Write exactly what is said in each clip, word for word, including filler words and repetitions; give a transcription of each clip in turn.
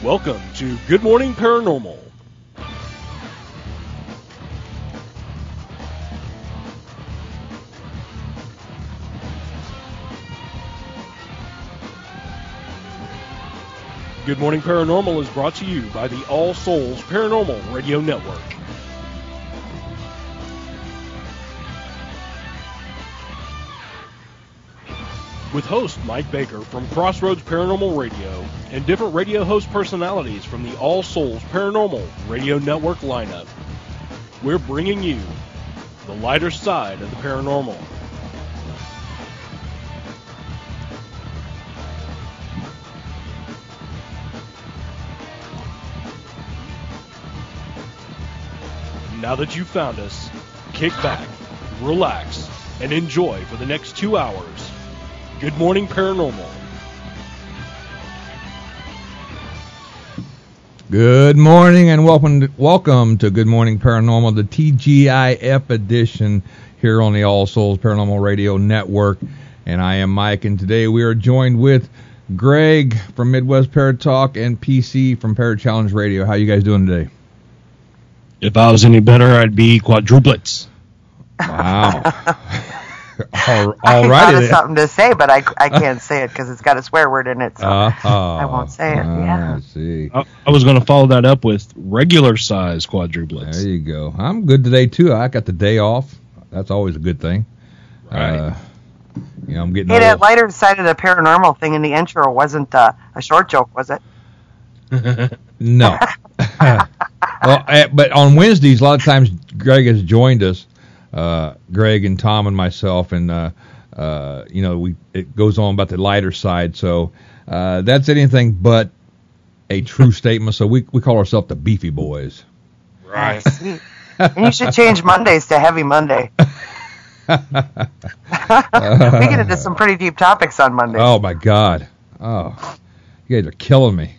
Welcome to Good Morning Paranormal. Good Morning Paranormal is brought to you by the All Souls Paranormal Radio Network. With host Mike Baker from Crossroads Paranormal Radio and different radio host personalities from the All Souls Paranormal Radio Network lineup, we're bringing you the lighter side of the paranormal. Now that you've found us, kick back, relax, and enjoy for the next two hours. Good Morning Paranormal. Good morning and welcome to, welcome to Good Morning Paranormal, the T G I F edition here on the All Souls Paranormal Radio Network. And I am Mike, and today we are joined with Greg from Midwest Paratalk and P C from Parachallenge Radio. How you guys doing today? If I was any better, I'd be quadruplets. Wow. All, all I righty thought of then. something to say, but I, I can't say it because it's got a swear word in it, so Uh-huh. I won't say it. Uh, Yeah. I see. I, I was going to follow that up with regular size quadruplets. There you go. I'm good today too. I got the day off. That's always a good thing. Right. Uh, you know, I'm getting Hey, that old. lighter side of the paranormal thing in the intro wasn't uh, a short joke, was it? No. Well, eh, but on Wednesdays, a lot of times Greg has joined us, uh, Greg and Tom and myself, and uh, uh, you know, we it goes on about the lighter side. So uh, that's anything but a true statement. So we we call ourselves the Beefy Boys. Right. Sweet. And you should change Mondays to Heavy Monday. We get into some pretty deep topics on Mondays. Oh my God! Oh, you guys are killing me.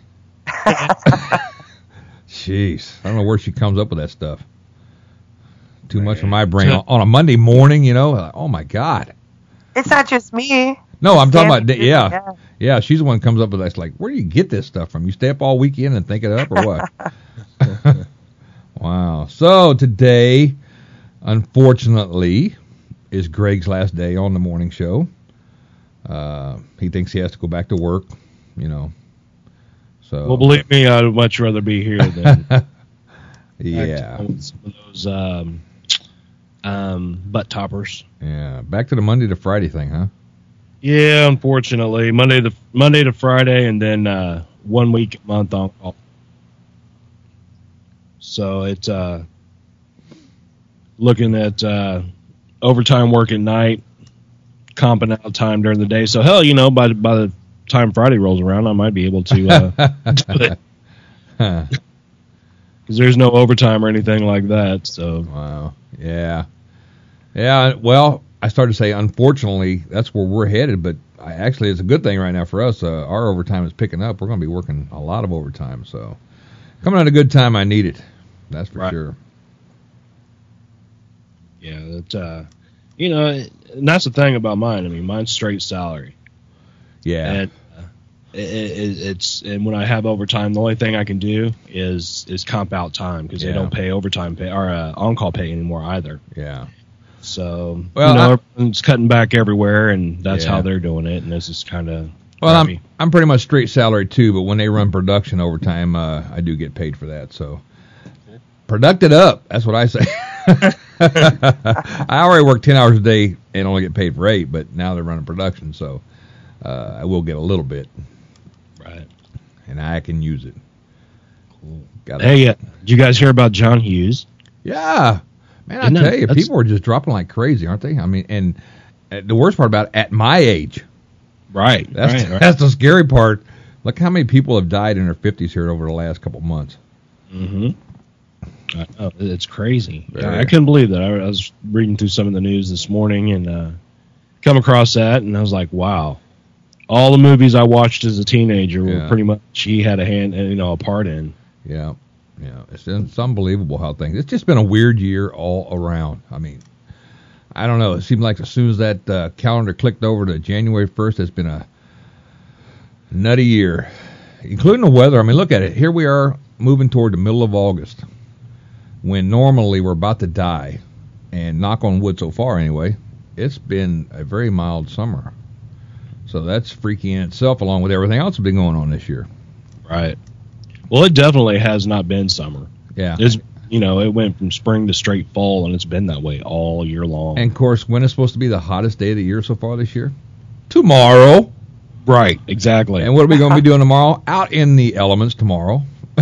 Jeez, I don't know where she comes up with that stuff. Too much for my brain on a Monday morning, you know. Like, oh my God! It's not just me. No, I'm talking about Sandy, yeah, yeah. yeah. She's the one who comes up with that. It's like, where do you get this stuff from? You stay up all weekend and think it up, or what? Wow. So today, unfortunately, is Greg's last day on the morning show. Uh, he thinks he has to go back to work, you know. So. Well, believe me, I'd much rather be here than yeah, back to some of those um, um, butt toppers. yeah. Back to the Monday to Friday thing, huh? Yeah, unfortunately, Monday to Monday to Friday, and then uh, one week a month on call. So it's uh, looking at uh, overtime work at night, comping out time during the day. So hell, you know, by by the time Friday rolls around, I might be able to uh, do it Huh. because there's no overtime or anything like that. So Wow. Yeah. Yeah. Well, I started to say, unfortunately, that's where we're headed, but I, actually, it's a good thing right now for us. Uh, our overtime is picking up. We're going to be working a lot of overtime. So, coming at a good time, I need it. That's for Right. sure. yeah, that uh, you know, and that's the thing about mine. I mean, mine's straight salary. Yeah. And uh, it, it, it's and when I have overtime, the only thing I can do is is comp out time because Yeah. they don't pay overtime pay or uh, on call pay anymore either. yeah. So Well, you know, I- everyone's cutting back everywhere, and that's Yeah. how they're doing it. And this is kind of Well, I'm I'm pretty much straight salary too, but when they run production overtime, uh, I do get paid for that. So, product it up. That's what I say. I already work ten hours a day and only get paid for eight, but now they're running production, so uh, I will get a little bit, right. and I can use it. Cool. Got Hey, uh, did you guys hear about John Hughes? Yeah, man, I Isn't tell that- you, that's- people are just dropping like crazy, aren't they? I mean, and uh, the worst part about it, at my age, Right. that's right, right. that's the scary part. Look how many people have died in their fifties here over the last couple months. Mm-hmm. I know, it's crazy. Very. Yeah, I couldn't believe that. I, I was reading through some of the news this morning and uh, come across that, and I was like, wow. All the movies I watched as a teenager were Yeah. pretty much he had a hand, you know, a part in. Yeah, yeah, it's, it's unbelievable how things. It's just been a weird year all around. I mean, I don't know. It seemed like as soon as that uh, calendar clicked over to January first, it's been a nutty year. including the weather. I mean, look at it. Here we are moving toward the middle of August, when normally we're about to die. And knock on wood, so far anyway, it's been a very mild summer. So that's freaky in itself, along with everything else that's been going on this year. Right. Well, it definitely has not been summer. Yeah. It's, you know, it went from spring to straight fall, and it's been that way all year long. And, of course, when is supposed to be the hottest day of the year so far this year? Tomorrow. Right, exactly. And what are we going to be doing tomorrow? Out in the elements tomorrow.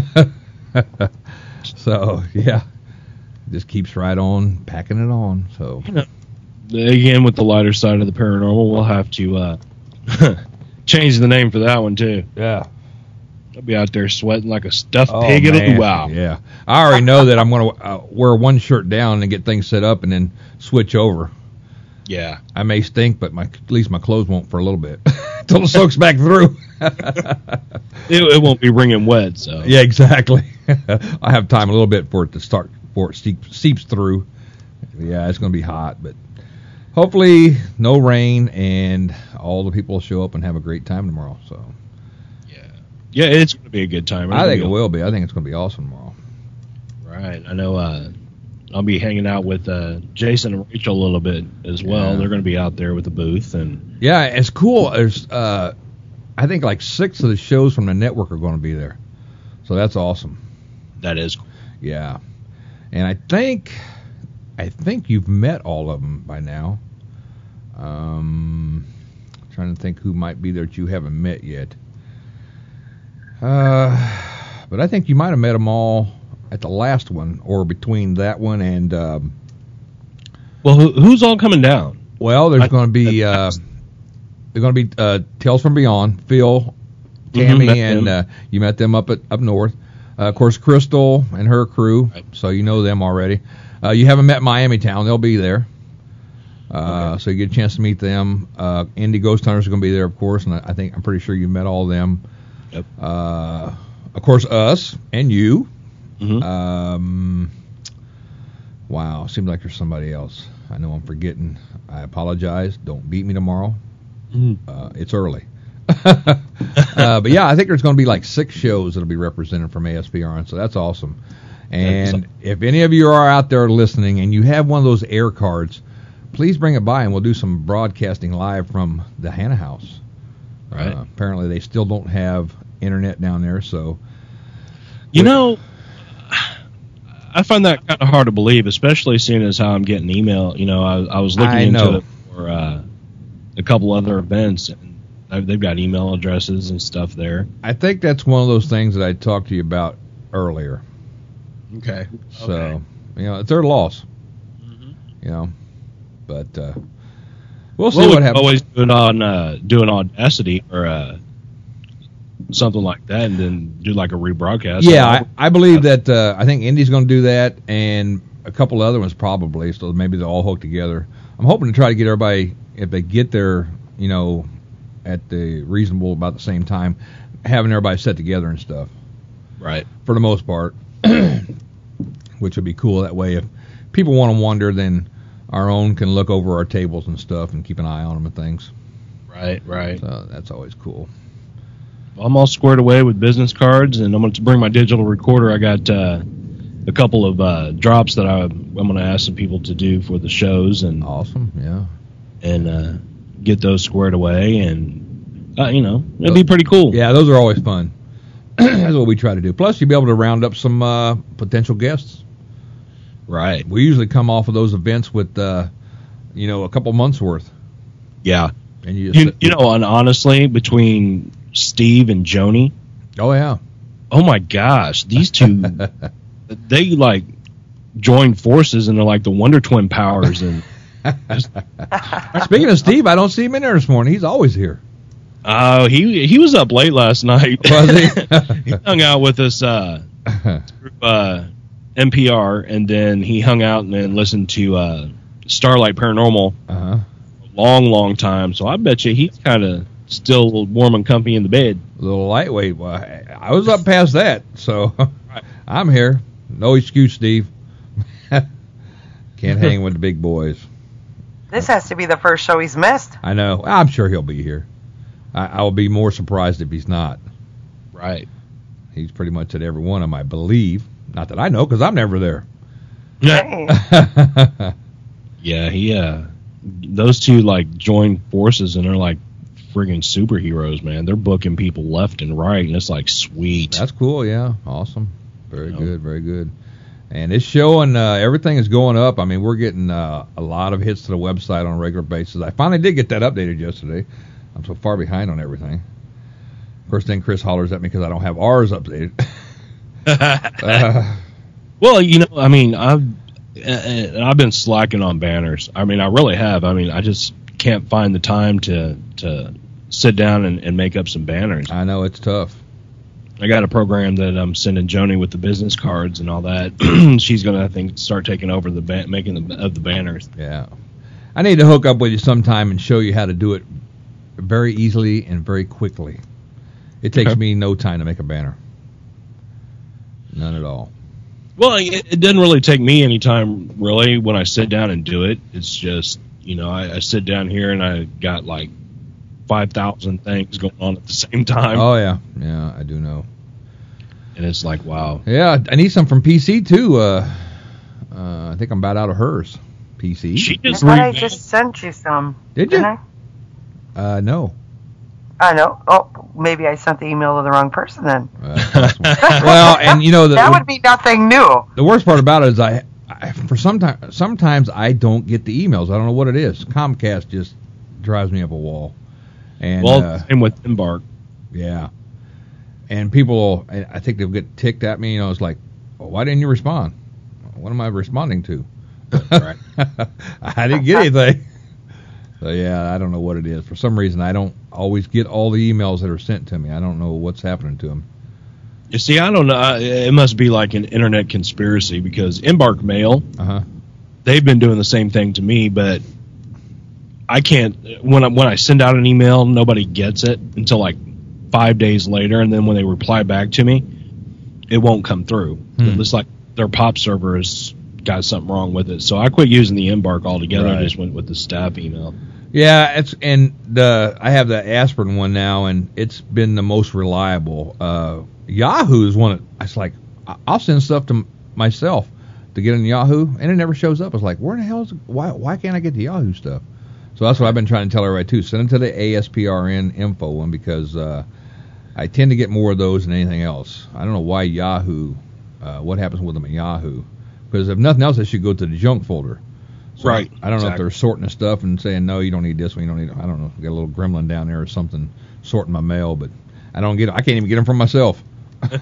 So, yeah. Just keeps right on packing it on. So, you know, again, with the lighter side of the paranormal, we'll have to uh, change the name for that one, too. Yeah. I'll be out there sweating like a stuffed Oh, pig in a man. luau. Yeah. I already know that I'm going to uh, wear one shirt down and get things set up and then switch over. Yeah. I may stink, but my at least my clothes won't for a little bit until it soaks back through. It, it won't be wringing wet, so. Yeah, exactly. I have time a little bit for it to start, before it seep, seeps through. Yeah, it's going to be hot, but hopefully no rain and all the people will show up and have a great time tomorrow. So. Yeah. Yeah, it's going to be a good time. I think it will be. I think it's going to be awesome tomorrow. Right. I know uh, I'll be hanging out with uh, Jason and Rachel a little bit as well. Yeah. They're going to be out there with the booth. and Yeah, it's cool. There's, uh, I think, like six of the shows from the network are going to be there. So that's awesome. That is cool. Yeah. And I think, I think you've met all of them by now. Um, trying to think who might be there that you haven't met yet. Uh, but I think you might have met them all at the last one, or between that one and. Um, Well, who, who's all coming down? well, there's I- going to be. Uh, they're going to be uh, Tales from Beyond. Phil, Tammy, met and them. uh, you met them up at up north. Uh, of course, Crystal and her crew. Right. So you know them already. Uh, you haven't met Miami Town. They'll be there. Uh, Okay. So you get a chance to meet them. Uh, Indie Ghost Hunters are going to be there, of course, and I, I think I'm pretty sure you met all of them. Yep. Uh, of course, us and you. Mhm. Um, wow, seems like there's somebody else. I know I'm forgetting. I apologize. Don't beat me tomorrow. Mhm. Uh, it's early. uh, but yeah, I think there's going to be like six shows that'll be represented from A S P R, and so that's awesome. And if any of you are out there listening and you have one of those air cards, please bring it by and we'll do some broadcasting live from the Hannah House. Right. Uh, apparently they still don't have internet down there, so. You know, I find that kind of hard to believe, especially seeing as how I'm getting email. You know, I, I was looking I into know. it for uh, a couple other events, and I've, they've got email addresses and stuff there. I think that's one of those things that I talked to you about earlier. Okay. So, you know, it's their loss. You know, but uh, we'll see Well, we what could happens. always do it on uh, do an Audacity or uh, something like that, and then do like a rebroadcast. Yeah, I, I believe that. Uh, I think Indy's going to do that, and a couple other ones probably. So maybe they'll all hook together. I'm hoping to try to get everybody, if they get there, you know, at the reasonable about the same time, having everybody set together and stuff. Right. For the most part, which would be cool. That way, if people want to wander, then our own can look over our tables and stuff and keep an eye on them and things. Right. Right. So that's always cool. I'm all squared away with business cards, and I'm going to bring my digital recorder. I got uh, a couple of uh, drops that I, I'm going to ask some people to do for the shows, and Awesome, yeah. and uh, get those squared away, and uh, you know, it'd be pretty cool. Yeah, those are always fun. That's what we try to do. Plus, you'll be able to round up some uh, potential guests. Right. We usually come off of those events with, uh, you know, a couple months worth. Yeah. And you, just You, you know, and honestly, between Steve and Joni, oh yeah, oh my gosh, these two, they like joined forces, and they're like the Wonder Twin powers. And Speaking of Steve, I don't see him in there this morning. He's always here. uh, he he was up late last night. Was he? He hung out with us. Uh, uh, N P R, and then he hung out and then listened to uh, Starlight Paranormal Uh-huh. a long, long time. So I bet you he's kind of still warm and comfy in the bed. A little lightweight. Well, I I was up past that, so I'm here. No excuse, Steve. Can't hang with the big boys. This has to be the first show he's missed. I know. I'm sure he'll be here. I, I will be more surprised if he's not. Right. He's pretty much at every one of them, I believe. Not that I know, because I'm never there. Hey. Yeah, he, uh, those two, like, joined forces, and they're, like, friggin' superheroes, man. They're booking people left and right, and it's, like, sweet. That's cool, yeah. Awesome. Very Yeah. good, very good. And it's showing, uh, everything is going up. I mean, we're getting uh, a lot of hits to the website on a regular basis. I finally did get that updated yesterday. I'm so far behind on everything. Of course, then Chris hollers at me because I don't have ours updated. uh, Well, you know, I mean, I've uh, I've been slacking on banners. I mean, I really have. I mean, I just can't find the time to to sit down and, and make up some banners. I know it's tough. I got a program that I'm sending Joni with the business cards and all that. She's gonna, I think, start taking over the ba- making the, of the banners. Yeah. I need to hook up with you sometime and show you how to do it very easily and very quickly. It takes Okay. me no time to make a banner. None at all. Well, it, it doesn't really take me any time, really, when I sit down and do it. It's just, you know, I, I sit down here and I got like five thousand things going on at the same time. Oh, yeah. Yeah, I do know. And it's like, wow. Yeah, I need some from P C, too. Uh, uh, I think I'm about out of hers. P C? She I just thought I revamped- just sent you some. Did you? Didn't I? Uh, no. I know. Oh, maybe I sent the email to the wrong person then. Uh, well, and you know, the, that would be nothing new. the worst part about it is I, I for some time, sometimes I don't get the emails. I don't know what it is. Comcast just drives me up a wall. And Well, uh, same with Embark. yeah. And people, I I think they'll get ticked at me. You know, it's like, well, why didn't you respond? What am I responding to? Right. I didn't get anything. So, yeah, I don't know what it is. For some reason, I don't always get all the emails that are sent to me. I don't know what's happening to them. You see, I don't know. I- It must be like an internet conspiracy because Embark Mail, Uh-huh. they've been doing the same thing to me, but I can't. When I, when I send out an email, nobody gets it until like five days later, and then when they reply back to me, it won't come through. Hmm. It's like their pop server has got something wrong with it. So I quit using the Embark altogether. Right. I just went with the staff email. Yeah, it's and the I have the aspirin one now, and it's been the most reliable. Uh, Yahoo is one. Of, it's like I- I'll send stuff to m- myself to get in Yahoo, and it never shows up. It's like, where the hell is why? Why can't I get the Yahoo stuff? So that's what I've been trying to tell everybody too. Send it to the A S P R N info one because uh, I tend to get more of those than anything else. I don't know why Yahoo. Uh, what happens with them at Yahoo? Because if nothing else, they should go to the junk folder. So Right, I don't know if exactly. they're sorting the stuff and saying, no, you don't need this one, you don't need it. I don't know. Got a little gremlin down there or something sorting my mail, but I don't get it. I can't even get them from myself. So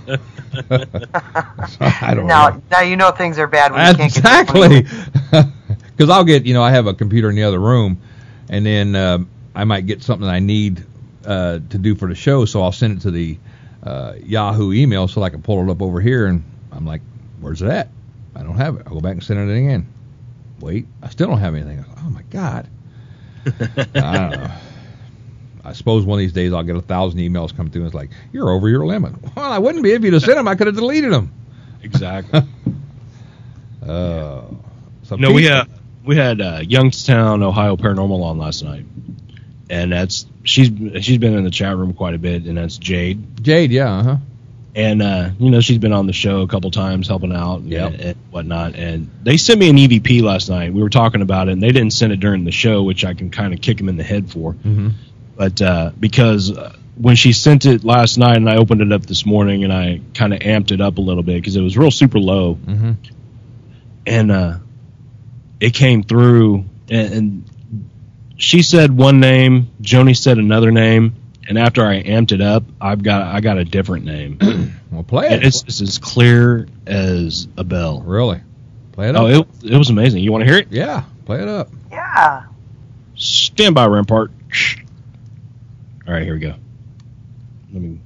I don't Now, know. now you know things are bad when you can't Exactly. get Because I'll get, you know, I have a computer in the other room, and then uh, I might get something I need uh, to do for the show, so I'll send it to the uh, Yahoo email so I can pull it up over here, and I'm like, where's it at? I don't have it. I'll go back and send it again. Wait, I still don't have anything. Oh, my God. I don't know. I suppose one of these days I'll get a thousand emails come through and it's like, you're over your limit. Well, I wouldn't be if you'd have sent them. I could have deleted them. Exactly. Uh, so No, we people- had we had uh, Youngstown, Ohio Paranormal on last night, and that's she's she's been in the chat room quite a bit, and that's Jade, Jade, yeah, uh-huh. and uh, you know she's been on the show a couple times helping out and, Yep. and whatnot. And they sent me an E V P last night. We were talking about it, and they didn't send it during the show, which I can kind of kick them in the head for. Mm-hmm. But uh, because uh, when she sent it last night, and I opened it up this morning, and I kind of amped it up a little bit because it was real super low. Mm-hmm. And uh, it came through, and, and she said one name, Joni said another name, and after I amped it up, I've got I got a different name. Well, play And it. it's, it's as clear as a bell. Really? Play it Oh, up. it, it was amazing. You want to hear it? Yeah, play it up. Yeah. Stand by, Rampart. All right, here we go. Let me.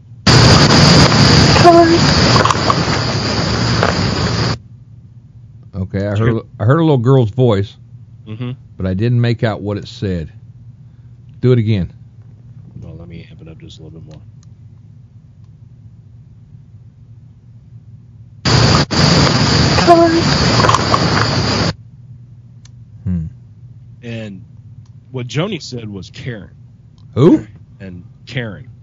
Okay, I heard I heard a little girl's voice, Mm-hmm. but I didn't make out what it said. Do it again. Well, let me amp it up just a little bit more. Hmm. And what Joni said was Karen. Who? And Karen.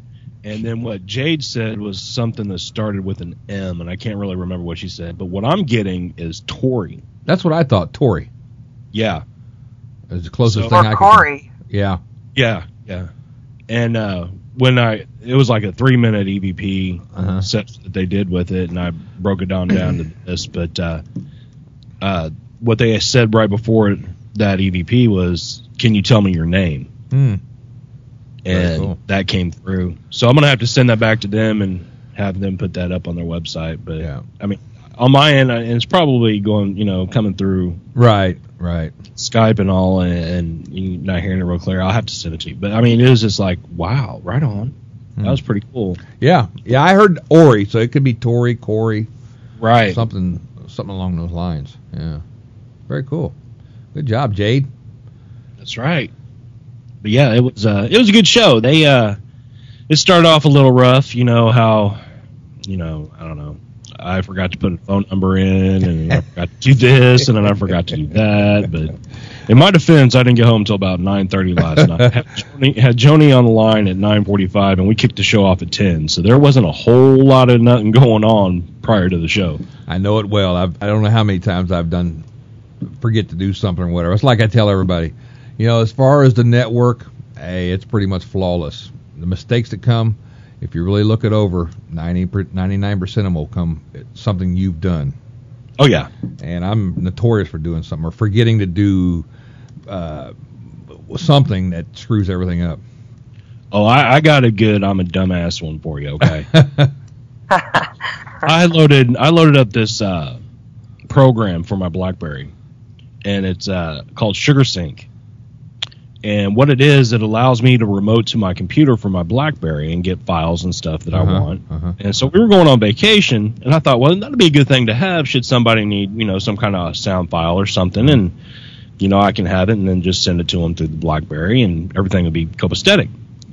And then what Jade said was something that started with an M, and I can't really remember what she said. But what I'm getting is Tori. That's what I thought. Tori. Yeah. It's the closest So, thing or I Corey. could. Yeah. Yeah, yeah. And uh, when I, it was like a three minute E V P Uh-huh. set that they did with it, and I broke it down down to this. But uh, uh, what they said right before that E V P was, "Can you tell me your name?" Hmm. Very And cool. that came through. So I'm gonna have to send that back to them and have them put that up on their website. But Yeah. I mean, on my end, I- it's probably going, you know, coming through Right. Right. Skype and all, and, and you're not hearing it real clear. I'll have to send it to you. But I mean, it was just like, wow, right on. That was pretty cool. Yeah. Yeah. I heard Ori, so it could be Tori, Corey, Right. something, something along those lines. Yeah. Very cool. Good job, Jade. That's right. But yeah, it was uh, it was a good show. They uh, it started off a little rough. You know how, you know, I don't know. I forgot to put a phone number in, and I forgot to do this, and then I forgot to do that. But in my defense, I didn't get home until about nine thirty last night. Had Joni, had Joni on the line at nine forty-five, and we kicked the show off at ten. So there wasn't a whole lot of nothing going on prior to the show. I know it well. I've, I don't know how many times I've done forget to do something or whatever. It's like I tell everybody, you know, as far as the network, hey, it's pretty much flawless. The mistakes that come, if you really look it over, ninety, ninety-nine percent of them will come at something you've done. Oh yeah, And I'm notorious for doing something or forgetting to do uh, something that screws everything up. oh I, I got a good I'm a dumbass one for you. Okay. I loaded I loaded up this uh, program for my BlackBerry, and it's uh, called SugarSync. And what it is, it allows me to remote to my computer from my BlackBerry and get files and stuff that Uh-huh, I want. uh-huh. And so we were going on vacation, and I thought, well, that'd be a good thing to have should somebody need, you know, some kind of sound file or something, and you know, I can have it and then just send it to them through the BlackBerry, and everything will be copacetic.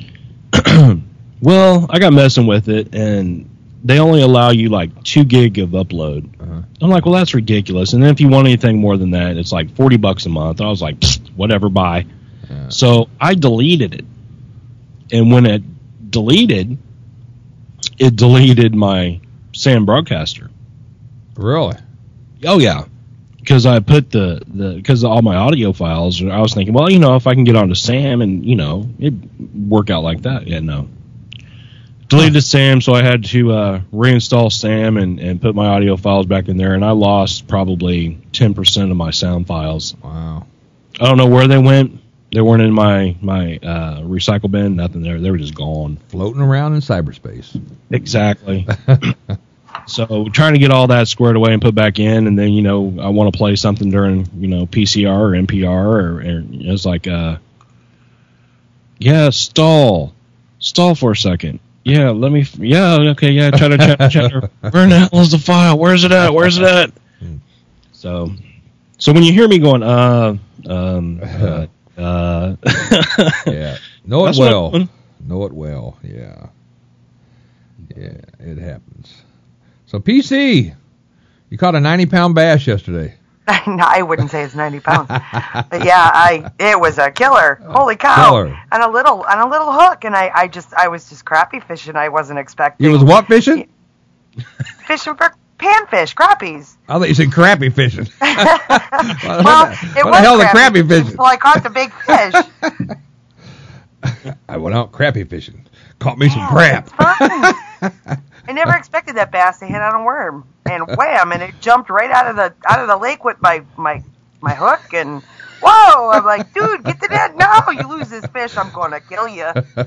Well, I got messing with it, and they only allow you like two gig of upload. Uh-huh. I'm like, well, that's ridiculous. And then if you want anything more than that, it's like forty bucks a month. I was like, psst, whatever, bye. Yeah. So I deleted it. And when it deleted, it deleted my SAM broadcaster. Really? Oh, yeah. Because I put the, the because all my audio files, I was thinking, well, you know, if I can get onto SAM and, you know, it'd work out like that. Yeah, no. Deleted SAM, so I had to uh, reinstall SAM and, and put my audio files back in there, and I lost probably ten percent of my sound files. Wow. I don't know where they went. They weren't in my, my uh, recycle bin, nothing there. They were just gone. Floating around in cyberspace. Exactly. So trying to get all that squared away and put back in, and then, you know, I want to play something during, you know, P C R or N P R, or, or it's like, uh, yeah, stall. Stall for a second. Yeah, let me, yeah, okay, yeah, cheddar, cheddar, cheddar. Where in the hell is the file? Where's it at? Where's it at? So, so when you hear me going, uh, um, uh, uh, Yeah. Know it That's what I'm well. doing. Know it well. Yeah. Yeah, it happens. So P C, you caught a ninety pound bass yesterday. No, I wouldn't say it's ninety pounds, but yeah, I it was a killer. Holy cow! Killer. And a little and a little hook, and I, I just I was just crappie fishing. I wasn't expecting. You was what fishing? Fishing for panfish, crappies. I thought you said crappie fishing. Well, it what was the hell is crappie crappie fishing? Well, I caught the big fish. I went out crappie fishing. Caught me some Yeah, crap. it's fun. I never expected that bass to hit on a worm, and wham! And it jumped right out of the out of the lake with my my my hook, and whoa! I'm like, dude, get the net! No, you lose this fish, I'm going to kill you.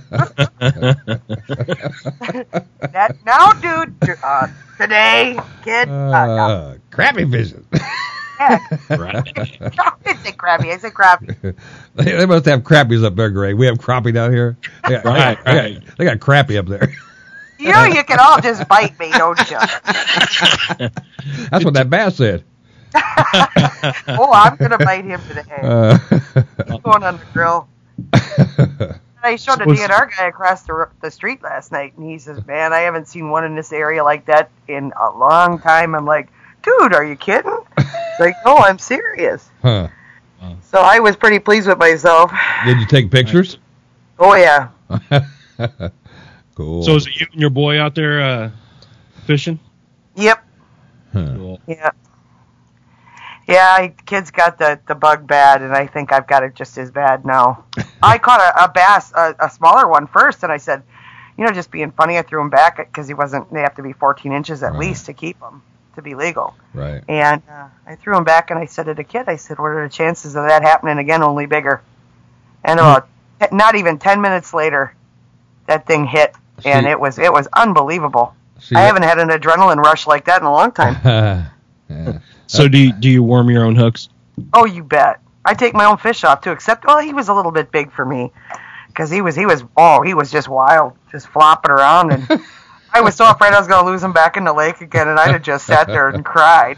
That now, dude. Uh, today, kid. Uh, no. Uh, crappie fishing. Yeah. right. No, I didn't say crabby. I said crappie. they, they must have crappies up there, Greg. We have crappie down here. They got, Right, they got, right. They got crappie up there. You know you can all just bite me, don't you? That's what that bass said. Oh, I'm gonna bite him today. Uh, I'm going on the grill. I showed a So D N R guy across the, the street last night, and he says, man, I haven't seen one in this area like that in a long time. I'm like, dude, are you kidding? He's like, no, I'm serious. huh. So I was pretty pleased with myself. Did you take pictures? Oh, yeah. Cool. So is it you and your boy out there uh, fishing? Yep. Huh. Cool. Yeah. Yeah, I, kids got the, the bug bad, and I think I've got it just as bad now. I caught a, a bass, a, a smaller one first, and I said, you know, just being funny, I threw him back because he wasn't, they have to be fourteen inches at Right. least to keep them, to be legal. Right. And uh, I threw him back, and I said to the kid, I said, what are the chances of that happening again? Only bigger. And about t- not even ten minutes later, that thing hit, and See- it was it was unbelievable. See I that- haven't had an adrenaline rush like that in a long time. yeah. So do you, do you worm your own hooks? Oh, you bet. I take my own fish off too. Except, well, he was a little bit big for me, because he was he was oh he was just wild, just flopping around, and I was so afraid I was going to lose him back in the lake again, and I'd have just sat there and cried.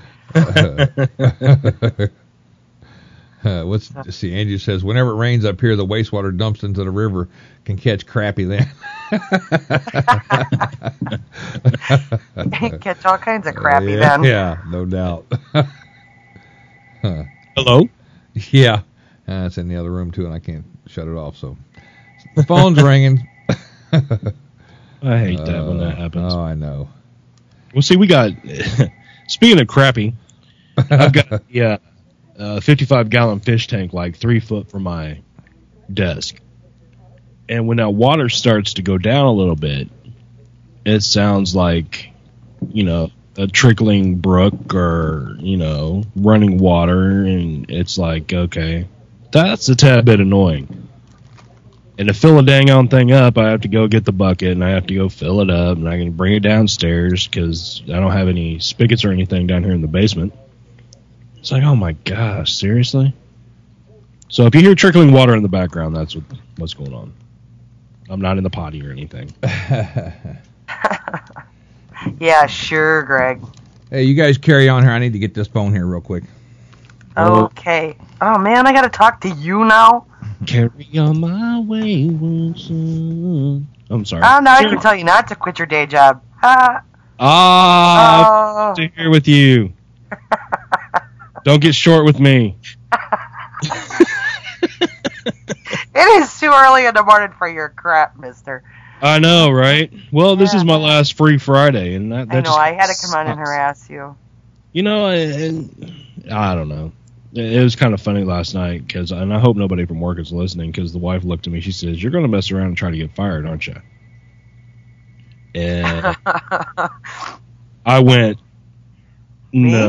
Uh, what's see? Angie says, whenever it rains up here, the wastewater dumps into the river. Can catch crappie then. Catch all kinds of crappy yeah, then. Yeah, no doubt. Huh. Hello? Yeah, uh, it's in the other room too, and I can't shut it off. So the phone's ringing. I hate that when that Uh, happens. Oh, I know. Well, see, we got, speaking of crappie, I've got yeah, a fifty-five gallon fish tank like three foot from my desk. And when that water starts to go down a little bit, it sounds like, you know, a trickling brook or, you know, running water. And it's like, okay, that's a tad bit annoying. And to fill a dang on thing up, I have to go get the bucket and I have to go fill it up and I can bring it downstairs because I don't have any spigots or anything down here in the basement. It's like, oh my gosh, seriously? So if you hear trickling water in the background, that's what, what's going on. I'm not in the potty or anything. Yeah, sure, Greg. Hey, you guys carry on here. I need to get this phone here real quick. Okay. Oh man, I got to talk to you now. Carry on my wayward son. I'm sorry. Oh, now I can tell you not to quit your day job. Ah. Ah, Oh. to here with you. Don't get short with me. It is too early in the morning for your crap, mister. I know, right? Well, this Yeah. is my last free Friday, and that, that I know, just I had to come on and sucks. harass you. You know, and I don't know. It it was kind of funny last night, cause, and I hope nobody from work is listening, because the wife looked at me. She says, "You're going to mess around and try to get fired, aren't you?" And I went, "No,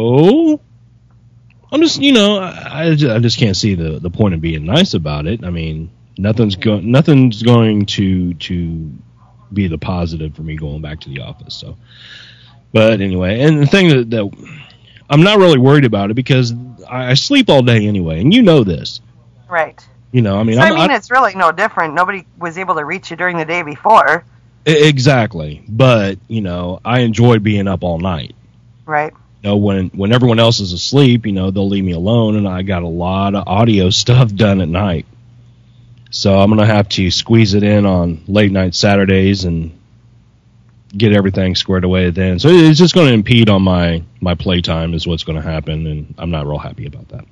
I'm just, you know, I, I just, I just can't see the, the point of being nice about it. I mean, nothing's going, nothing's going to to be the positive for me going back to the office. So, but anyway, and the thing that, that I'm not really worried about it because I, I sleep all day anyway, and you know this. Right. You know, I mean, So, I I'm, mean, I, it's really no different. Nobody was able to reach you during the day before. exactly. But you know, I enjoy being up all night. Right. You know, when when everyone else is asleep, you know, they'll leave me alone, and I got a lot of audio stuff done at night. So I'm gonna have to squeeze it in on late night Saturdays and get everything squared away then. So it's just going to impede on my my playtime is what's going to happen, and I'm not real happy about that.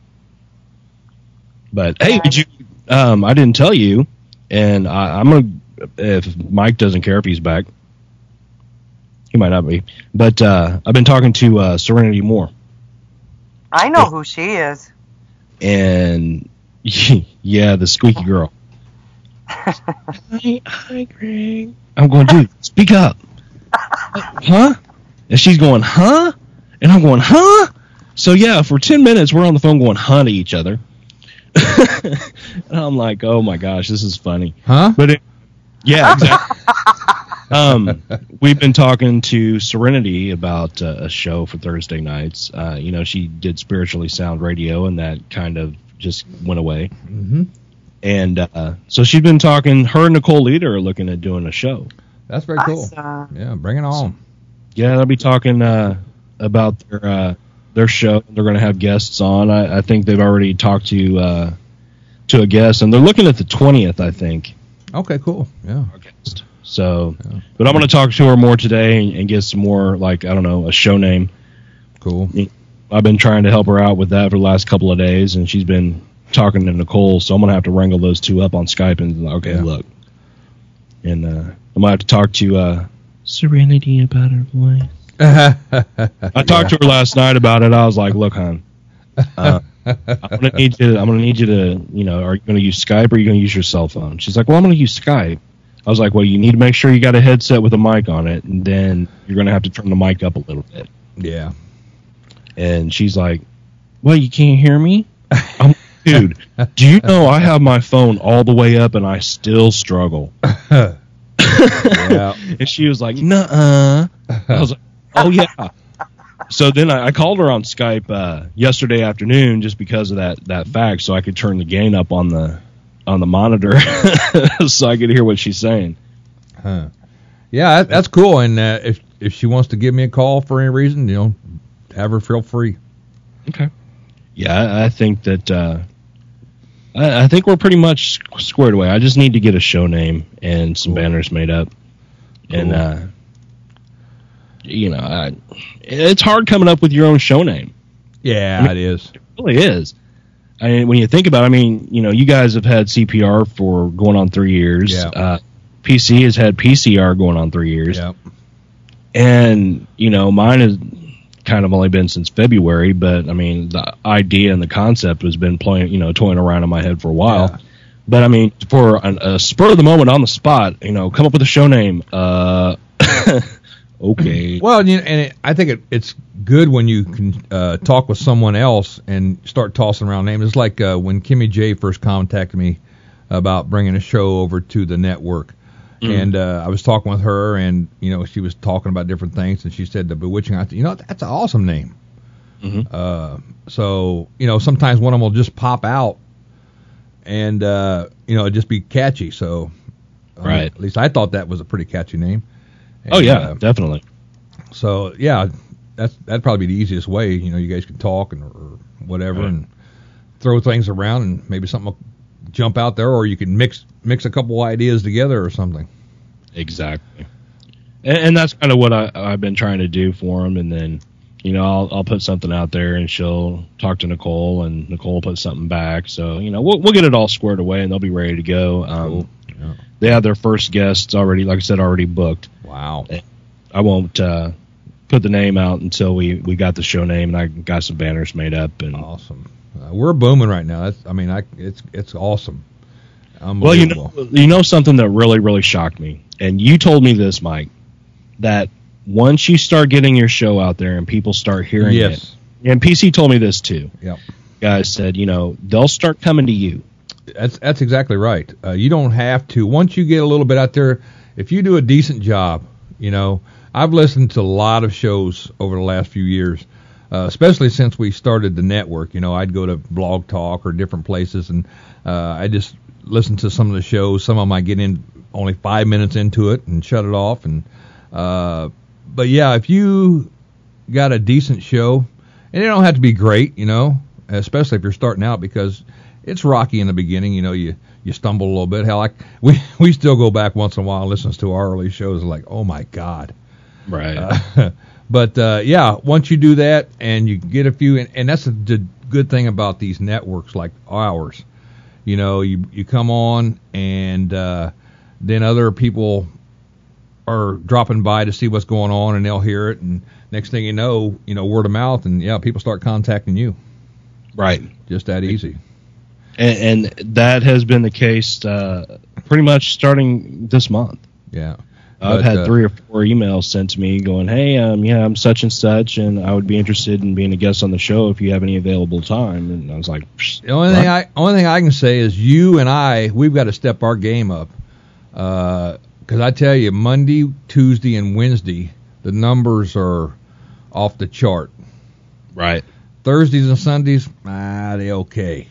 But hey, did you? Um, I didn't tell you, and I, I'm gonna if Mike doesn't care if he's back. He might not be, but uh, I've been talking to uh, Serenity Moore, I know who she is. and yeah, the squeaky girl. Hi, hi, Greg. I'm going, dude, speak up. Huh? And she's going, huh? And I'm going, huh? So yeah, for ten minutes we're on the phone going, huh to each other. And I'm like, oh my gosh, this is funny. Huh? But it, yeah, exactly. um, we've been talking to Serenity about uh, a show for Thursday nights. Uh, you know, she did Spiritually Sound Radio, and that kind of just went away. Mm-hmm. And uh, so she's been talking. Her and Nicole Leader are looking at doing a show. That's very cool. Awesome. Yeah, bring it on. Yeah, they'll be talking uh, about their uh, their show. They're going to have guests on. I, I think they've already talked to uh, to a guest, and they're looking at the twentieth, I think. Okay, cool. Yeah. So, Yeah. but I'm going to talk to her more today and, and get some more, like, I don't know, a show name. Cool. I've been trying to help her out with that for the last couple of days, and she's been talking to Nicole, so I'm going to have to wrangle those two up on Skype and, okay, Yeah. look. and uh, I might have to talk to uh, Serenity about her voice. I talked to her last night about it. I was like, "Look, hon, uh, I'm gonna need you. To, I'm gonna need you to, you know, are you gonna use Skype or are you gonna use your cell phone?" She's like, "Well, I'm gonna use Skype." I was like, "Well, you need to make sure you got a headset with a mic on it, and then you're gonna have to turn the mic up a little bit." Yeah. And she's like, "Well, you can't hear me?" I'm like, dude, do you know I have my phone all the way up and I still struggle? Yeah. And she was like, "Nuh-uh." I was like, "Oh yeah." So then I, I called her on Skype uh, yesterday afternoon just because of that, that fact, so I could turn the gain up on the on the monitor so I could hear what she's saying. Huh. Yeah, that, that's cool. And uh, if if she wants to give me a call for any reason, you know, have her feel free. Okay. Yeah, I, I think that uh, I, I think we're pretty much squared away. I just need to get a show name and some Cool. banners made up, Cool. and uh, you know, I, it's hard coming up with your own show name. Yeah, I mean, it is. It really is. I mean, when you think about it, I mean, you know, you guys have had C P R for going on three years. Yeah. Uh, P C has had P C R going on three years. Yeah. And, you know, mine has kind of only been since February, but, I mean, the idea and the concept has been playing, you know, toying around in my head for a while. Yeah. But, I mean, for an, a spur of the moment on the spot, you know, come up with a show name. Uh, okay. Well, you know, and it, I think it, it's good when you can uh, talk with someone else and start tossing around names. It's like uh, when Kimmy J first contacted me about bringing a show over to the network. Mm. And uh, I was talking with her, and, you know, she was talking about different things, and she said The Bewitching. I said, you know, that's an awesome name. Mm-hmm. Uh, so, you know, sometimes one of them will just pop out and, uh, you know, just be catchy. So, uh, right. At least I thought that was a pretty catchy name. And, oh, yeah, uh, definitely. So, yeah, that's that'd probably be the easiest way. You know, you guys can talk and or whatever right. and throw things around, and maybe something will jump out there, or you can mix mix a couple ideas together or something. Exactly. And, and that's kind of what I, I've been trying to do for them. And then, you know, I'll, I'll put something out there, and she'll talk to Nicole, and Nicole will put something back. So, you know, we'll, we'll get it all squared away, and they'll be ready to go. Um, Cool. Yeah. They have their first guests already, like I said, already booked. Wow. I won't uh, put the name out until we, we got the show name, and I got some banners made up. And Awesome. Uh, we're booming right now. That's, I mean, I, it's it's awesome. Well, you know, you know something that really, really shocked me, and you told me this, Mike, that once you start getting your show out there and people start hearing yes. it, and P C told me this too. Yep. Guys said, you know, they'll start coming to you. That's that's exactly right. Uh, you don't have to. Once you get a little bit out there, if you do a decent job, you know, I've listened to a lot of shows over the last few years, uh, especially since we started the network. You know, I'd go to Blog Talk or different places, and uh, I just listen to some of the shows. Some of them I get in only five minutes into it and shut it off. And uh, but yeah, if you got a decent show, and it don't have to be great, you know, especially if you're starting out, because it's rocky in the beginning. You know, you, you stumble a little bit. Hell, I, we we still go back once in a while and listen to our early shows and like, oh my God. Right. Uh, but uh, yeah, once you do that and you get a few, and, and that's the good thing about these networks like ours. You know, you you come on, and uh, then other people are dropping by to see what's going on, and they'll hear it, and next thing you know, you know, word of mouth, and yeah, people start contacting you. Right. Just that easy. And, and that has been the case uh, pretty much starting this month. Yeah. I've But, had uh, three or four emails sent to me going, hey, um, yeah, I'm such and such, and I would be interested in being a guest on the show if you have any available time. And I was like, The only what? thing I only thing I can say is you and I, we've got to step our game up. Because I tell you, Monday, Tuesday, and Wednesday, the numbers are off the chart. Right. Thursdays and Sundays, ah, they okay.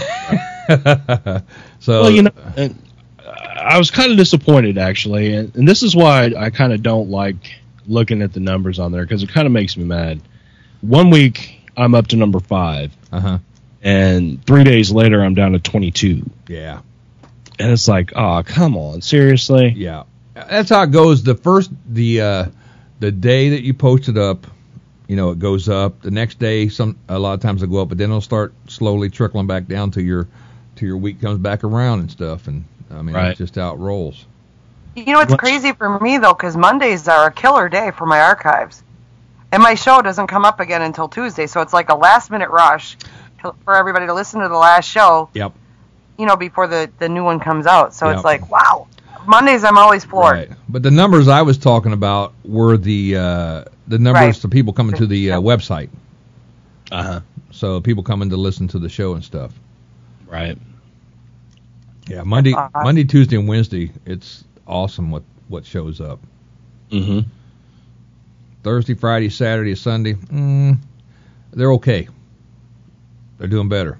So Well, you know, and I was kind of disappointed, actually, and, and this is why I, I kind of don't like looking at the numbers on there, because it kind of makes me mad. One week, I'm up to number five, uh-huh. and three days later, I'm down to twenty-two. Yeah. And it's like, oh, come on, seriously? Yeah. That's how it goes. The first, the uh, the day that you post it up, you know, it goes up. The next day, some a lot of times it'll go up, but then it'll start slowly trickling back down till your till your week comes back around and stuff. And I mean, Right. that's just how it rolls. You know, it's What? crazy for me, though, because Mondays are a killer day for my archives. And my show doesn't come up again until Tuesday, so it's like a last-minute rush to, for everybody to listen to the last show, Yep. you know, before the, the new one comes out. So Yep. it's like, wow. Mondays, I'm always floored. Right. But the numbers I was talking about were the uh, the numbers Right. of people coming to the uh, website. Uh huh. So people coming to listen to the show and stuff. Right. Yeah, Monday, That's awesome. Monday, Tuesday, and Wednesday, it's awesome what, what shows up. Mm-hmm. Thursday, Friday, Saturday, Sunday, mm, they're okay. They're doing better.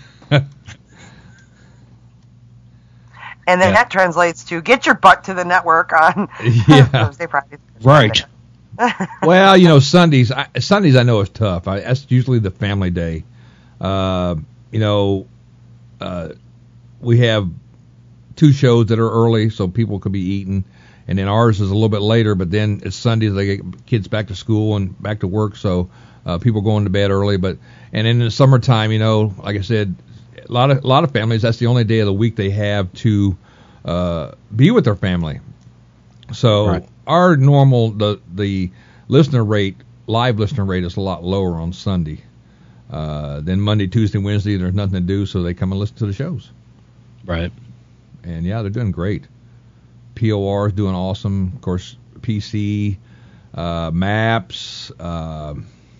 And then Yeah. that translates to get your butt to the network on Yeah. Thursday, Friday. Right. Well, you know, Sundays, I, Sundays I know is tough. I, that's usually the family day. Uh, you know, uh, we have two shows that are early, so people could be eating, and then ours is a little bit later. But then it's Sundays; they get kids back to school and back to work, so uh, people going to bed early. But and in the summertime, you know, like I said, a lot of a lot of families, that's the only day of the week they have to uh, be with their family. So Right. our normal the the listener rate, live listener rate, is a lot lower on Sunday. Uh, then Monday, Tuesday, Wednesday, there's nothing to do, so they come and listen to the shows. Right. And yeah, they're doing great. P O R is doing awesome. Of course, P C, uh, Maps. Uh,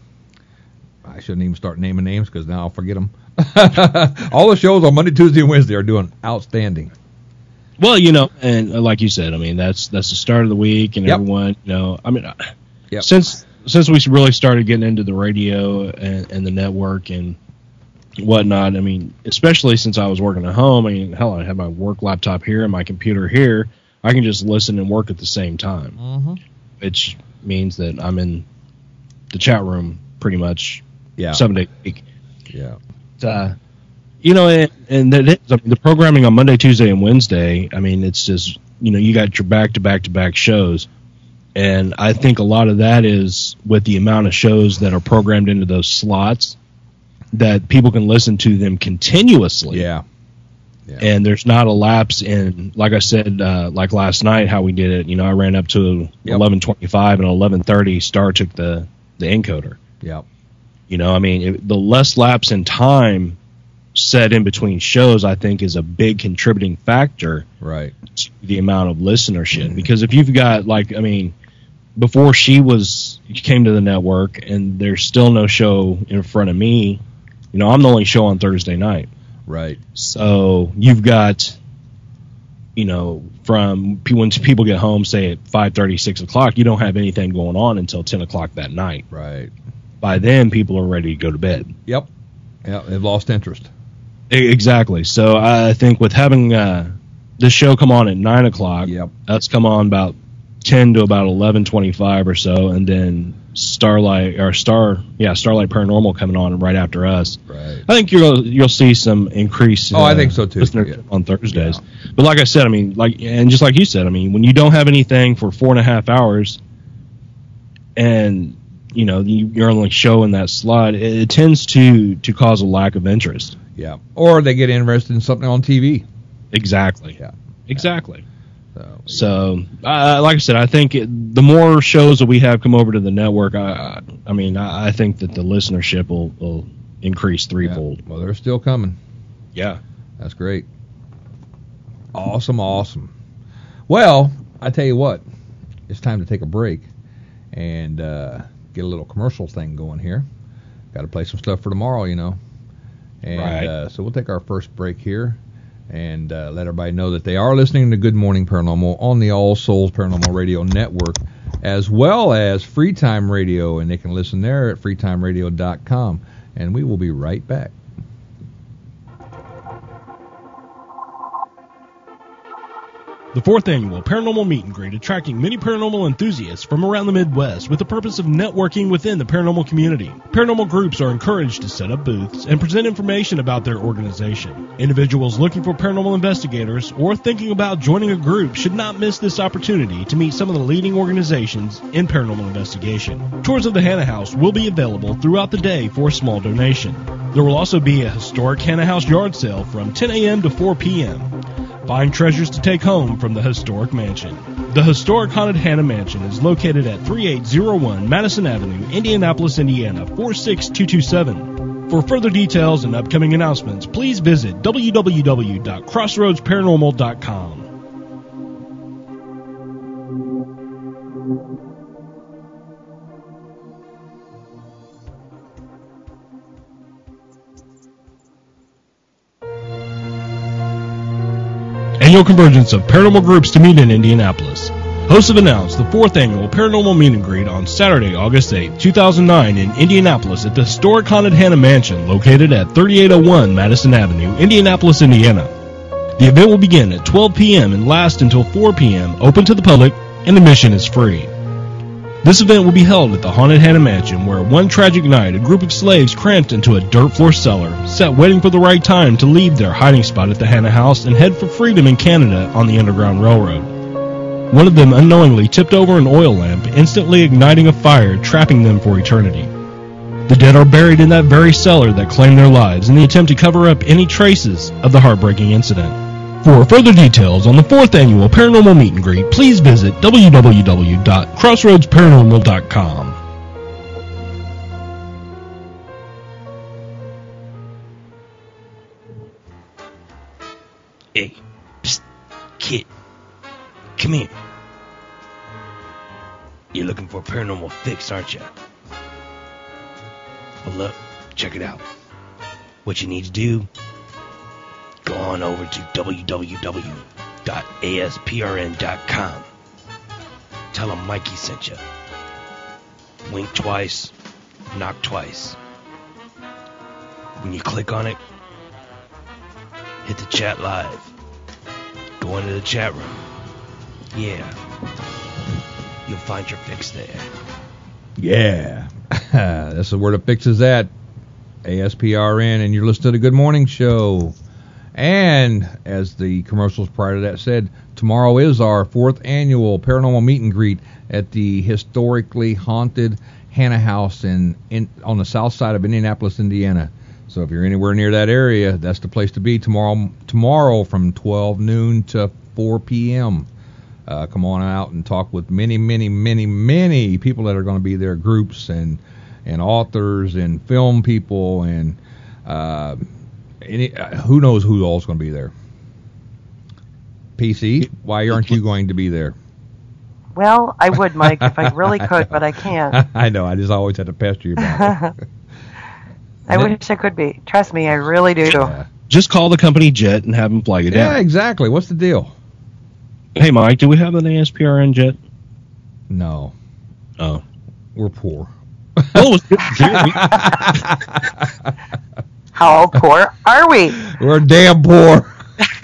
I shouldn't even start naming names because now I'll forget them. All the shows on Monday, Tuesday, and Wednesday are doing outstanding. Well, you know, and uh, like you said, I mean, that's that's the start of the week, and Yep. everyone, you know, I mean, uh, Yep. since since we really started getting into the radio and, and the network and whatnot, I mean, especially since I was working at home, I mean, hell, I have my work laptop here and my computer here. I can just listen and work at the same time, Mm-hmm. which means that I'm in the chat room pretty much Yeah. seven days a week. Yeah. Uh, you know, and, and that is, I mean, the programming on Monday, Tuesday, and Wednesday, I mean, it's just, you know, you got your back-to-back-to-back shows. And I think a lot of that is with the amount of shows that are programmed into those slots that people can listen to them continuously. Yeah. Yeah. And there's not a lapse in, like I said, uh, like last night, how we did it. You know, I ran up to Yep. eleven twenty-five and eleven thirty, Star took the, the encoder. Yeah. You know, I mean, it, the less lapse in time set in between shows, I think, is a big contributing factor Right. to the amount of listenership. Because if you've got, like, I mean, before she was came to the network, and there's still no show in front of me, you know, I'm the only show on Thursday night. Right. So you've got, you know, from pe- when people get home, say at five thirty, six o'clock, you don't have anything going on until ten o'clock that night. Right. By then, people are ready to go to bed. Yep. Yeah. They've lost interest. E- Exactly. So I think with having uh, this show come on at nine o'clock, Yep. that's come on about ten to about eleven twenty-five or so, and then Starlight or Star, yeah, Starlight Paranormal coming on right after us. Right. I think you'll you'll see some increase. Oh, I think so, too. listenership Yeah. on Thursdays. But like I said, I mean, like and just like you said, I mean, when you don't have anything for four and a half hours, and you know you, you're only showing that slot, it, it tends to to cause a lack of interest. Yeah. Or they get interested in something on T V. Exactly. Yeah. Exactly. So. So, uh, like I said, I think it, the more shows that we have come over to the network, I, I, I mean, I, I think that the listenership will, will increase threefold. Yeah. Well, they're still coming. Yeah. That's great. Awesome, awesome. Well, I tell you what, it's time to take a break and uh, get a little commercial thing going here. Got to play some stuff for tomorrow, you know. And Right. uh, so we'll take our first break here and uh, let everybody know that they are listening to Good Morning Paranormal on the All Souls Paranormal Radio Network, as well as Free Time Radio, and they can listen there at free time radio dot com. And we will be right back. The fourth annual Paranormal Meet and Greet, attracting many paranormal enthusiasts from around the Midwest with the purpose of networking within the paranormal community. Paranormal groups are encouraged to set up booths and present information about their organization. Individuals looking for paranormal investigators or thinking about joining a group should not miss this opportunity to meet some of the leading organizations in paranormal investigation. Tours of the Hannah House will be available throughout the day for a small donation. There will also be a historic Hannah House yard sale from ten a.m. to four p.m. Find treasures to take home from the historic mansion. The Historic Haunted Hannah Mansion is located at thirty-eight oh one Madison Avenue, Indianapolis, Indiana, four six two two seven. For further details and upcoming announcements, please visit w w w dot crossroads paranormal dot com. Annual convergence of paranormal groups to meet in Indianapolis. Hosts have announced the fourth annual Paranormal Meet and Greet on Saturday, August eighth, two thousand nine in Indianapolis at the Historic Haunted Hannah Mansion located at thirty-eight oh one Madison Avenue, Indianapolis, Indiana. The event will begin at twelve p.m. and last until four p.m., open to the public, and admission is free. This event will be held at the Haunted Hannah Mansion, where one tragic night a group of slaves cramped into a dirt floor cellar, sat waiting for the right time to leave their hiding spot at the Hannah House and head for freedom in Canada on the Underground Railroad. One of them unknowingly tipped over an oil lamp, instantly igniting a fire, trapping them for eternity. The dead are buried in that very cellar that claimed their lives in the attempt to cover up any traces of the heartbreaking incident. For further details on the fourth annual Paranormal Meet and Greet, please visit w w w dot crossroads paranormal dot com. Hey, psst, kid, come here. You're looking for a paranormal fix, aren't you? Well, look, check it out. What you need to do, go on over to w w w dot a s p r n dot com. Tell them Mikey sent you. Wink twice, knock twice. When you click on it, hit the chat live. Go into the chat room. Yeah. You'll find your fix there. Yeah. That's where the fix is at. A S P R N, and you're listening to the Good Morning Show. And as the commercials prior to that said, tomorrow is our fourth annual Paranormal Meet and Greet at the historically haunted Hannah House in, in on the south side of Indianapolis, Indiana. So if you're anywhere near that area, that's the place to be tomorrow. Tomorrow from twelve noon to four p.m. Uh, come on out and talk with many, many, many, many people that are going to be there, groups and and authors and film people and uh, any, uh, who knows who all's going to be there. P C, why aren't you going to be there? Well, I would, Mike, if I really could, but I can't. I know. I just always have to pester you about it. I wish I could be. Trust me, I really do. Yeah. Just call the company jet and have them fly you down. Yeah, exactly. What's the deal? Hey, Mike, do we have an A S P R N jet? No. Oh. We're poor. Well, it was good to hear me. How poor are we? We're damn poor.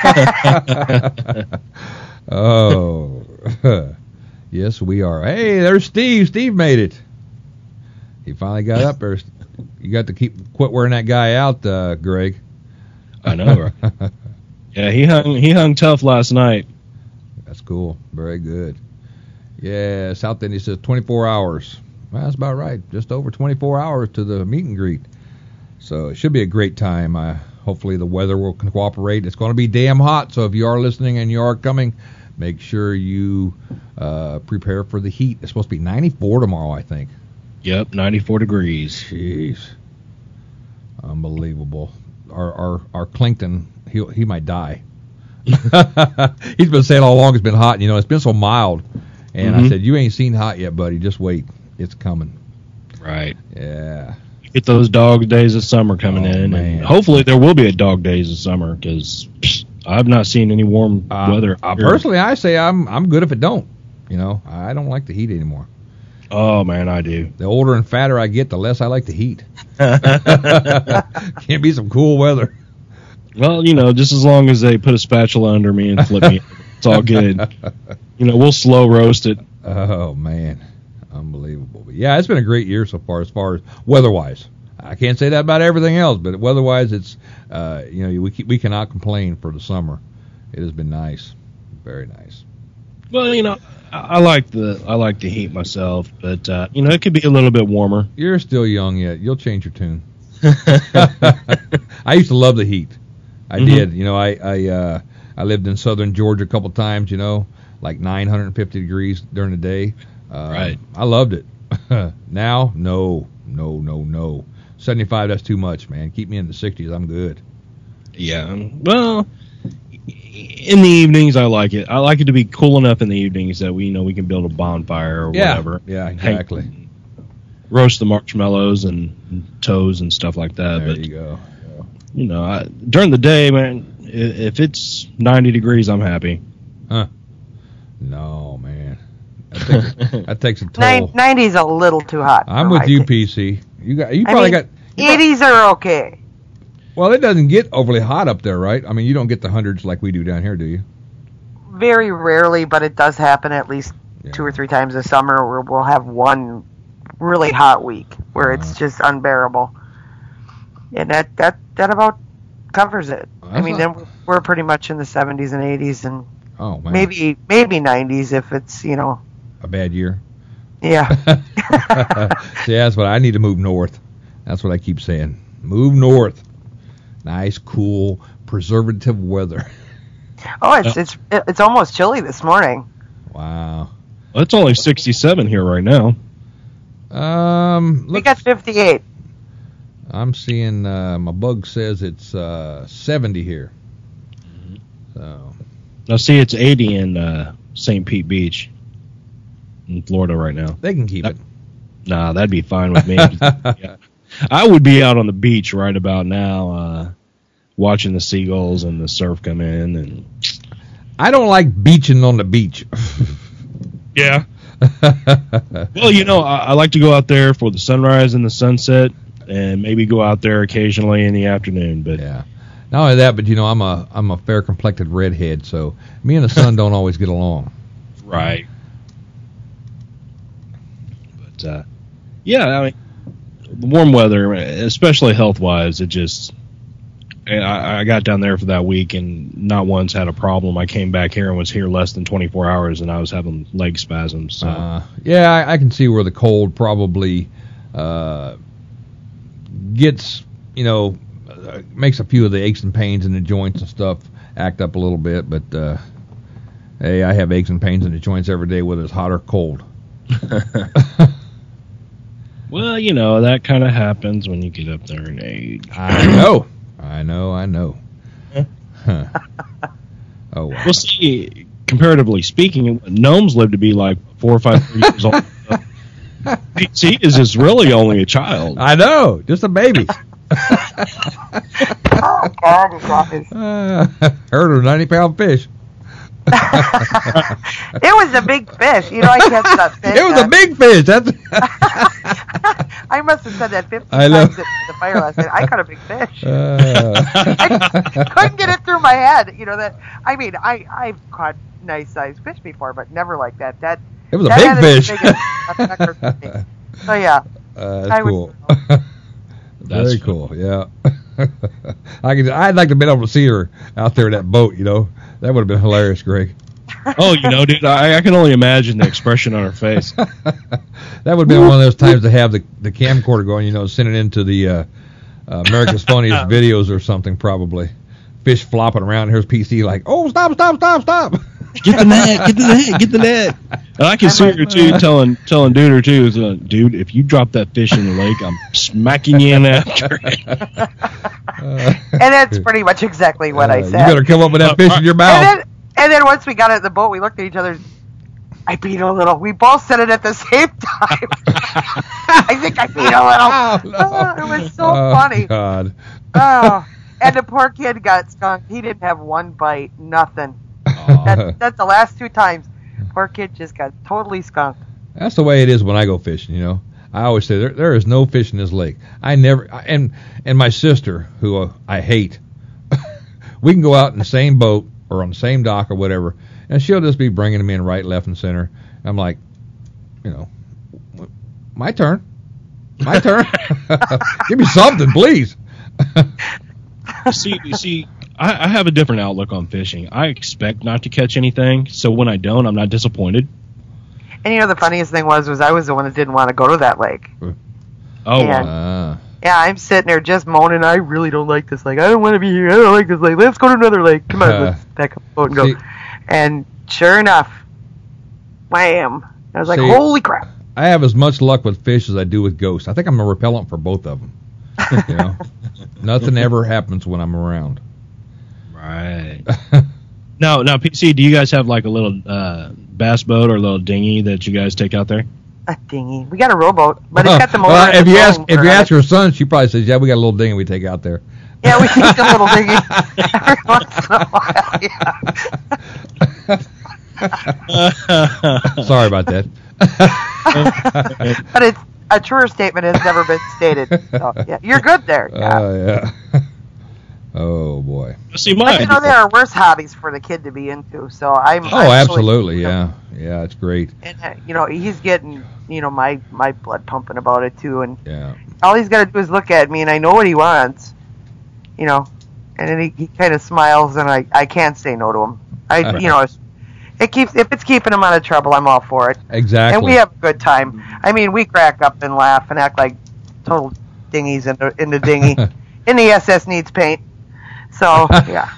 Oh. Yes, we are. Hey, there's Steve. Steve made it. He finally got up there. You got to keep quit wearing that guy out, uh, Greg. I know, right? Yeah, he hung he hung tough last night. That's cool. Very good. Yeah, South Indy says twenty-four hours. Well, that's about right. Just over twenty-four hours to the meet and greet. So it should be a great time. Uh, hopefully the weather will cooperate. It's going to be damn hot, so if you are listening and you are coming, make sure you uh, prepare for the heat. It's supposed to be ninety-four tomorrow, I think. Yep, ninety-four degrees. Jeez. Unbelievable. Our our, our Clington, he he might die. He's been saying all along it's been hot. You know, it's been so mild. And mm-hmm. I said, you ain't seen hot yet, buddy. Just wait. It's coming. Right. Yeah. Get those dog days of summer coming oh, in. Man. And hopefully there will be a dog days of summer because I've not seen any warm uh, weather. Uh, personally, I say I'm I'm good if it don't. You know, I don't like the heat anymore. Oh, man, I do. The older and fatter I get, the less I like the heat. Can't be some cool weather. Well, you know, just as long as they put a spatula under me and flip me, it's all good. You know, we'll slow roast it. Oh, man. Unbelievable. But yeah, it's been a great year so far as far as weather-wise. I can't say that about everything else, but weather-wise, it's, uh, you know, we we cannot complain for the summer. It has been nice. Very nice. Well, you know, I, I like the I like the heat myself, but, uh, you know, it could be a little bit warmer. You're still young yet. You'll change your tune. I used to love the heat. I mm-hmm. did. You know, I I, uh, I lived in southern Georgia a couple times, you know, like nine hundred fifty degrees during the day. Uh, Right. I loved it. Now, no, no, no, no. seventy-five, that's too much, man. Keep me in the sixties. I'm good. Yeah. Well, in the evenings, I like it. I like it to be cool enough in the evenings that we, you know, we can build a bonfire or Yeah. whatever. Yeah, Hang- exactly. roast the marshmallows and, and toes and stuff like that. There but you go. you know, I, during the day, man, i- if it's ninety degrees, I'm happy. Huh. No, man. That takes, that takes a toll. Nine, ninety's a little too hot. I'm for with my you, taste. P C. You got. You I probably mean, got. you got- eighties are okay. Well, it doesn't get overly hot up there, right? I mean, you don't get the hundreds like we do down here, do you? Very rarely, but it does happen at least Yeah. two or three times a summer where we'll have one really hot week where Uh-huh. it's just unbearable. And that, that, that about covers it. I That's mean, not- then we're pretty much in the seventies and eighties and Oh man. maybe maybe nineties if it's, you know, a bad year. yeah. See, that's what I need to move north. That's what I keep saying. Move north. Nice, cool, preservative weather. Oh, it's it's it's almost chilly this morning. Wow. Well, it's only sixty-seven here right now. Um, We look, got fifty-eight. I'm seeing uh, my bug says it's uh, seventy here. So Now, see, it's eighty in uh, Saint Pete Beach in Florida right now. they can keep Uh, it. Nah, that'd be fine with me. Yeah. I would be out on the beach right about now, uh, watching the seagulls and the surf come in. And I don't like beaching on the beach. yeah, well, you know, I, I like to go out there for the sunrise and the sunset, and maybe go out there occasionally in the afternoon. But Yeah. Not only that, but you know, I'm a I'm a fair complected redhead, so me and the sun don't always get along. right. But uh, yeah, I mean, the warm weather, especially health wise, it just. I, I got down there for that week and not once had a problem. I came back here and was here less than twenty-four hours, and I was having leg spasms. So. Uh, yeah, I, I can see where the cold probably uh, gets, you know, uh, makes a few of the aches and pains in the joints and stuff act up a little bit. But uh, hey, I have aches and pains in the joints every day, whether it's hot or cold. Well, you know, that kind of happens when you get up there in age. I know, I know, I know. Huh. Oh, wow. Well, see, comparatively speaking, gnomes live to be like four or five years old. P C is just really only a child. I know, just a baby. Oh God, you guys. Uh, heard of a ninety pound fish. It was a big fish. You know, I catch that fish. It was a big fish. That's. I must have said that fifty I know. times at the fire last night. I caught a big fish. Uh, Couldn't get it through my head. You know that. I mean, I I've caught nice sized fish before, but never like that. That it was a that big had as fish. big as a pecker for me. So yeah, Uh, that's I would- cool. That's Very cool. Yeah. I could. I'd like to have been able to see her out there in that boat. You know, that would have been hilarious, Greg. Oh, you know, dude, I, I can only imagine the expression on her face. That would have been one of those times to have the the camcorder going. You know, send it into the uh, uh, America's Funniest Videos or something. Probably fish flopping around. Here's P C like, oh, stop, stop, stop, stop. Get the net, get the net, get the net. And I can see her too, telling telling dude or two, uh, dude, if you drop that fish in the lake, I'm smacking you in after it. Uh, and that's pretty much exactly what I uh, said. You better come up with that fish in your and mouth. then and then once we got it in the boat, we looked at each other. I peed a little. We both said it at the same time. I think I peed a little. Oh, no. Oh, it was so Oh, funny. God. Oh, and the poor kid got skunked. He didn't have one bite, nothing. That, that's the last two times. Poor kid just got totally skunked. That's the way it is when I go fishing, you know. I always say there there is no fish in this lake. I never I- and and my sister, who uh, I hate, we can go out in the same boat or on the same dock or whatever, and she'll just be bringing them in right, left, and center. I'm like, you know, my turn, my turn. Give me something, please. see, you see, I, I have a different outlook on fishing. I expect not to catch anything, so when I don't, I'm not disappointed. And you know the funniest thing was was I was the one that didn't want to go to that lake. Oh, Yeah. well. Uh, Yeah, I'm sitting there just moaning. I really don't like this lake. I don't want to be here. I don't like this lake. Let's go to another lake. Come on, Uh, let's back up the boat and go. see- And sure enough, wham! I was like, See- holy crap. I have as much luck with fish as I do with ghosts. I think I'm a repellent for both of them. You know, nothing ever happens when I'm around. Right. No, now P C, do you guys have like a little uh, bass boat or a little dinghy that you guys take out there? A dinghy. We got a rowboat, but it's got the motor. Well, and if the you ask foam if for you it. ask her son, she probably says, "Yeah, we got a little dinghy we take out there." Yeah, we take a little dinghy every once in a while. Yeah. Sorry about that. But it's a truer statement has never been stated. So, yeah, you're good there. Yeah. Oh yeah. Oh boy. See, but mine. you know, there are worse hobbies for the kid to be into. So I'm. Oh, I'm absolutely. Really, Yeah. Yeah, it's great. And uh, you know, he's getting you know my my blood pumping about it too, and Yeah. all he's got to do is look at me, and I know what he wants. You know, and then he, he kind of smiles, and I I can't say no to him. I you know. It's, It keeps if it's keeping him out of trouble, I'm all for it. Exactly. And we have a good time. I mean, we crack up and laugh and act like total dinghies in the in the dinghy. In the S S needs paint. So yeah,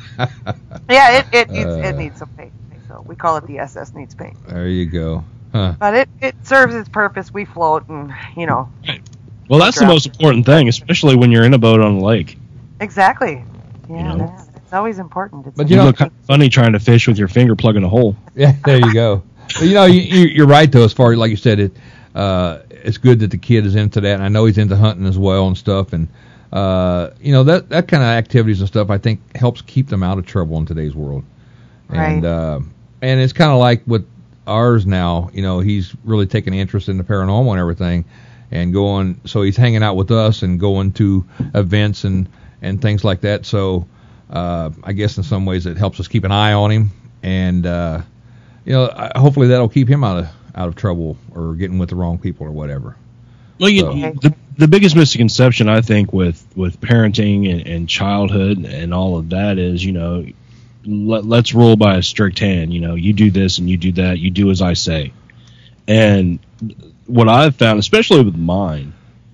yeah, it it needs Uh. it needs some paint. So we call it the S S needs paint. There you go. Huh. But it it serves its purpose. We float and you know Well, that's the most important thing, especially when you're in a boat on a lake. exactly. Yeah, You know? that- it's always important. It's But You, You know- look kind of funny trying to fish with your finger plugging a hole. Yeah, there you go. But, you know, you, you, you're right though. As far as like you said, it uh, it's good that the kid is into that, and I know he's into hunting as well and stuff. And uh, you know that that kind of activities and stuff, I think helps keep them out of trouble in today's world. And Right. uh, and it's kind of like with ours now. You know, he's really taking interest in the paranormal and everything, and going. So he's hanging out with us and going to events and and things like that. So. Uh, I guess in some ways it helps us keep an eye on him, and uh, you know, I- hopefully that'll keep him out of out of trouble or getting with the wrong people or whatever. Well, you, So- you- the the biggest misconception I think with with parenting and, and childhood and all of that is, you know, let, let's rule by a strict hand. You know, you do this and you do that. You do as I say. And what I've found, especially with mine,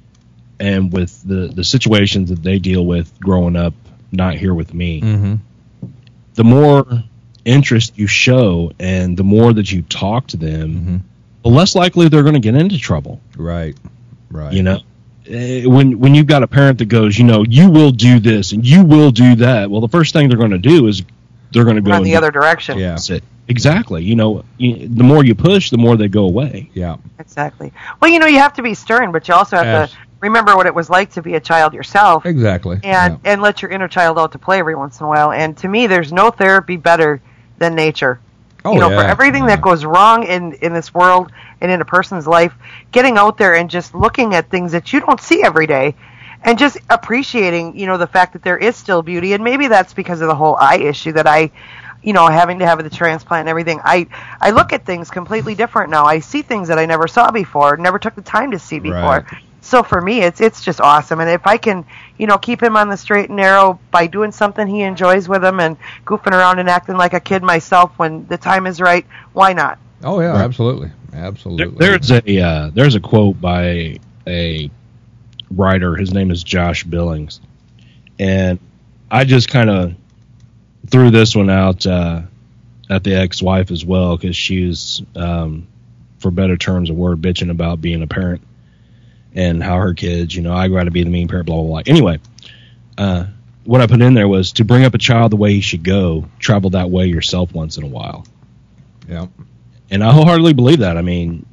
and with the the situations that they deal with growing up, not here with me, Mm-hmm. the more interest you show and the more that you talk to them, Mm-hmm. the less likely they're going to get into trouble. Right. Right. You know, Eh, when when you've got a parent that goes, you know, you will do this and you will do that. Well, the first thing they're going to do is they're going to go run the and other direction. Yeah. do it. Exactly. You know, you, the more you push, the more they go away. Yeah. Exactly. Well, you know, you have to be stern, but you also have Yes. to remember what it was like to be a child yourself. Exactly. and yeah. and let your inner child out to play every once in a while. And to me, there's no therapy better than nature. Oh, you know, yeah, for everything yeah. that goes wrong in in this world and in a person's life, getting out there and just looking at things that you don't see every day, and just appreciating, you know, the fact that there is still beauty. And maybe that's because of the whole eye issue that I, you know, having to have the transplant and everything. I I look at things completely different now. I see things that I never saw before, never took the time to see before. Right. So for me, it's it's just awesome. And if I can, you know, keep him on the straight and narrow by doing something he enjoys with him and goofing around and acting like a kid myself when the time is right, why not? Oh yeah. Right. Absolutely. There, Absolutely. there's a uh, there's a quote by a writer. His name is Josh Billings, and I just kind of threw this one out uh, at the ex-wife as well because she was, um, for better terms of word, bitching about being a parent and how her kids, you know, I got to be the mean parent, blah blah blah. Anyway, uh, what I put in there was to bring up a child the way he should go. Travel that way yourself once in a while. Yeah. And I wholeheartedly believe that. I mean,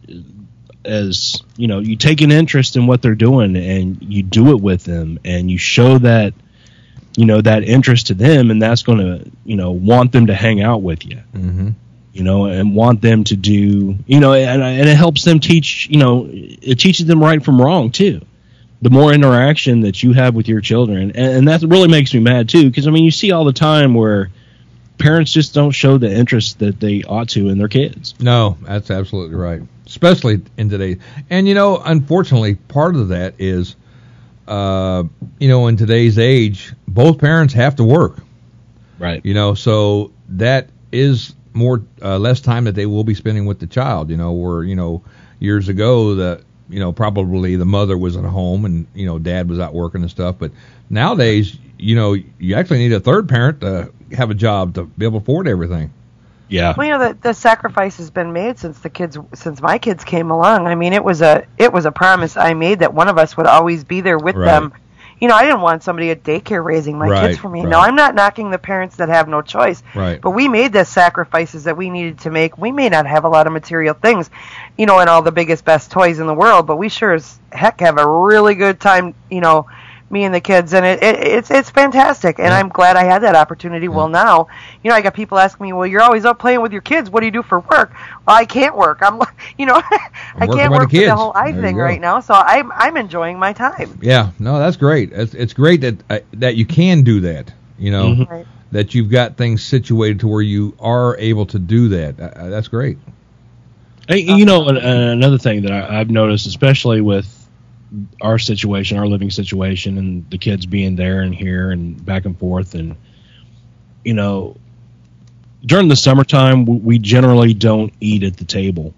as you know, you take an interest in what they're doing and you do it with them and you show that, you know, that interest to them, and that's going to, you know, want them to hang out with you, Mm-hmm. you know, and want them to do, you know, and, and it helps them teach, you know, it teaches them right from wrong too. The more interaction that you have with your children, and, and that really makes me mad too, because I mean, you see all the time where parents just don't show the interest that they ought to in their kids. No, that's absolutely right. Especially in today. And, you know, unfortunately, part of that is, uh, you know, in today's age, both parents have to work. Right. You know, so that is more uh, less time that they will be spending with the child. You know, where, you know, years ago, the you know, probably the mother was at home and, you know, dad was out working and stuff. But nowadays, you know, you actually need a third parent to have a job to be able to afford everything. Yeah. Well, you know, the, the sacrifice has been made since the kids, since my kids came along. I mean, it was a, it was a promise I made that one of us would always be there with Right. them. You know, I didn't want somebody at daycare raising my Right, kids for me. right. No, I'm not knocking the parents that have no choice. Right. But we made the sacrifices that we needed to make. We may not have a lot of material things, you know, and all the biggest, best toys in the world, but we sure as heck have a really good time, you know, me and the kids, and it, it it's it's fantastic, and Yeah. I'm glad I had that opportunity. Well, now, you know, I got people asking me, well, you're always out playing with your kids. What do you do for work? Well, I can't work. I'm, you know, I working can't with work the for the kids. whole eye There you thing go. right now, so I'm I'm enjoying my time. Yeah, no, that's great. It's, it's great that uh, that you can do that. You know, Mhm. Right. that you've got things situated to where you are able to do that. Uh, that's great. Hey, you know, an- another thing that I, I've noticed, especially with our situation, our living situation, and the kids being there and here and back and forth, and you know, during the summertime, we, we generally don't eat at the table,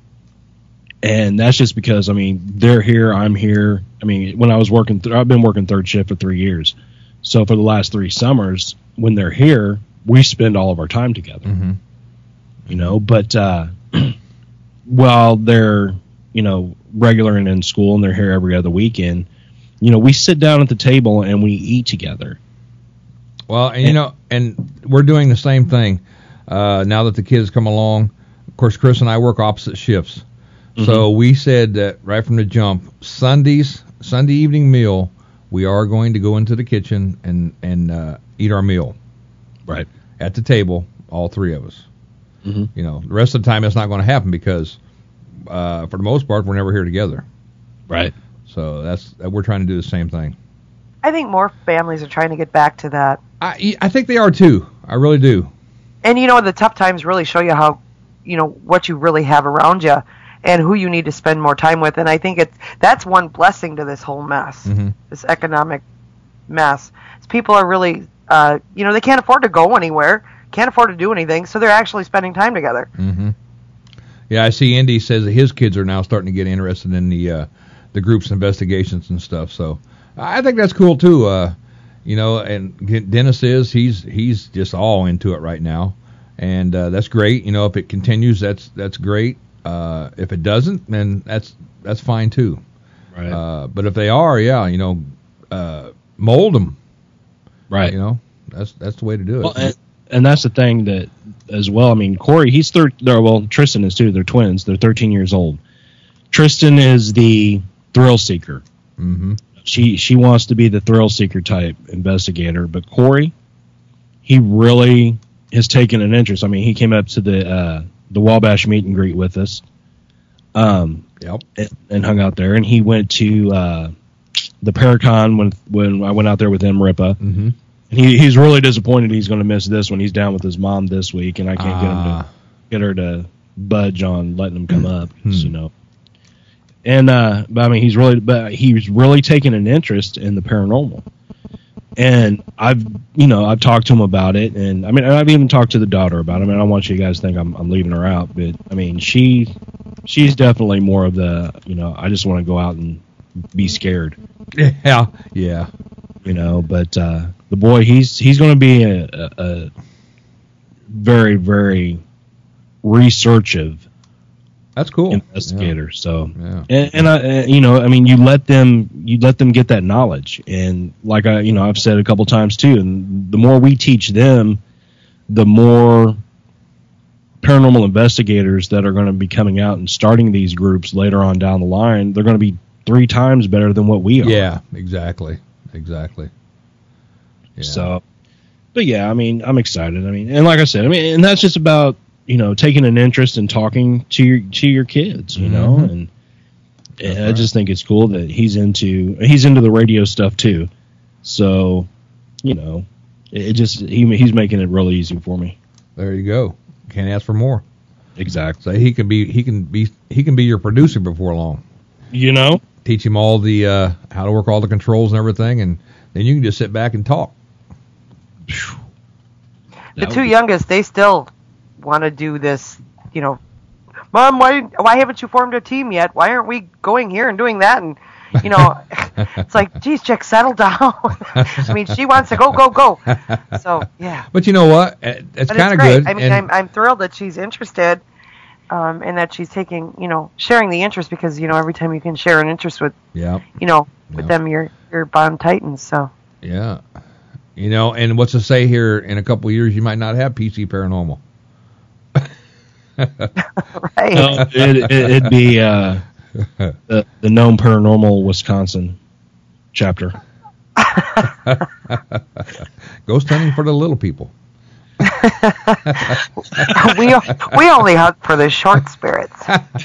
and that's just because, I mean, they're here, I'm here. I mean, when I was working, th- I've been working third shift for three years, so for the last three summers, when they're here, we spend all of our time together. Mm-hmm. You know, but uh, while they're, you know, regular and in school and they're here every other weekend, you know, we sit down at the table and we eat together. Well, and you know, and we're doing the same thing uh, now that the kids come along. Of course, Chris and I work opposite shifts, so we said that right from the jump, Sundays, Sunday evening meal, we are going to go into the kitchen and and uh, eat our meal Right. at the table, all three of us. Mhm. You know, the rest of the time it's not going to happen because, uh, for the most part, we're never here together. Right. So that's we're trying to do the same thing. I think more families are trying to get back to that. I I think they are too. I really do. And you know, the tough times really show you how, you know, what you really have around you and who you need to spend more time with. And I think it's that's one blessing to this whole mess, Mm-hmm. this economic mess. Is people are really, uh, you know, they can't afford to go anywhere, can't afford to do anything, so they're actually spending time together. Mm-hmm. Yeah, I see. Indy says that his kids are now starting to get interested in the uh, the groups investigations and stuff. So I think that's cool too. Uh, you know, and Dennis is he's he's just all into it right now, and uh, that's great. You know, if it continues, that's that's great. Uh, if it doesn't, then that's that's fine too. Right. Uh, but if they are, yeah, you know, uh, mold them. right. You know, that's that's the way to do it. Well, and, and that's the thing that as well. I mean, Corey, he's thir- they're, well, Tristan is too. They're twins. They're thirteen years old. Tristan is the thrill seeker. Mm-hmm. She she wants to be the thrill seeker type investigator, but Corey, he really has taken an interest. I mean, he came up to the uh, the Wabash meet and greet with us, um, Yep. and, and hung out there. And he went to uh, the Paracon when when I went out there with him, Ripa. Mm-hmm. And he he's really disappointed he's going to miss this one. He's down with his mom this week, and I can't get him Ah. to get her to budge on letting him come up. Hmm. You know. And uh, but I mean, he's really, but he's really taken an interest in the paranormal. And I've, you know, I've talked to him about it, and I mean, I've even talked to the daughter about it. I mean, I don't want you guys to think I'm, I'm leaving her out, but I mean, she, she's definitely more of the, you know, I just want to go out and be scared, Yeah. Yeah. you know. But uh, the boy, he's he's going to be a, a, a very very researchive That's cool. investigator. So, Yeah. and, and I, uh, you know, I mean, you let them, you let them get that knowledge, and like I, you know, I've said a couple times too, and the more we teach them, the more paranormal investigators that are going to be coming out and starting these groups later on down the line, they're going to be three times better than what we are. Yeah, exactly, exactly. Yeah. So, but yeah, I mean, I'm excited. I mean, and like I said, I mean, and that's just about, you know, taking an interest in talking to your to your kids, you know, Mhm. and, That's and I right. just think it's cool that he's into he's into the radio stuff too. So, you know, it, it just he he's making it really easy for me. There you go. Can't ask for more. Exactly. So he can be he can be he can be your producer before long. You know, Teach him all the uh, how to work all the controls and everything, and then you can just sit back and talk. The two youngest, they still want to do this, you know, Mom, why why haven't you formed a team yet? Why aren't we going here and doing that? And you know, it's like, geez, Chick, settle down. I mean, she wants to go, go, go. So yeah. But you know what? It's kind of good. I mean, and I'm I'm thrilled that she's interested, um, and that she's taking, you know, sharing the interest, because you know every time you can share an interest with, yeah, you know, with yeah. them, you're you're bond tightens. So yeah, you know, and what's to say here in a couple of years you might not have P C Paranormal. Right. No, it, it, it'd be uh, the the Gnome Paranormal Wisconsin chapter. Ghost hunting for the little people. we we only hunt for the short spirits.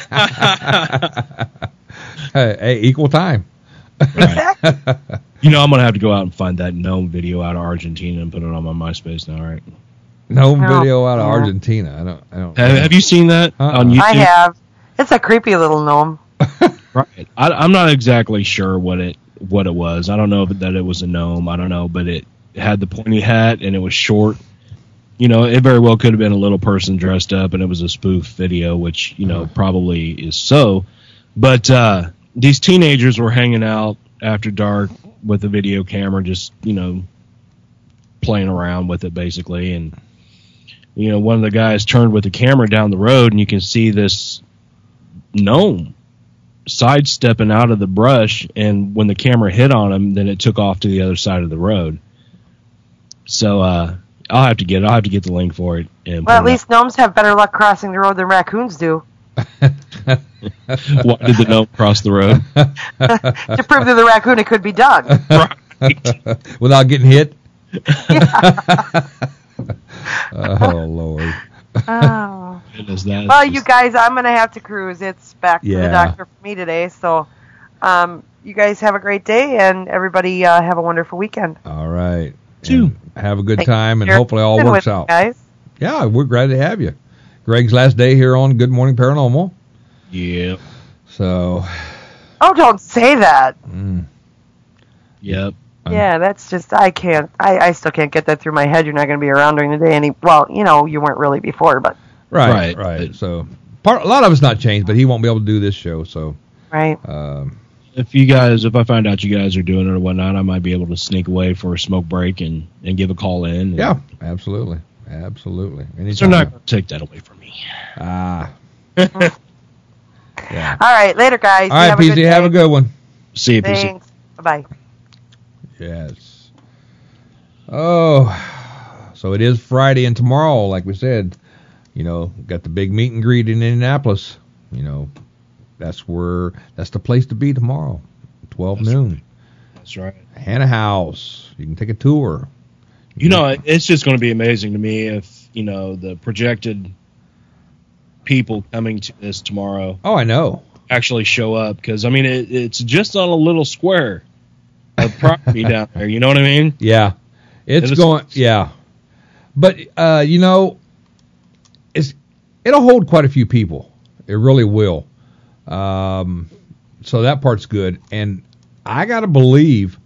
hey, hey, equal time. Exactly. You know, I'm gonna have to go out and find that gnome video out of Argentina and put it on my MySpace now, right? No Oh, video out of yeah. Argentina. I don't. I don't. Have, have you seen that Uh-uh. on YouTube? I have. It's a creepy little gnome. Right. I, I'm not exactly sure what it what it was. I don't know if that it was a gnome. I don't know, but it had the pointy hat and it was short. You know, it very well could have been a little person dressed up, and it was a spoof video, which you know Uh-huh. probably is so. But uh, these teenagers were hanging out after dark with a video camera, just you know, playing around with it basically, and you know, one of the guys turned with the camera down the road, and you can see this gnome sidestepping out of the brush, and when the camera hit on him, then it took off to the other side of the road. So uh, I'll have to get I'll have to get the link for it. And Well, at put it least gnomes have better luck crossing the road than raccoons do. up. Why did the gnome cross the road? To prove to the raccoon it could be done. Right. Without getting hit. Oh Lord. Oh. Goodness, that's Well, just- you guys, I'm going to have to cruise. It's back to Yeah. the doctor for me today. So um, you guys have a great day, and everybody uh, have a wonderful weekend. All right. Two. And have a good Thank time, and you for hopefully all being works with me, out. Guys. Yeah, we're glad to have you. Greg's last day here on Good Morning Paranormal. Yep. So, Oh, don't say that. mm, Yep. Um, Yeah, that's just, I can't, I, I still can't get that through my head. You're not going to be around during the day any, well, you know, you weren't really before, but, right, right. Right. So, part a lot of it's not changed, but he won't be able to do this show. So, right. um, If you guys, if I find out you guys are doing it or whatnot, I might be able to sneak away for a smoke break and, and give a call in. yeah, absolutely, absolutely. They're Anytime. not going to take that away from me. Ah. Yeah. All right, later, guys. All right, have a P good Z, have day. a good one. See you, P C. Thanks. Bye-bye. Yes. Oh, so it is Friday, and tomorrow, like we said, you know, got the big meet and greet in Indianapolis. You know, that's where that's the place to be tomorrow, twelve That's noon. That's right. Hannah House. You can take a tour. You know, it's just going to be amazing to me if, you know, the projected people coming to this tomorrow Oh, I know. actually show up. Because, I mean, it, it's just on a little square of property down there. You know what I mean? Yeah, it's It is- going. Yeah, but uh, you know, it's it'll hold quite a few people. It really will. Um, so that part's good, and I gotta believe.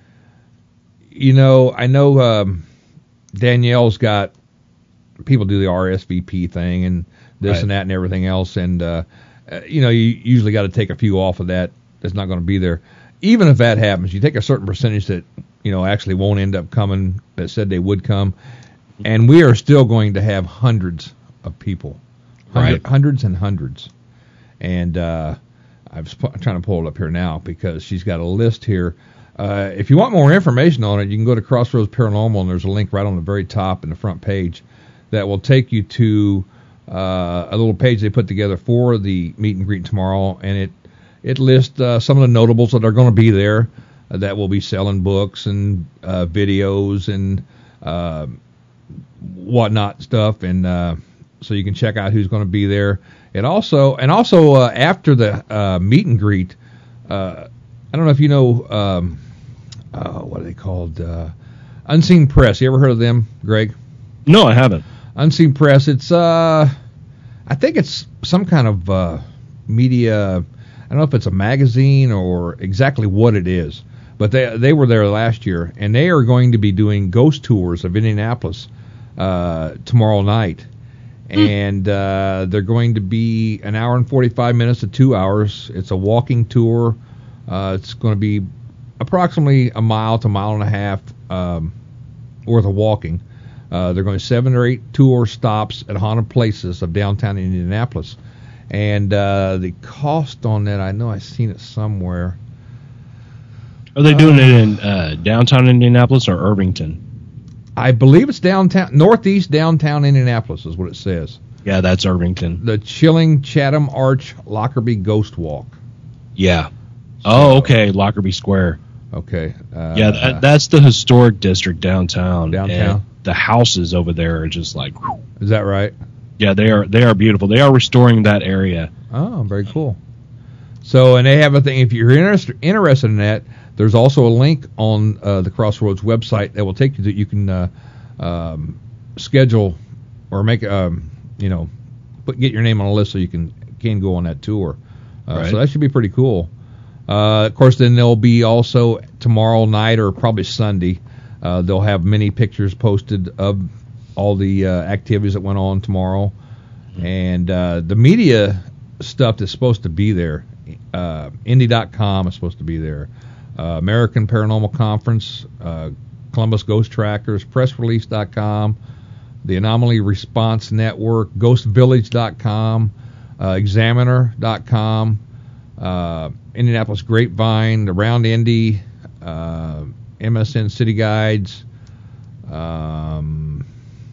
You know, I know um, Danielle's got people do the R S V P thing and this Right. and that and everything else, and uh, uh, you know, you usually got to take a few off of that. That's not going to be there. Even if that happens, you take a certain percentage that, you know, actually won't end up coming that said they would come, and we are still going to have hundreds of people, Hundred, Right. hundreds and hundreds. And uh, I'm sp- trying to pull it up here now because she's got a list here. Uh, if you want more information on it, you can go to Crossroads Paranormal, and there's a link right on the very top in the front page that will take you to uh, a little page they put together for the meet and greet tomorrow, and it it lists uh, some of the notables that are going to be there uh, that will be selling books and uh, videos and uh, whatnot stuff, and uh, so you can check out who's going to be there. And also, and also uh, after the uh, meet and greet, uh, I don't know if you know, um, uh, what are they called? Uh, Unseen Press. You ever heard of them, Greg? No, I haven't. Unseen Press. It's uh, I think it's some kind of uh, media. I don't know if it's a magazine or exactly what it is, but they they were there last year, and they are going to be doing ghost tours of Indianapolis uh, tomorrow night. and uh, they're going to be an hour and forty-five minutes to two hours. It's a walking tour. Uh, it's going to be approximately a mile to a mile and a half um, worth of walking. Uh, they're going to seven or eight tour stops at haunted places of downtown Indianapolis. And uh, the cost on that, I know I've seen it somewhere. Are they doing uh, it in uh, downtown Indianapolis or Irvington? I believe it's downtown, northeast downtown Indianapolis is what it says. Yeah, that's Irvington. The Chilling Chatham Arch Lockerbie Ghost Walk. Yeah. Oh, okay, Lockerbie Square. Okay. Uh, yeah, that, that's the historic district downtown. Downtown. And the houses over there are just like. Whew. Is that right? Yeah, they are. They are beautiful. They are restoring that area. Oh, very cool. So, and they have a thing. If you're interested interested in that, there's also a link on uh, the Crossroads website that will take you that you can uh, um, schedule or make um, you know put get your name on a list so you can can go on that tour. Uh, right. So that should be pretty cool. Uh, of course, then there'll be also tomorrow night or probably Sunday. Uh, they'll have many pictures posted of all the uh, activities that went on tomorrow, mm-hmm. and uh, the media stuff that's supposed to be there. Uh, Indy dot com is supposed to be there. Uh, American Paranormal Conference, uh, Columbus Ghost Trackers, Press Release dot com, the Anomaly Response Network, Ghost Village dot com, uh, Examiner dot com, uh, Indianapolis Grapevine, Around Indy, uh, M S N City Guides, um,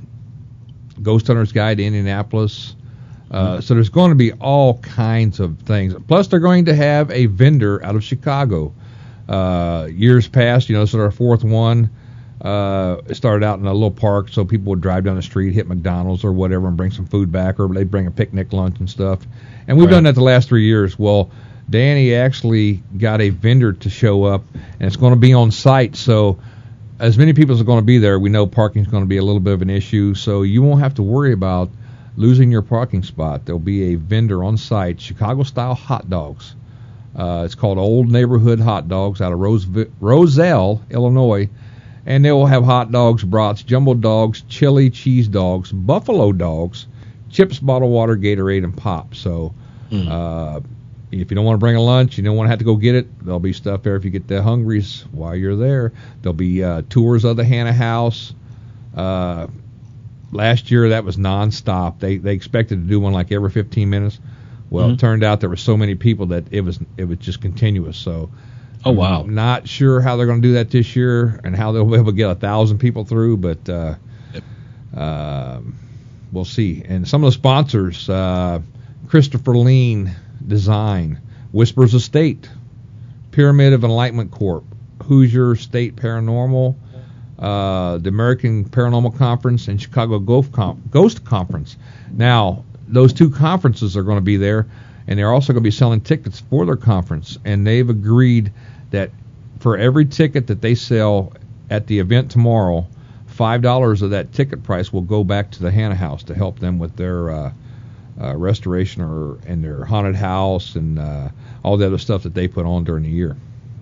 Ghost Hunter's Guide to Indianapolis. Uh, mm-hmm. So there's going to be all kinds of things. Plus, they're going to have a vendor out of Chicago. Uh, years past, you know, this is our fourth one. Uh, it started out in a little park, so people would drive down the street, hit McDonald's or whatever, and bring some food back, or they'd bring a picnic lunch and stuff. And we've right. done that the last three years. Well, Danny actually got a vendor to show up, and it's going to be on site. So as many people as are going to be there, we know parking is going to be a little bit of an issue. So you won't have to worry about losing your parking spot. There'll be a vendor on site, Chicago-style hot dogs. Uh, it's called Old Neighborhood Hot Dogs out of Rose, Roselle, Illinois. And they will have hot dogs, brats, jumbo dogs, chili cheese dogs, buffalo dogs, chips, bottled water, Gatorade, and pop. So mm. uh, if you don't want to bring a lunch, you don't want to have to go get it, there'll be stuff there if you get the hungries while you're there. There'll be uh, tours of the Hannah House. Uh, last year, that was nonstop. They they expected to do one like every fifteen minutes. Well, mm-hmm. it turned out there were so many people that it was it was just continuous. So, oh wow, I'm not sure how they're going to do that this year and how they'll be able to get a thousand people through, but uh, yep. uh, we'll see. And some of the sponsors: uh, Christopher Lean Design, Whispers Estate, Pyramid of Enlightenment Corp, Hoosier State Paranormal, uh, the American Paranormal Conference, and Chicago Ghost, Com- Ghost Conference. Now, those two conferences are going to be there, and they're also going to be selling tickets for their conference. And they've agreed that for every ticket that they sell at the event tomorrow, five dollars of that ticket price will go back to the Hannah House to help them with their uh, uh, restoration or and their haunted house and uh, all the other stuff that they put on during the year.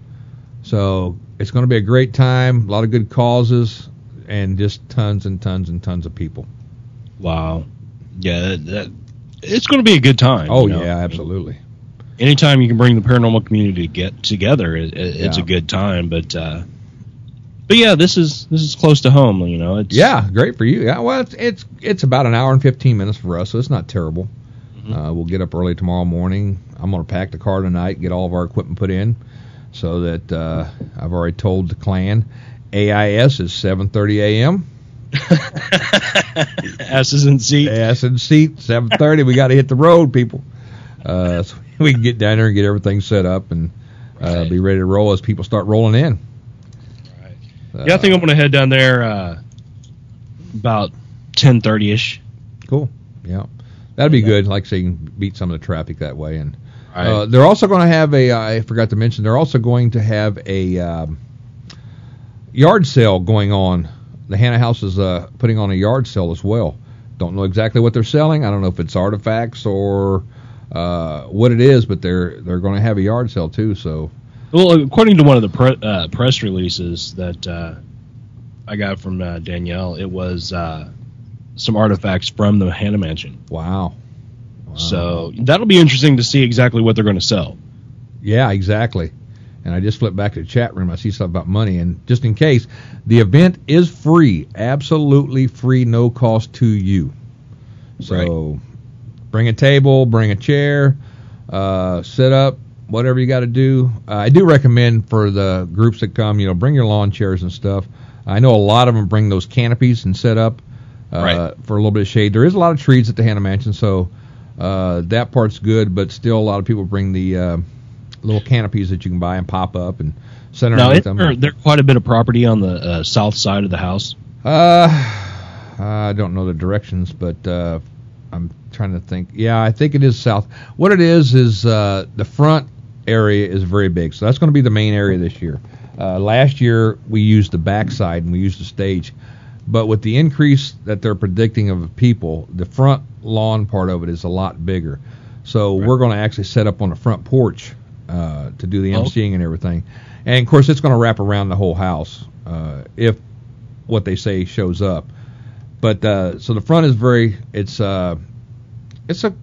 So it's going to be a great time, a lot of good causes, and just tons and tons and tons of people. Wow. Yeah, that, that, it's going to be a good time. Oh, you know? yeah, absolutely. Anytime you can bring the paranormal community to get together, it, it, yeah. it's a good time. But, uh, but yeah, this is this is close to home. You know, it's yeah, great for you. Yeah, well, it's it's, it's about an hour and fifteen minutes for us, so it's not terrible. Mm-hmm. Uh, we'll get up early tomorrow morning. I'm going to pack the car tonight, get all of our equipment put in, so that uh, I've already told the clan A I S is seven thirty a.m. Asses in seat. Ass in seat. seven thirty. We got to hit the road, people. Uh, so we can get down there and get everything set up and uh, right. be ready to roll as people start rolling in. Right. Uh, yeah, I think I'm going to head down there uh, about ten thirty ish. Cool. Yeah, that'd be good. Like I say, you can beat some of the traffic that way. And right. uh, they're also going to have a. I forgot to mention. They're also going to have a um, yard sale going on. The Hannah House is uh, putting on a yard sale as well. Don't know exactly what they're selling. I don't know if it's artifacts or uh, what it is, but they're they're going to have a yard sale too. So, well, according to one of the pre- uh, press releases that uh, I got from uh, Danielle, it was uh, some artifacts from the Haunted Mansion. Wow. wow. So that'll be interesting to see exactly what they're going to sell. Yeah, exactly. And I just flipped back to the chat room. I see stuff about money. And just in case, the event is free, absolutely free, no cost to you. So right. Bring a table, bring a chair, uh, sit up, whatever you got to do. Uh, I do recommend for the groups that come, you know, bring your lawn chairs and stuff. I know a lot of them bring those canopies and set up uh, right. for a little bit of shade. There is a lot of trees at the Haunted Mansion, so uh, that part's good. But still, a lot of people bring the uh, little canopies that you can buy and pop up and center now, underneath them. Now, is there quite a bit of property on the uh, south side of the house? Uh, I don't know the directions, but uh, I'm trying to think. Yeah, I think it is south. What it is is uh, the front area is very big, so that's going to be the main area this year. Uh, last year we used the backside and we used the stage, but with the increase that they're predicting of people, the front lawn part of it is a lot bigger. So right. we're going to actually set up on the front porch uh, to do the emceeing oh. and everything. And of course, it's going to wrap around the whole house uh, if what they say shows up. But uh, so the front is very, it's uh, it's a,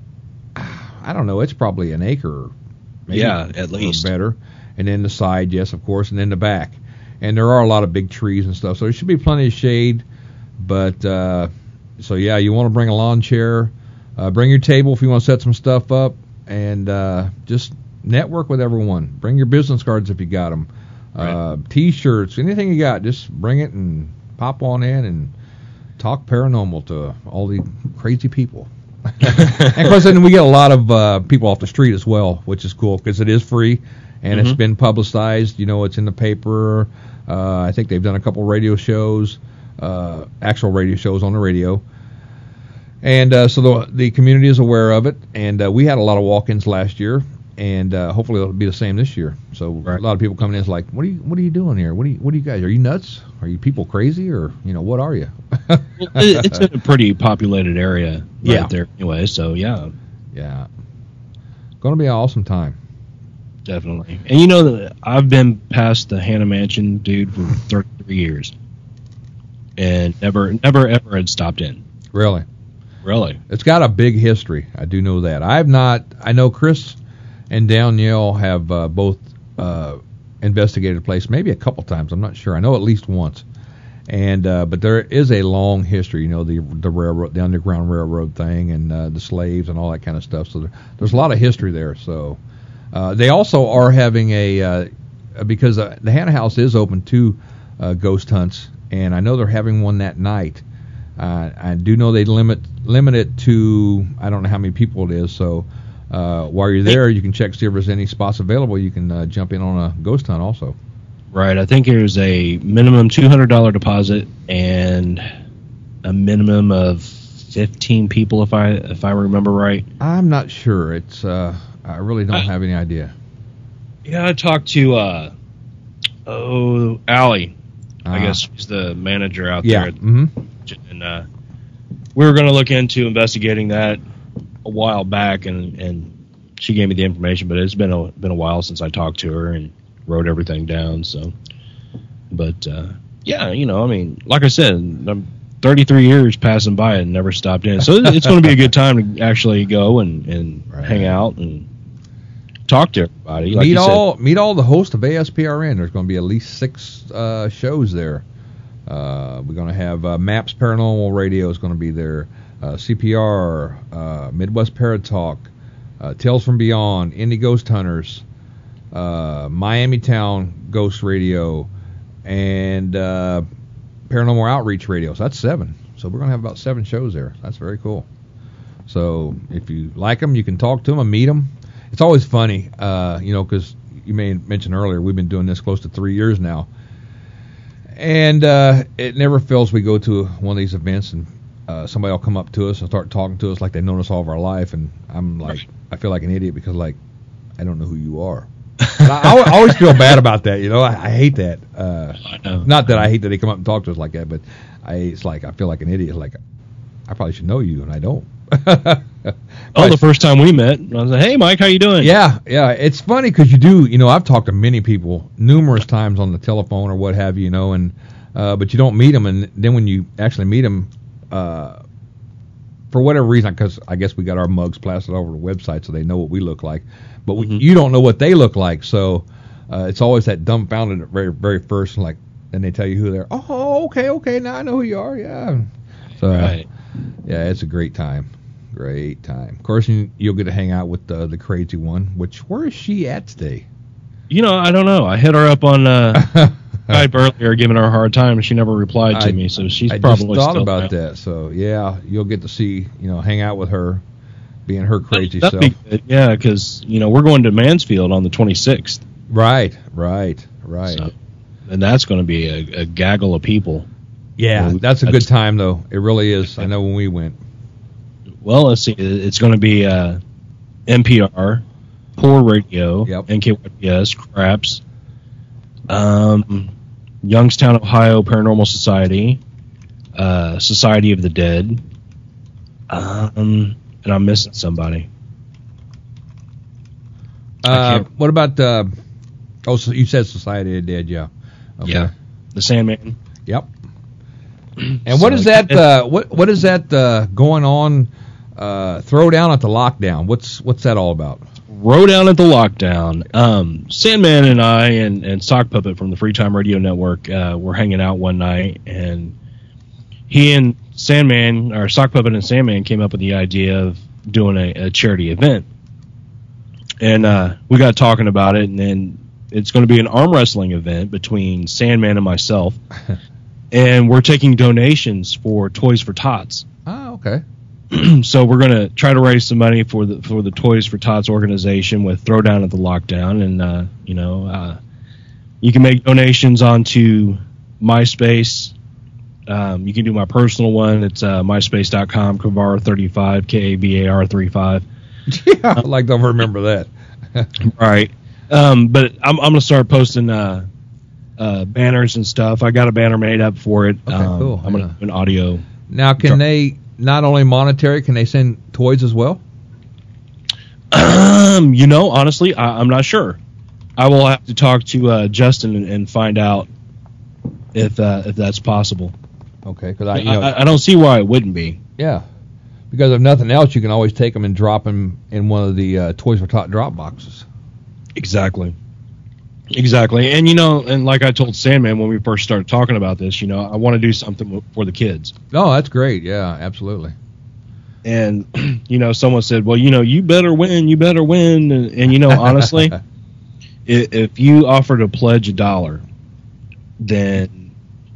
I don't know, it's probably an acre. Maybe yeah, at least better. And then the side, yes, of course, and then the back. And there are a lot of big trees and stuff, so there should be plenty of shade. But uh, so yeah, you want to bring a lawn chair, uh, bring your table if you want to set some stuff up, and uh, just network with everyone. Bring your business cards if you got them, right. uh, T-shirts, anything you got. Just bring it and pop on in and talk paranormal to all the crazy people. And of course, then we get a lot of uh, people off the street as well, which is cool because it is free and mm-hmm. it's been publicized. You know, it's in the paper. Uh, I think they've done a couple radio shows, uh, actual radio shows on the radio. And uh, so the, the community is aware of it. And uh, we had a lot of walk-ins last year, and uh, hopefully it'll be the same this year. So right. a lot of people coming in is like, what are you, what are you doing here? What are you, what are you guys? Are you nuts? Are you people crazy, or you know, what are you? Well, it's in a pretty populated area right yeah. there anyway. So yeah, yeah, going to be an awesome time. Definitely. And you know that I've been past the Haunted Mansion, dude, for thirty-three years, and never, never, ever had stopped in. Really, really. It's got a big history. I do know that. I've not. I know Chris and Danielle have uh, both uh, investigated the place maybe a couple times. I'm not sure. I know at least once. And uh, but there is a long history, you know, the the railroad, the Underground Railroad thing, and uh, the slaves and all that kind of stuff. So there, there's a lot of history there. So uh, they also are having a uh, because uh, the Hannah House is open to uh, ghost hunts, and I know they're having one that night. Uh, I do know they limit limit it to I don't know how many people it is. So uh, while you're there, you can check see if there's any spots available. You can uh, jump in on a ghost hunt also. Right, I think there's a minimum two hundred dollars deposit and a minimum of fifteen people, if I if I remember right. I'm not sure. It's uh, I really don't I, have any idea. Yeah, I talked to uh, oh Allie. Uh, I guess she's the manager out yeah. there. Mm-hmm. And uh, we were going to look into investigating that a while back, and, and she gave me the information, but it's been a been a while since I talked to her and wrote everything down. So, but uh, yeah, you know, I mean, like I said, I'm thirty-three years passing by and never stopped in. So it's going to be a good time to actually go and, and right. hang out and talk to everybody. Like meet all said. meet all the hosts of A S P R N. There's going to be at least six uh, shows there. Uh, we're going to have uh, Maps Paranormal Radio is going to be there. Uh, C P R, uh, Midwest Paratalk, uh, Tales from Beyond, Indie Ghost Hunters, uh, Miami Town Ghost Radio, and uh, Paranormal Outreach Radio. So that's seven. So we're going to have about seven shows there. That's very cool. So if you like them, you can talk to them and meet them. It's always funny, uh, you know, because you may have mentioned earlier, we've been doing this close to three years now. And uh, it never fails. We go to one of these events and uh, somebody will come up to us and start talking to us like they've known us all of our life. And I'm like, I feel like an idiot because, like, I don't know who you are. And I, I always feel bad about that, you know. I, I hate that. Uh, I know. Not that I hate that they come up and talk to us like that, but I, it's like I feel like an idiot. Like, I probably should know you, and I don't. Oh, the first time we met, I was like, "Hey, Mike, how you doing?" Yeah, yeah. It's funny because you do, you know, I've talked to many people numerous times on the telephone or what have you, you know, and uh, but you don't meet them, and then when you actually meet them, uh, for whatever reason, because I guess we got our mugs plastered over the website so they know what we look like, but we, Mhm. you don't know what they look like, so uh, it's always that dumbfounded at very very first, like, and they tell you who they're. Oh, okay, okay, now I know who you are. Yeah. So Right. yeah, it's a great time. Great time. Of course, you, you'll get to hang out with uh, the crazy one. Which where is she at today? You know, I don't know. I hit her up on uh, Skype earlier, giving her a hard time, and she never replied to I- me. So she's I probably just thought still about there. that. So yeah, you'll get to see, you know, hang out with her, being her crazy That'd self. be good. Yeah, because you know we're going to Mansfield on the twenty-sixth, Right, right, right. so, and that's going to be a, a gaggle of people. Yeah, Well, that's a good that's- time though. It really is. I know when we went. Well, let's see. It's going to be uh, N P R, Poor Radio, Yep. N K Y P S, Craps, um, Youngstown, Ohio Paranormal Society, uh, Society of the Dead, um, and I'm missing somebody. Uh, can't- what about? Uh, oh, so you said Society of the Dead, yeah. Okay. Yeah, the Sandman. Yep. And what So, is that? it- Uh, what what is that uh, going on? Uh, Throwdown at the Lockdown. What's what's that all about? Row down at the lockdown. Um, Sandman and I and, and Sock Puppet from the Free Time Radio Network uh, were hanging out one night, and he and Sandman, or Sock Puppet and Sandman, came up with the idea of doing a, a charity event. And uh, we got talking about it, and then it's going to be an arm wrestling event between Sandman and myself, and we're taking donations for Toys for Tots. Oh, okay. So we're going to try to raise some money for the for the Toys for Tots organization with Throwdown at the Lockdown, and uh, you know, uh, you can make donations onto MySpace. Um, you can do my personal one. It's uh, myspace dot com, Kavar thirty-five, K A B A R thirty-five. Yeah, I like to remember that. Right. Um, but I'm I'm going to start posting uh, uh, banners and stuff. I got a banner made up for it. Okay, um, cool. I'm going to Yeah. do an audio. Now, can they not only monetary? Can they send toys as well? Um, you know, honestly, I, I'm not sure. I will have to talk to uh, Justin and, and find out if uh, if that's possible. Okay, because I, I, you know, I, I don't see why it wouldn't be. yeah, because if nothing else, you can always take them and drop them in one of the uh, Toys for Tot drop boxes. Exactly. Exactly. And, you know, and like I told Sandman when we first started talking about this, you know, I want to do something w- for the kids. Oh, that's great. Yeah, absolutely. And, you know, someone said, well, you know, you better win, you better win. And, and you know, honestly, i- if you offer to pledge a dollar, then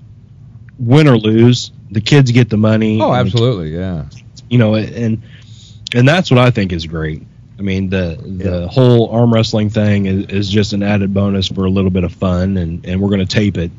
win or lose, the kids get the money. Oh, and the absolutely. Yeah. you know, and and that's what I think is great. I mean, the the Yeah. whole arm wrestling thing is, is just an added bonus for a little bit of fun, and, and we're going to tape it,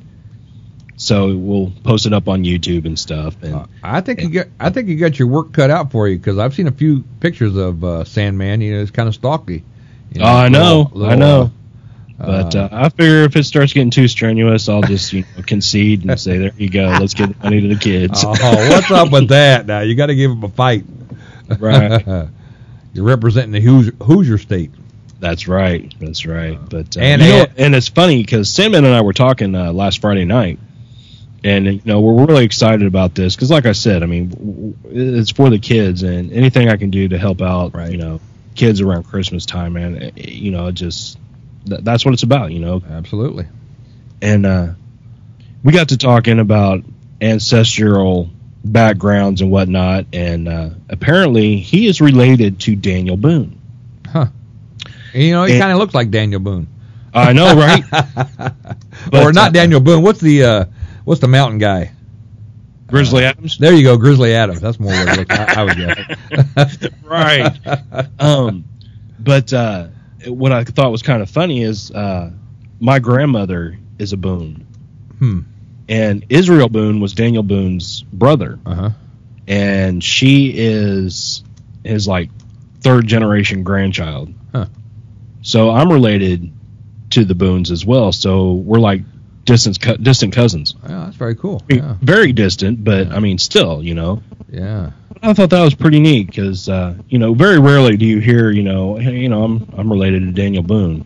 so we'll post it up on YouTube and stuff. And Uh, I think you get. I think you got your work cut out for you because I've seen a few pictures of uh, Sandman. You know, it's kind of stalky. You oh, I know, little- I know. uh, But uh, I figure if it starts getting too strenuous, I'll just you know, concede and say, "There you go. Let's get the money to the kids." Oh, what's up with that? Now you got to give him a fight. Right. You're representing the Hoosier, Hoosier state. That's right. That's right. But uh, And- you know, and- and it's funny because Sandman and I were talking uh, last Friday night, and you know we're really excited about this because, like I said, I mean w- w- it's for the kids, and anything I can do to help out, Right. you know, kids around Christmas time, man. eh, You know, it just th- that's what it's about, you know. Absolutely. And uh, we got to talking about ancestral backgrounds and whatnot, and uh, apparently he is related to Daniel Boone. Huh. And, you know, he And- kind of looks like Daniel Boone. I know, right? or But, not uh, Daniel Boone. What's the uh, what's the mountain guy? Grizzly Adams. There you go, Grizzly Adams. That's more what it looks like. I would guess. Right. Um, but uh, what I thought was kind of funny is uh, my grandmother is a Boone, Hmm. and Israel Boone was Daniel Boone's brother, Uh huh. and she is his like third generation grandchild. Huh. So I'm related to the Boones as well. So we're like distant co- distant cousins. Yeah, that's very cool. I mean, Yeah. very distant, but Yeah. I mean, still, you know. Yeah. I thought that was pretty neat because, uh, you know, very rarely do you hear, you know, hey, you know, I'm I'm related to Daniel Boone.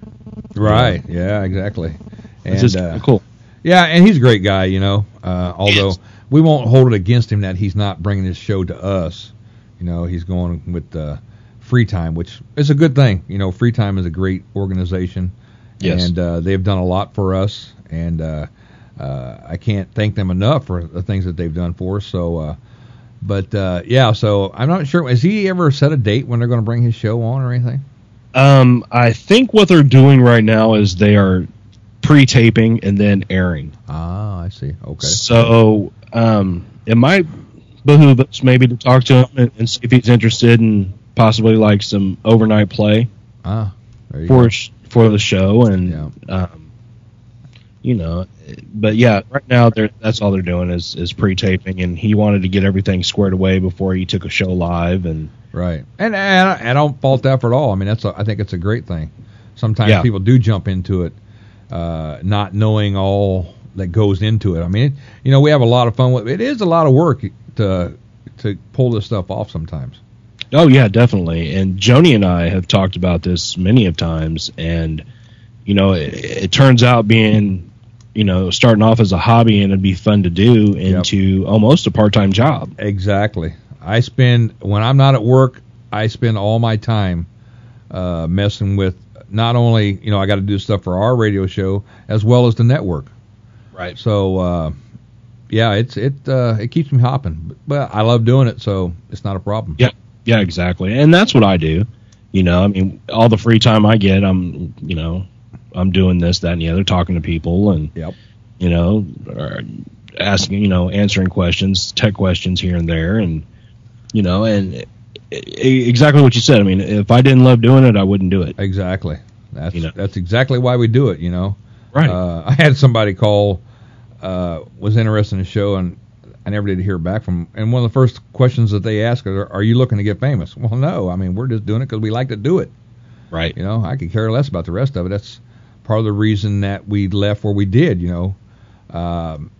Right. Yeah. Exactly. It's And just uh, cool. yeah, and he's a great guy. You know, uh, although we won't hold it against him that he's not bringing his show to us. You know, he's going with uh, Free Time, which is a good thing. You know, Free Time is a great organization, Yes. and uh, they've done a lot for us, and uh, uh, I can't thank them enough for the things that they've done for us. So, uh, but uh, yeah, so I'm not sure. Has he ever set a date when they're going to bring his show on or anything? Um, I think what they're doing right now is they are pre-taping and then airing. Ah, I see. Okay. So um, it might behoove us maybe to talk to him and, and see if he's interested in possibly like some overnight play Ah, there you for go. sh- for the show, and Yeah. um, you know, but yeah, right now they're that's all they're doing is is pre-taping, and he wanted to get everything squared away before he took a show live, and Right, and, and I don't fault that at all. I mean, that's a, I think it's a great thing. Sometimes Yeah. people do jump into it, uh, not knowing all that goes into it. I mean, it, you know, we have a lot of fun with it. It is a lot of work to to pull this stuff off sometimes. oh yeah, definitely. And Joni and I have talked about this many of times, and you know, it, it turns out being, you know, starting off as a hobby and it'd be fun to do into almost a part-time job. Exactly. I spend when I'm not at work, I spend all my time uh, messing with not only you know I got to do stuff for our radio show as well as the network. Right. So uh, yeah, it's it uh, it keeps me hopping, but I love doing it, so it's not a problem. Yeah. Yeah, exactly. And that's what I do. You know, I mean, all the free time I get, I'm, you know, I'm doing this, that, and the other, talking to people, and Yep. you know, or asking, you know, answering questions, tech questions here and there, and you know, and i- i- exactly what you said. I mean, if I didn't love doing it, I wouldn't do it. Exactly. That's You know. that's exactly why we do it. You know. Right. Uh, I had somebody call, uh, was interested in the show, and I never did hear back from. And one of the first questions that they ask are, "Are you looking to get famous?" Well, no. I mean, we're just doing it because we like to do it. Right. You know, I could care less about the rest of it. That's part of the reason that we left where we did. You know, um,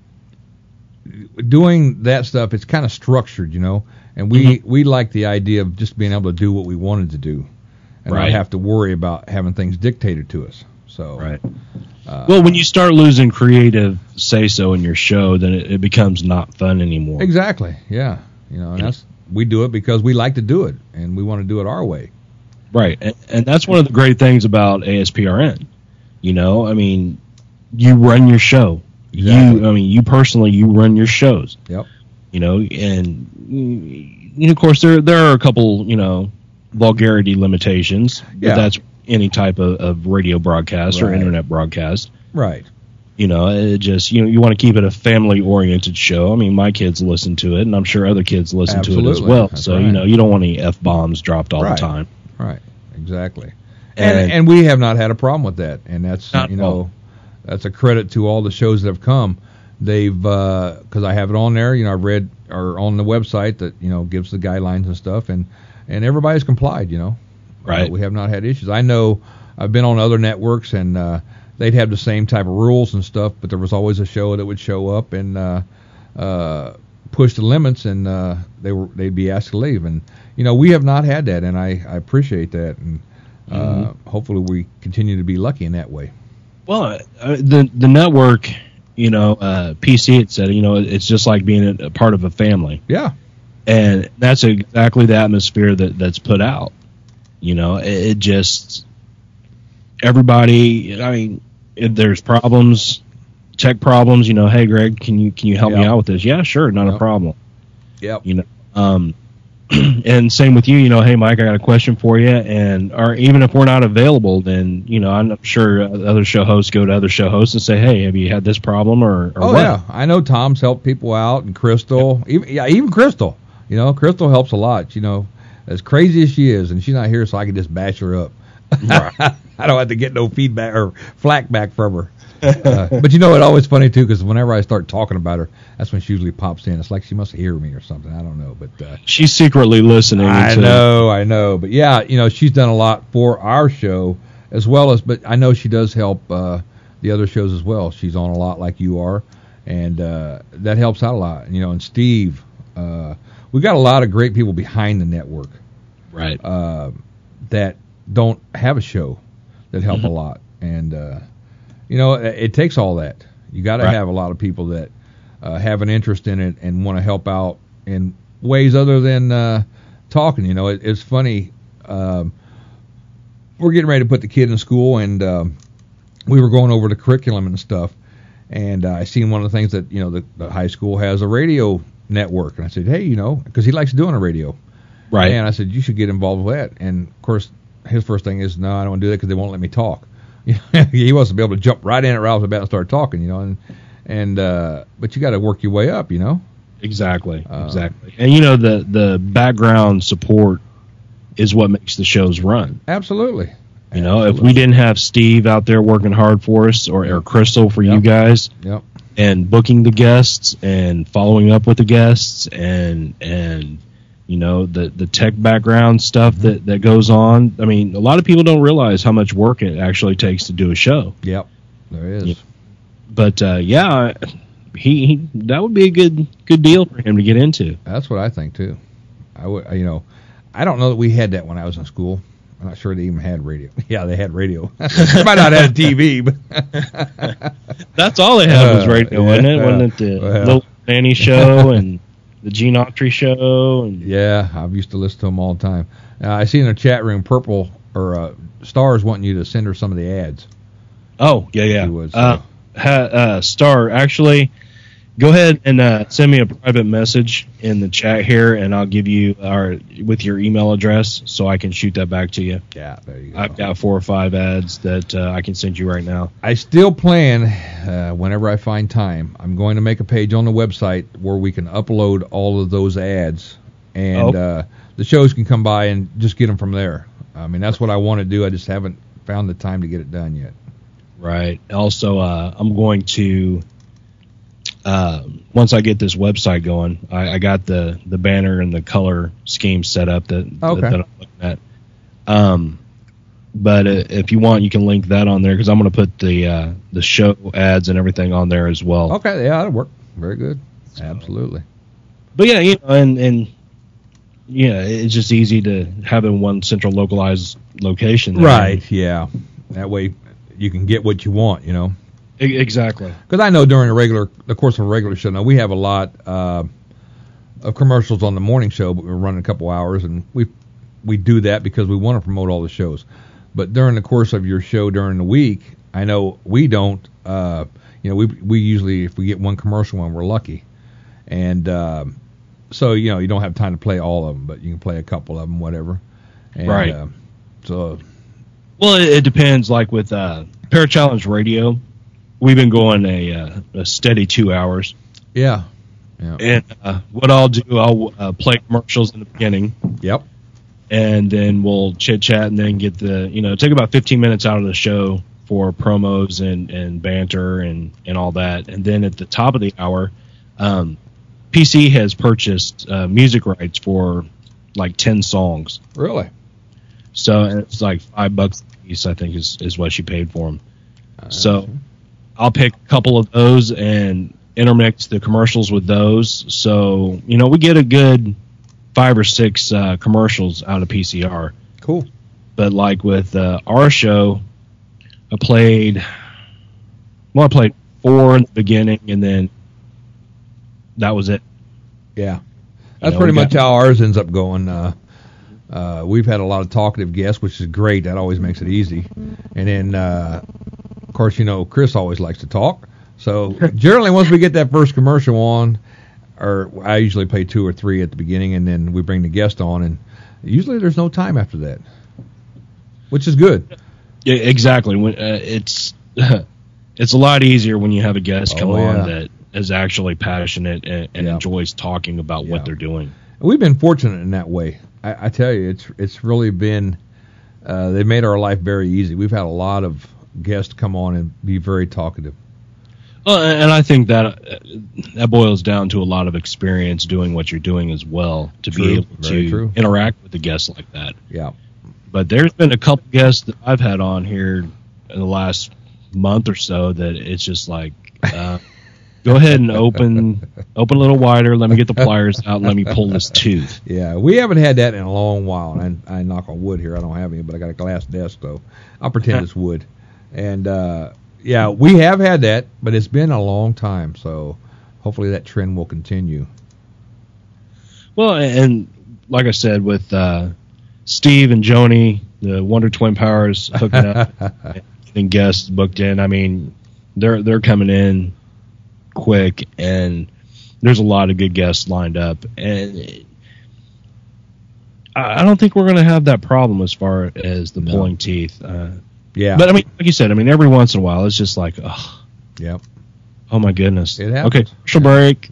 doing that stuff, it's kind of structured. You know, and we we like the idea of just being able to do what we wanted to do, and Right. not have to worry about having things dictated to us. So Right. Uh, Well, when you start losing creative say-so in your show, then it, it becomes not fun anymore. Exactly. Yeah. You know, and that's we do it because we like to do it and we want to do it our way. Right, and, and that's one of the great things about A S P R N. You know, I mean, you run your show. Exactly. You, I mean, you personally, you run your shows. Yep. You know, and you know, of course, there there are a couple, you know, vulgarity limitations. But Yeah. that's any type of, of radio broadcast or Right. internet broadcast. Right. You know, it just you know, you want to keep it a family-oriented show. I mean, my kids listen to it, and I'm sure other kids listen to it as Absolutely. well. That's so right. you know, you don't want any f bombs dropped all Right. the time. Right. Exactly. And, And- and we have not had a problem with that, and that's Not you at know all. that's a credit to all the shows that have come. They've because I have it on there. You know, I've read or on the website that you know gives the guidelines and stuff, and and everybody's complied. You know, Right. Uh, we have not had issues. I know I've been on other networks and uh, they'd have the same type of rules and stuff, but there was always a show that would show up and uh, uh, push the limits, and uh, they were they'd be asked to leave. And you know, we have not had that, and I, I appreciate that, and uh, Mm-hmm. hopefully we continue to be lucky in that way. Well, uh, the the network, you know, uh, P C had said, you know, it's just like being a, a part of a family, Yeah, and that's exactly the atmosphere that that's put out. You know, it, it just everybody. I mean, if there's problems, tech problems. You know, hey Greg, can you can you help me Yeah. out with this? Yeah, sure, not Yep. a problem. yep, You know, um, and same with you. You know, hey Mike, I got a question for you, and or even if we're not available, then you know, I'm sure other show hosts go to other show hosts and say, hey, have you had this problem or, or Oh what? yeah, I know Tom's helped people out, and Crystal, even yeah, even Crystal. You know, Crystal helps a lot. You know, as crazy as she is, and she's not here, so I can just bash her up. I don't have to get no feedback or flack back from her. Uh, but you know, it's always funny too, because whenever I start talking about her, that's when she usually pops in. It's like she must hear me or something. I don't know, but uh, She's secretly listening. I to, know, I know. But yeah, you know, she's done a lot for our show as well as, but I know she does help uh, the other shows as well. She's on a lot like you are, and uh, that helps out a lot. You know, and Steve, uh, we got a lot of great people behind the network Right. uh, that don't have a show that help Mhm. a lot, and uh, you know, it, it takes all that. You got to Right. have a lot of people that uh, have an interest in it and want to help out in ways other than uh, talking. You know, it, it's funny. Um, we're getting ready to put the kid in school, and um, we were going over the curriculum and stuff. And uh, I seen one of the things that, you know, the, the high school has a radio network. And I said, hey, you know, because he likes doing a radio. Right. And I said, you should get involved with that. And, of course, his first thing is, no, I don't want to do that because they won't let me talk. He wants to be able to jump right in at right off the bat and start talking, you know. And, and uh, but you got to work your way up, you know. Exactly, Uh, exactly. And, you know, the, the background support is what makes the shows run. Absolutely. You know, if we didn't have Steve out there working hard for us, or, or Crystal for Yep. you guys, Yep. and booking the guests and following up with the guests and and you know the the tech background stuff that that goes on. I mean, a lot of people don't realize how much work it actually takes to do a show. Yep. There is. Yeah. But uh, yeah, he, he that would be a good good deal for him to get into. That's what I think too. I would, you know, I don't know that we had that when I was in school. I'm not sure they even had radio. Yeah, they had radio. They might not have T V, but That's all they had was Uh, radio, yeah, wasn't it? Wasn't it the well. Little Nanny show and the Gene Autry show? And yeah, I've used to listen to them all the time. Uh, I see in the chat room, Purple or uh, Stars wanting you to send her some of the ads. Oh, yeah, yeah. She would, so. uh, ha, uh, Star, actually, go ahead and uh, send me a private message in the chat here, and I'll give you our with your email address so I can shoot that back to you. Yeah, there you go. I've got four or five ads that uh, I can send you right now. I still plan, uh, whenever I find time, I'm going to make a page on the website where we can upload all of those ads, and Oh. uh, the shows can come by and just get them from there. I mean, that's what I want to do. I just haven't found the time to get it done yet. Right. Also, uh, I'm going to, uh, once I get this website going, I, I got the, the banner and the color scheme set up that, Okay. that, that I'm looking at. Um, but uh, if you want, you can link that on there because I'm going to put the uh, the show ads and everything on there as well. Okay, yeah, that'll work. Very good. Absolutely. But yeah, you know, and and yeah, it's just easy to have it in one central localized location. there. Right, yeah. That way you can get what you want, you know. E- exactly. Because I know during a regular, the course of a regular show, now we have a lot uh, of commercials on the morning show, but we're running a couple hours, and we we do that because we want to promote all the shows. But during the course of your show during the week, I know we don't. Uh, you know, we we usually, if we get one commercial one, we're lucky, and um, so you know you don't have time to play all of them, but you can play a couple of them, whatever. And, Right. Uh, so Well, it, it depends. Like with uh, Parachallenge Radio, we've been going a, uh, a steady two hours. yeah, yeah, And uh, what I'll do, I'll uh, play commercials in the beginning, yep, and then we'll chit chat, and then get the you know take about fifteen minutes out of the show for promos and, and banter and, and all that. And then at the top of the hour, um, P C has purchased uh, music rights for like ten songs. really. So it's like five bucks a piece, I think, is, is what she paid for them. So I'll pick a couple of those and intermix the commercials with those. So, you know, we get a good five or six uh, commercials out of P C R. Cool. But like with uh, our show, I played, well, I played four in the beginning, and then that was it. Yeah, that's know, pretty we much got- how ours ends up going. Uh, uh, we've had a lot of talkative guests, which is great. That always makes it easy. And then, uh, of course, you know, Chris always likes to talk. So generally, once we get that first commercial on, or I usually play two or three at the beginning, and then we bring the guest on, and usually there's no time after that, which is good. Yeah, exactly. When uh, it's it's a lot easier when you have a guest come Oh, yeah. on that is actually passionate and, and Yeah. enjoys talking about Yeah. what they're doing. We've been fortunate in that way. I, I tell you, it's it's really been. Uh, they made our life very easy. We've had a lot of guests come on and be very talkative. Well, and I think that uh, that boils down to a lot of experience doing what you're doing as well to True. be able Very to true. interact with the guests like that. Yeah. But there's been a couple guests that I've had on here in the last month or so that it's just like, uh, go ahead and open open a little wider. Let me get the pliers out and let me pull this tooth. Yeah, we haven't had that in a long while. And I, I knock on wood here. I don't have any, but I got a glass desk, so I'll pretend it's wood. And uh, yeah, we have had that, but it's been a long time. So hopefully that trend will continue. Well, and like I said, with uh, Steve and Joni, the Wonder Twin Powers hooking up and guests booked in, I mean, they're they're coming in quick, and there's a lot of good guests lined up, and I don't think we're going to have that problem as far as the no. pulling teeth. Uh, yeah, but I mean, like you said, I mean, every once in a while, it's just like, oh, yep, oh my goodness. It happens. Okay, commercial break.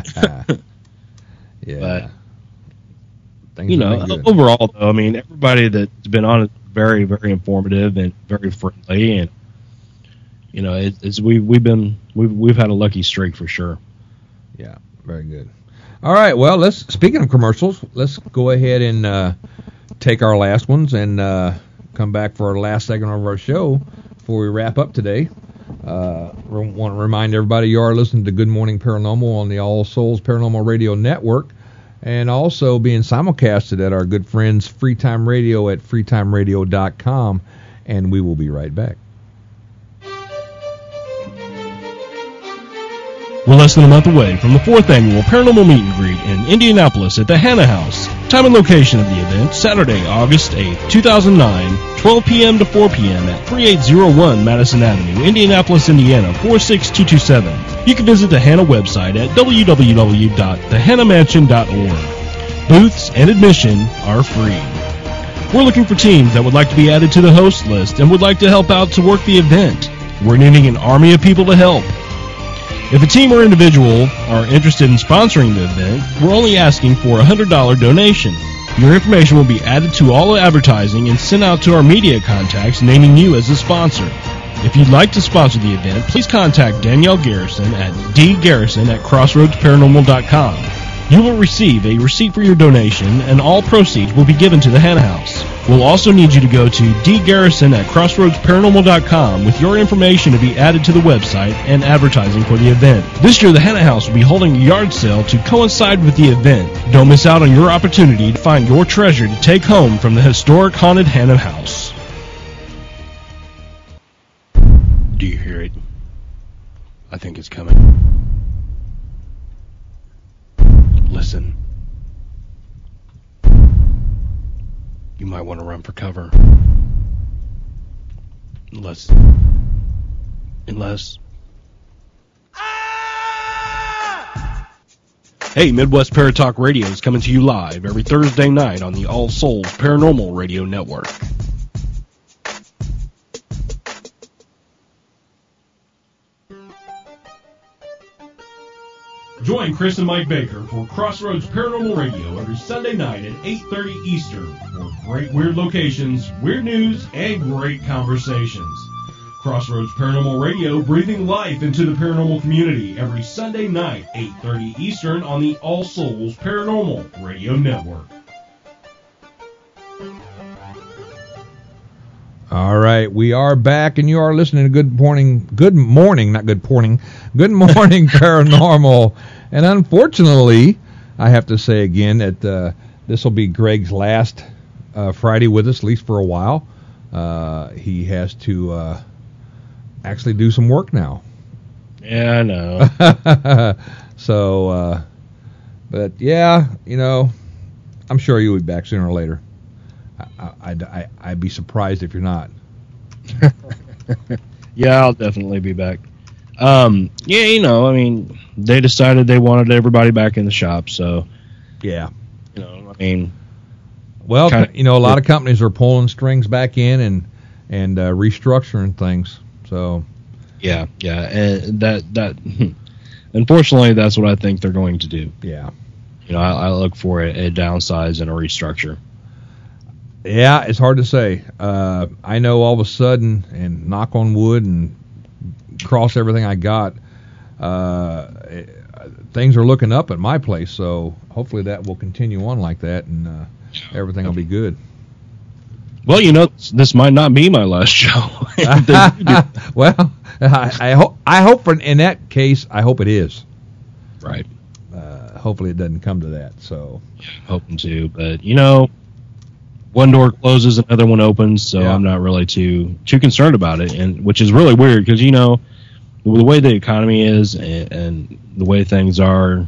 Yeah, but Things you know, overall, though, I mean, everybody that's been on it very, very informative and very friendly, and you know, it, it's we we've been we've we've had a lucky streak for sure. Yeah, very good. All right, well, let's speaking of commercials, let's go ahead and uh, take our last ones and uh, come back for our last segment of our show before we wrap up today. Uh, we want to remind everybody you are listening to Good Morning Paranormal on the All Souls Paranormal Radio Network, and also being simulcasted at our good friends Free Time Radio at free time radio dot com, and we will be right back. We're less than a month away from the fourth annual Paranormal Meet and Greet in Indianapolis at the Hannah House. Time and location of the event, Saturday, August eighth, two thousand nine, twelve p.m. to four p.m. at thirty-eight oh one Madison Avenue, Indianapolis, Indiana, four six two two seven. You can visit the Hannah website at w w w dot the hannah mansion dot org. Booths and admission are free. We're looking for teams that would like to be added to the host list and would like to help out to work the event. We're needing an army of people to help. If a team or individual are interested in sponsoring the event, we're only asking for a one hundred dollars donation. Your information will be added to all the advertising and sent out to our media contacts naming you as a sponsor. If you'd like to sponsor the event, please contact Danielle Garrison at d garrison at crossroads paranormal dot com. You will receive a receipt for your donation, and all proceeds will be given to the Hannah House. We'll also need you to go to d garrison at crossroads paranormal dot com with your information to be added to the website and advertising for the event. This year, the Hannah House will be holding a yard sale to coincide with the event. Don't miss out on your opportunity to find your treasure to take home from the historic haunted Hannah House. Do you hear it? I think it's coming. Listen. You might want to run for cover. Unless... Unless... Hey, Midwest Paratalk Radio is coming to you live every Thursday night on the All Souls Paranormal Radio Network. Join Chris and Mike Baker for Crossroads Paranormal Radio every Sunday night at eight thirty Eastern for great weird locations, weird news, and great conversations. Crossroads Paranormal Radio breathing life into the paranormal community every Sunday night, eight thirty Eastern on the All Souls Paranormal Radio Network. All right, we are back, and you are listening to Good Morning, Good Morning, not Good Morning, Good Morning Paranormal. And unfortunately, I have to say again that uh, this will be Greg's last uh, Friday with us, at least for a while. Uh, he has to uh, actually do some work now. Yeah, I know. so, uh, but yeah, you know, I'm sure you'll be back sooner or later. I, I'd, I, I'd be surprised if you're not. Yeah, I'll definitely be back. Um, yeah, you know, I mean, they decided they wanted everybody back in the shop, so yeah, you know, I mean, well, kinda, you know, a lot of companies are pulling strings back in and and uh, restructuring things. So yeah, yeah, and that that unfortunately, that's what I think they're going to do. Yeah, you know, I, I look for a, a downsize and a restructure. Yeah, it's hard to say. Uh, I know all of a sudden, and knock on wood and cross everything I got, uh, things are looking up at my place, so hopefully that will continue on like that, and uh, everything will be good. Well, you know, this might not be my last show. Well, I, I hope I hope for, in that case, I hope it is. Right. Uh, hopefully it doesn't come to that. So hoping to, but you know, one door closes, another one opens, so yeah. I'm not really too too concerned about it, and which is really weird because, you know, the way the economy is and, and the way things are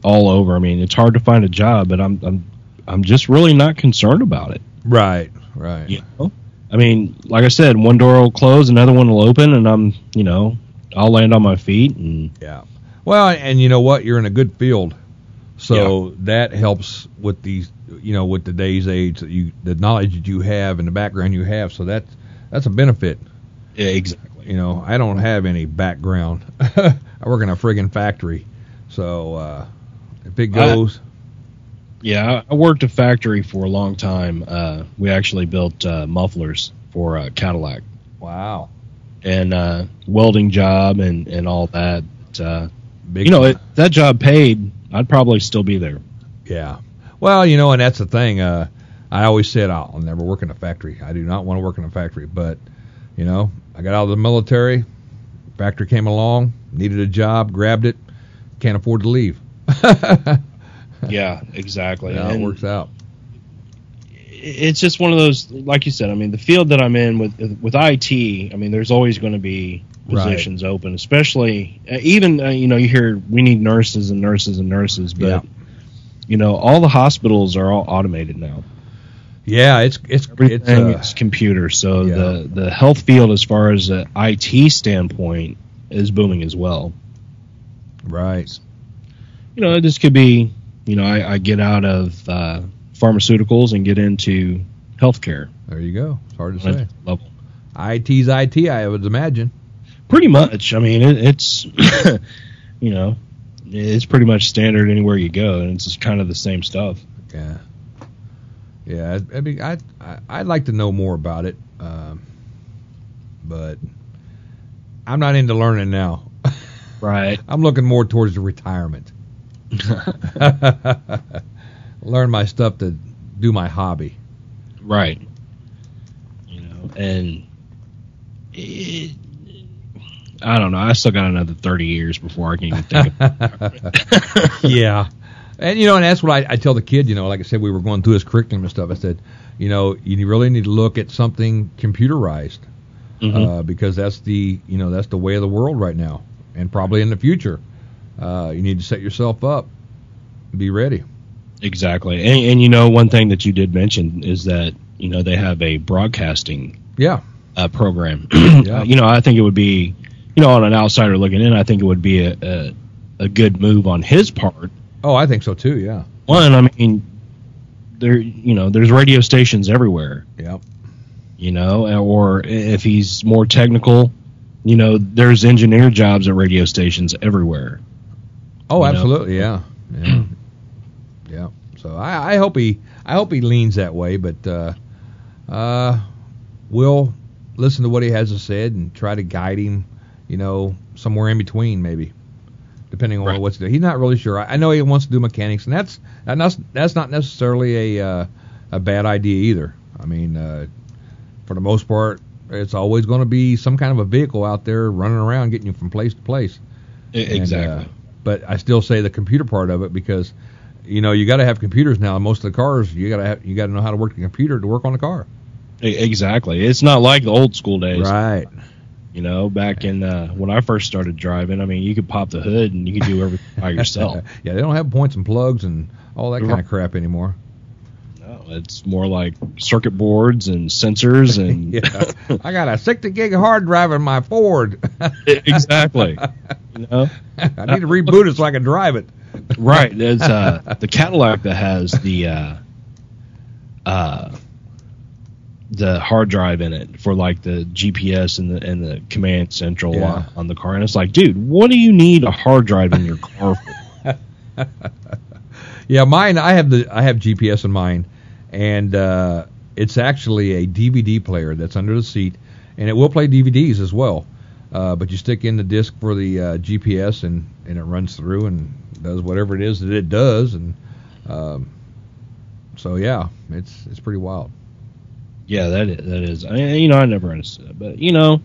all over. I mean, it's hard to find a job, but I'm I'm I'm just really not concerned about it. Right, right. You know? I mean, like I said, one door will close, another one will open, and I'm, you know, I'll land on my feet. And yeah. Well, and you know what? You're in a good field, so yeah. that helps with these, you know, with today's age, that you, the knowledge that you have and the background you have. So that's that's a benefit. Yeah, exactly. You know, I don't have any background. I work in a friggin' factory, so uh, if it goes. I, yeah, I worked a factory for a long time. Uh, we actually built uh, mufflers for uh, Cadillac. Wow. And uh, welding job and, and all that. Uh, Big you know, it, that job paid, I'd probably still be there. Yeah. Well, you know, and that's the thing. Uh, I always said I'll never work in a factory. I do not want to work in a factory, but. You know, I got out of the military, factory came along, needed a job, grabbed it, can't afford to leave. Yeah, exactly. Yeah, it works out. It's just one of those, like you said, I mean, the field that I'm in with with I T, I mean, there's always going to be positions right. open, especially, uh, even, uh, you know, you hear we need nurses and nurses and nurses, but, yeah. you know, all the hospitals are all automated now. Yeah, it's it's everything it's, uh, is computer. So yeah. the the health field, as far as an I T standpoint, is booming as well. Right. You know, this could be. You know, I, I get out of uh, pharmaceuticals and get into healthcare. There you go. It's hard to say. Level. I T's I T, I would imagine. Pretty much. I mean, it, it's you know, it's pretty much standard anywhere you go, and it's just kind of the same stuff. Yeah. Yeah, I mean, I I'd like to know more about it, um, but I'm not into learning now. Right. I'm looking more towards the retirement. Learn my stuff to do my hobby. Right. You know, and it, I don't know. I still got another thirty years before I can even think about it. Yeah. And, you know, and that's what I, I tell the kid, you know, like I said, we were going through his curriculum and stuff. I said, you know, you really need to look at something computerized, mm-hmm. uh, because that's the, you know, that's the way of the world right now. And probably in the future, uh, you need to set yourself up, be ready. Exactly. And, and, you know, one thing that you did mention is that, you know, they have a broadcasting yeah. uh, program. Yeah. uh, you know, I think it would be, you know, on an outsider looking in, I think it would be a, a, a good move on his part. Oh, I think so too. Yeah. One, I mean, there, you know, there's radio stations everywhere. Yep. You know, or if he's more technical, you know, there's engineer jobs at radio stations everywhere. Oh, you absolutely. Know? Yeah. Yeah. Yeah. So I, I hope he, I hope he leans that way, but uh, uh, we'll listen to what he has to say and try to guide him, you know, somewhere in between maybe. Depending on right. what's there, he's not really sure. I, I know he wants to do mechanics, and that's that's that's not necessarily a uh, a bad idea either. I mean, uh, for the most part, it's always going to be some kind of a vehicle out there running around, getting you from place to place. Exactly. And, uh, but I still say the computer part of it, because you know you got to have computers now. Most of the cars, you got to have, you got to know how to work the computer to work on the car. Exactly. It's not like the old school days. Right. You know, back in uh, when I first started driving, I mean, you could pop the hood and you could do everything by yourself. Yeah, they don't have points and plugs and all that kind of crap anymore. No, it's more like circuit boards and sensors and. Yeah. I got a sixty gig hard drive in my Ford. Exactly. You know, I need to reboot it so I can drive it. Right. There's uh, the Cadillac that has the uh, uh, the hard drive in it for like the G P S and the and the command central yeah. on, on the car, and it's like, dude, what do you need a hard drive in your car for? Yeah, mine. I have the I have G P S in mine, and uh, it's actually a D V D player that's under the seat, and it will play D V Ds as well. Uh, but you stick in the disc for the uh, G P S, and, and it runs through and does whatever it is that it does, and um, so yeah, it's it's pretty wild. Yeah, that is, that is. I mean, you know, I never understood, but you know,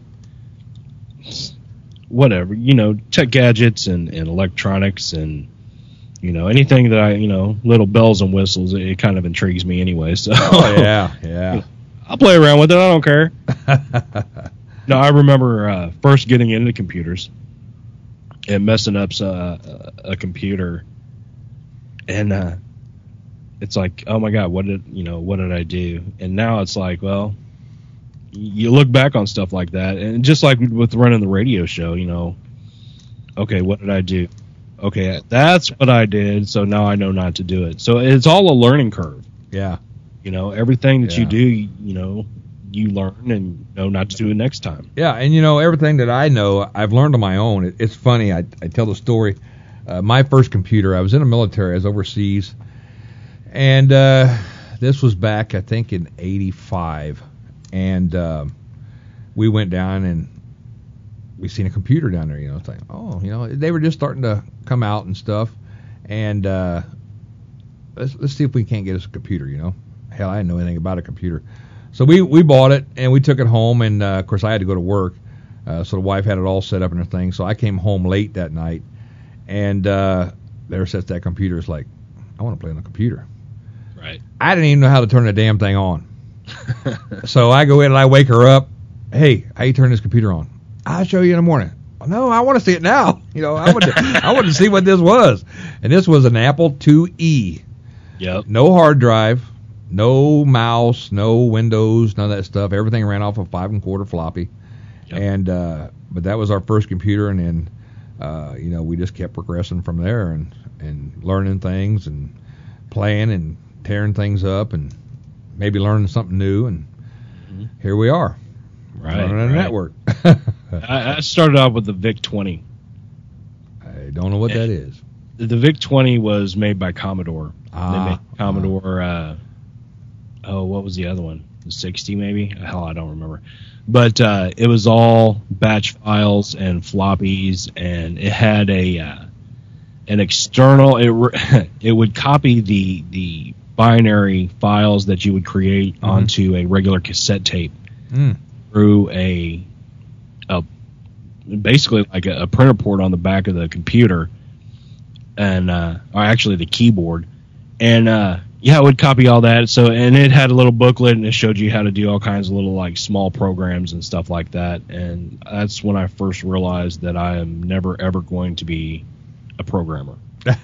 whatever. You know, tech gadgets and, and electronics and you know anything that I you know little bells and whistles. It, it kind of intrigues me anyway. So oh, yeah, yeah. I'll play around with it. I don't care. No, I remember uh, first getting into computers and messing up uh, a computer and uh, it's like, oh my God, what did you know? What did I do? And now it's like, well, you look back on stuff like that, and just like with running the radio show, you know, okay, what did I do? Okay, that's what I did, so now I know not to do it. So it's all a learning curve. Yeah. You know, everything that Yeah. you do, you, you know, you learn and know not to do it next time. Yeah, and you know, everything that I know, I've learned on my own. It, it's funny, I, I tell the story. Uh, my first computer, I was in the military, I was overseas, and uh, this was back, I think, in eighty-five, and uh, we went down and we seen a computer down there, you know, it's like, oh, you know, they were just starting to come out and stuff, and uh, let's, let's see if we can't get us a computer, you know. Hell, I didn't know anything about a computer. So we, we bought it, and we took it home, and, uh, of course, I had to go to work, uh, so the wife had it all set up and everything, so I came home late that night, and uh, there sits that computer. It's like, I want to play on the computer. Right. I didn't even know how to turn the damn thing on. So I go in and I wake her up. Hey, how you turn this computer on? I'll show you in the morning. Oh, no, I want to see it now. You know, I want to, I want to see what this was. And this was an Apple two E. Yep. No hard drive, no mouse, no Windows, none of that stuff. Everything ran off a five and quarter floppy. Yep. And uh, but that was our first computer, and then uh, you know, we just kept progressing from there and and learning things and playing and tearing things up and maybe learning something new, and mm-hmm. here we are. Right. Running a right. network. I, I started off with the VIC twenty. I don't know what that is. The VIC twenty was made by Commodore. Ah, they made Commodore. Uh, oh, what was the other one? The sixty, maybe? Hell, I don't remember. But uh, it was all batch files and floppies, and it had a uh, an external. It re- it would copy the the binary files that you would create mm-hmm. onto a regular cassette tape mm. through a a basically like a, a printer port on the back of the computer, and uh, or actually the keyboard, and uh, yeah, it would copy all that. So, and it had a little booklet, and it showed you how to do all kinds of little like small programs and stuff like that. And that's when I first realized that I am never ever going to be a programmer.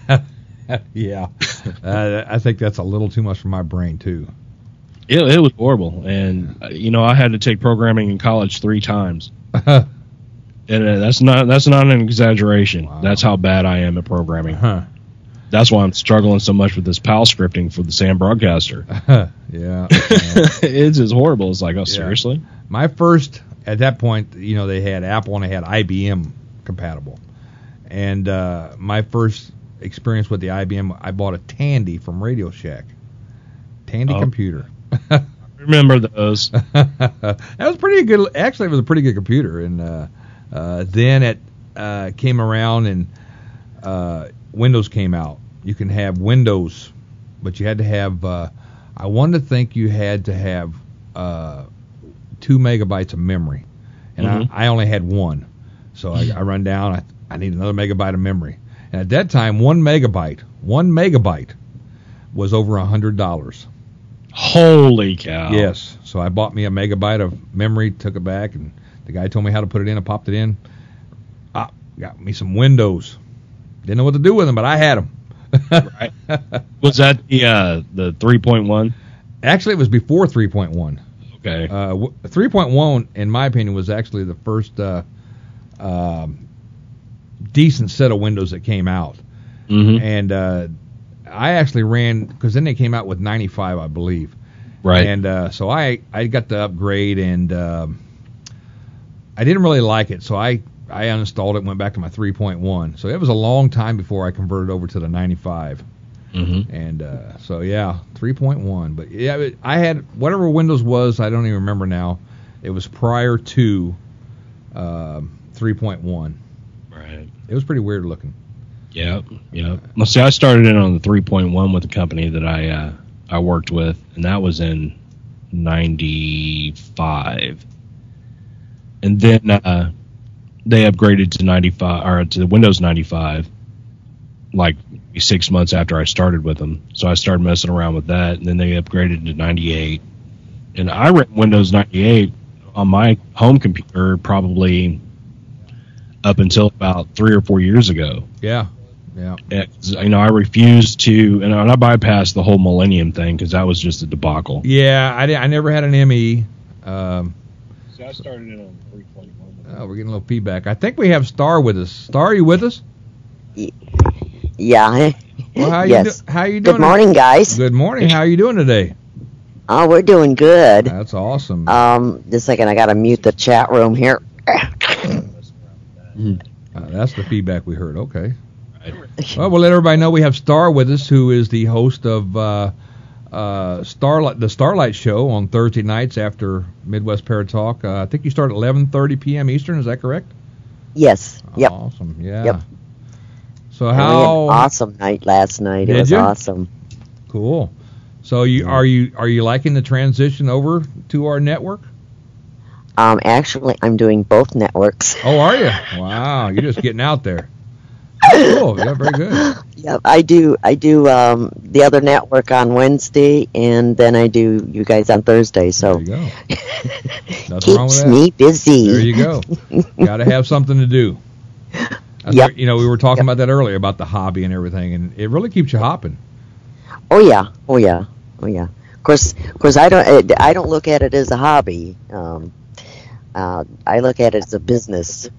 Yeah, uh, I think that's a little too much for my brain too. It, it was horrible, and uh, you know, I had to take programming in college three times. And uh, that's not that's not an exaggeration. Wow. That's how bad I am at programming. Huh. That's why I'm struggling so much with this PAL scripting for the Sam Broadcaster. yeah, yeah. It's just horrible. It's like, oh, Yeah. seriously? My first, at that point, you know, they had Apple and they had I B M compatible. And uh, my first experience with the I B M, I bought a Tandy from Radio Shack. Tandy Oh. computer. Remember those? That was pretty good. Actually, it was a pretty good computer. And uh, uh, then it uh, came around and uh, Windows came out. You can have Windows, but you had to have, uh, I wanted to think you had to have uh, two megabytes of memory. And Mm-hmm. I, I only had one. So I, I run down, I, I need another megabyte of memory. And at that time, one megabyte, one megabyte was over one hundred dollars. Holy cow. Yes. So I bought me a megabyte of memory, took it back, and the guy told me how to put it in. I popped it in. Ah, got me some Windows. Didn't know what to do with them, but I had them. Right. Was that the uh, the three point one? Actually, it was before three point one. Okay. Uh, w- three point one, in my opinion, was actually the first uh, uh, decent set of Windows that came out. Mm-hmm. And uh, I actually ran, because then they came out with ninety-five, I believe. Right. And uh, so I, I got the upgrade, and um, I didn't really like it, so I, I uninstalled it and went back to my three point one. So it was a long time before I converted over to the ninety-five. Mm-hmm. And uh, so, yeah, three point one. But, yeah, it, I had whatever Windows was, I don't even remember now. It was prior to uh, three point one. Right. It was pretty weird looking. Yeah, yeah. Well, see, I started in on the three point one with the company that I uh, I worked with, and that was in ninety-five. And then uh, they upgraded to ninety-five or to Windows ninety-five, like six months after I started with them. So I started messing around with that, and then they upgraded to ninety-eight. And I ran Windows ninety-eight on my home computer probably up until about three or four years ago. Yeah. Yeah. And, you know, I refused to, and I bypassed the whole Millennium thing because that was just a debacle. Yeah, I, I never had an M E. Um, So I started it on three twenty-one. oh, we're getting a little feedback. I think we have Star with us. Star, are you with us? Yeah. Well, how yes. You do, how you doing? Good morning, guys. Good morning. How are you doing today? Oh, we're doing good. That's awesome. Um, just a second, I gotta mute the chat room here. Uh, that's the feedback we heard. Okay. Well, we'll let everybody know we have Star with us, who is the host of uh, uh, Starlight, the Starlight Show on Thursday nights after Midwest Paratalk. Uh, I think you start at eleven thirty p.m. Eastern. Is that correct? Yes. Yep. Awesome. Yeah. Yep. So And we had how an awesome night last night. It Did was you? awesome. cool? So you are you are you liking the transition over to our network? Um, actually, I'm doing both networks. Oh, are you? Wow, you're just getting out there. Cool. Yeah, very good. Yep, I do. I do um, the other network on Wednesday, and then I do you guys on Thursday. So There you go. Nothing wrong with keeps that. me busy. There you go. Got to have something to do. That's Yep. like, you know, we were talking Yep. about that earlier about the hobby and everything, and it really keeps you hopping. Oh yeah. Oh yeah. Oh yeah. Of course. Of course. I don't. I don't look at it as a hobby. Um, uh, I look at it as a business.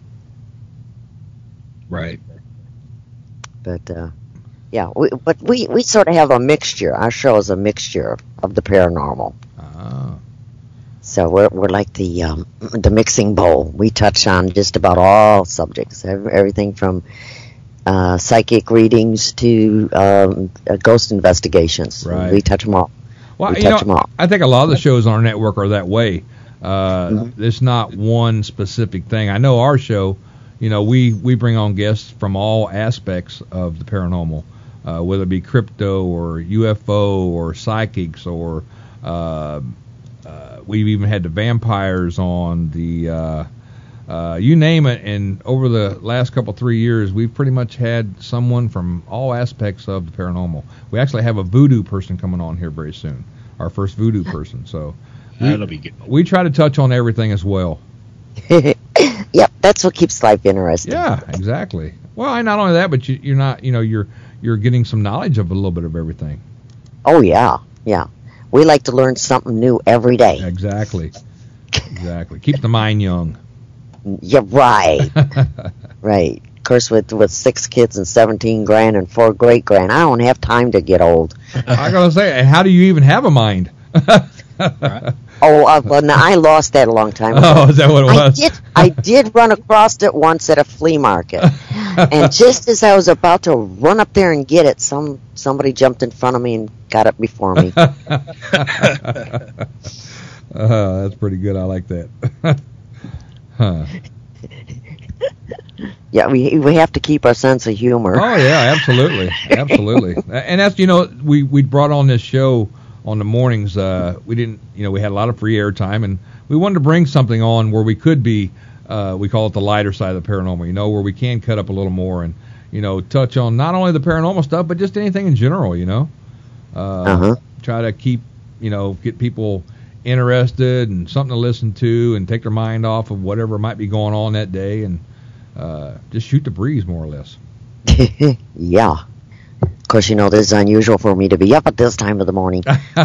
Right. But uh, yeah. We, but we, we sort of have a mixture. Our show is a mixture of, of the paranormal. Ah. So we're we're like the um, the mixing bowl. We touch on just about all subjects, ev- everything from uh, psychic readings to um, uh, ghost investigations. Right. We touch them all. Well, we you touch know, them all. I think a lot of the shows on our network are that way. Uh, Mhm. It's not one specific thing. I know our show, you know, we, we bring on guests from all aspects of the paranormal, uh, whether it be crypto or U F O or psychics or uh, uh, we've even had the vampires on, the uh, uh, you name it. And over the last couple three years, we've pretty much had someone from all aspects of the paranormal. We actually have a voodoo person coming on here very soon, our first voodoo person. So we, That'll be good. we try to touch on everything as well. Yep, that's what keeps life interesting. Yeah, exactly. Well, and not only that, but you, you're not, you know, you're you're getting some knowledge of a little bit of everything. Oh yeah, yeah. We like to learn something new every day. Exactly. Exactly. Keep the mind young. You're right, right. Of course, with with six kids and seventeen grand and four great grand, I don't have time to get old. I gotta say, and how do you even have a mind? Oh, uh, well, now I lost that a long time ago. Oh, is that what it I was? did. I did run across it once at a flea market, and just as I was about to run up there and get it, some somebody jumped in front of me and got it before me. uh, that's pretty good. I like that. Huh. Yeah, we we have to keep our sense of humor. Oh yeah, absolutely, absolutely. And that's, you know, we we brought on this show on the mornings. Uh, we didn't, you know, we had a lot of free airtime, and we wanted to bring something on where we could be. Uh, we call it the lighter side of the paranormal. You know, where we can cut up a little more and, you know, touch on not only the paranormal stuff but just anything in general. You know, uh, Uh-huh. try to keep, you know, get people interested and something to listen to and take their mind off of whatever might be going on that day and uh, just shoot the breeze more or less. Yeah. Of course, you know, this is unusual for me to be up at this time of the morning.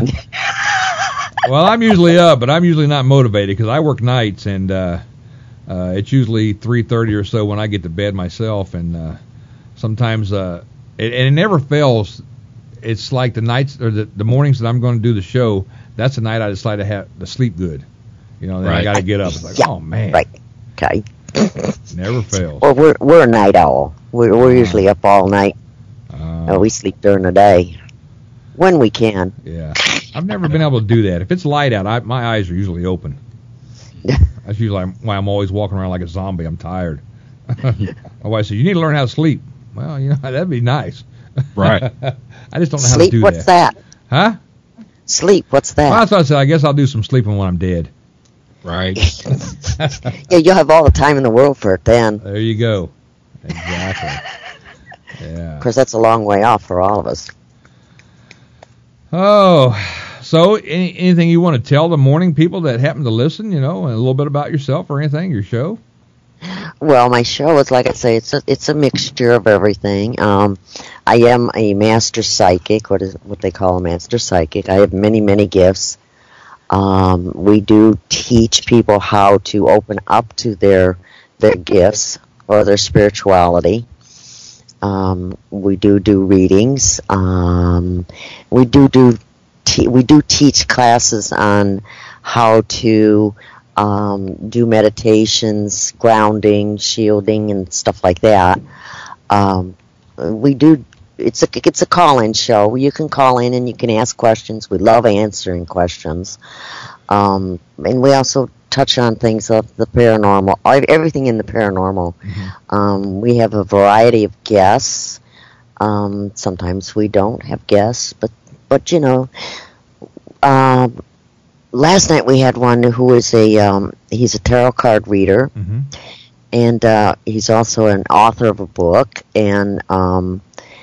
Well, I'm usually up, but I'm usually not motivated because I work nights, and uh, uh, it's usually three thirty or so when I get to bed myself, and uh, sometimes, uh, it, and it never fails. It's like the nights or the, the mornings that I'm going to do the show. That's the night I decide to have to sleep good. You know, then I Right. got to get up. It's like, Yeah, oh man, Right. Okay. never fails. Well, we're we're a night owl. We're we're usually up all night. Uh, Uh, we sleep during the day when we can. Yeah, I've never been able to do that. If it's light out, I, my eyes are usually open. That's usually why I'm always walking around like a zombie. I'm tired. My wife said, "You need to learn how to sleep." Well, you know, that'd be nice. Right. I just don't know how Sleep. to do What's that. that? Huh? Sleep. What's that? Well, that's what I said. I guess I'll do some sleeping when I'm dead. Right. Yeah, you'll have all the time in the world for it then. There you go. Exactly. Yeah. Of course, that's a long way off for all of us. Oh, so any, anything you want to tell the morning people that happen to listen, you know, and a little bit about yourself or anything, your show? Well, my show is, like I say, it's a it's a mixture of everything. Um, I am a master psychic. What is what they call a master psychic? I have many many gifts. Um, we do teach people how to open up to their their gifts or their spirituality. Um, we do do readings. Um, we do do te- we do teach classes on how to um, do meditations, grounding, shielding, and stuff like that. Um, we do. It's a it's a call-in show. You can call in and you can ask questions. We love answering questions, um, and we also touch on things of the paranormal, everything in the paranormal. Mm-hmm. Um, we have a variety of guests. Um, sometimes we don't have guests, but but you know, um, last night we had one who is a um, he's a tarot card reader, mm-hmm. and uh, he's also an author of a book, and um,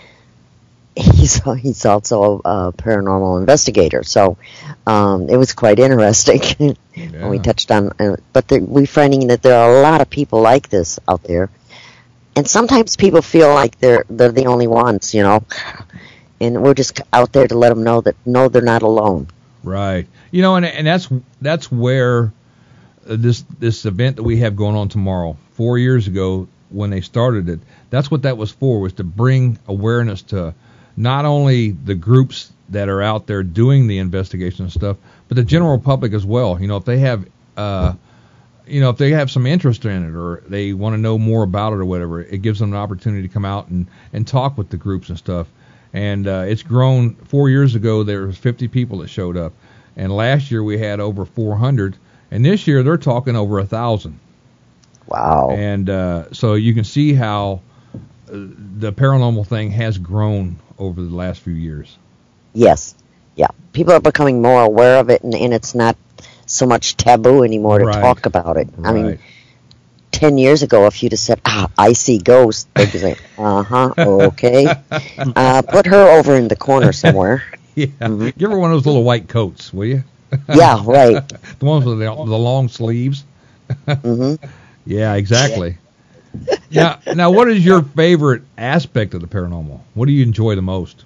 he's he's also a paranormal investigator. So um, it was quite interesting. Yeah. When we touched on, uh, but the, we're finding that there are a lot of people like this out there, and sometimes people feel like they're they're the only ones, you know, and we're just out there to let them know that no, they're not alone. Right. You know, and and that's that's where this this event that we have going on tomorrow, four years ago when they started it, that's what that was for, was to bring awareness to not only the groups that are out there doing the investigation and stuff, but the general public as well. You know, if they have, uh, you know, if they have some interest in it or they want to know more about it or whatever, it gives them an opportunity to come out and, and talk with the groups and stuff. And uh, it's grown. Four years ago, there was fifty people that showed up, and last year we had over four hundred, and this year they're talking over a thousand. Wow! And uh, so you can see how uh, the paranormal thing has grown over the last few years. Yes, yeah. People are becoming more aware of it, and, and it's not so much taboo anymore to right. talk about it. Right. I mean, ten years ago, if you'd have said, ah, I see ghosts, they'd be like, uh-huh, okay. Uh, put her over in the corner somewhere. Yeah. Mm-hmm. Give her one of those little white coats, will you? Yeah, right. The ones with the, the long sleeves. Mm-hmm. Yeah, exactly. Now, now, what is your favorite aspect of the paranormal? What do you enjoy the most?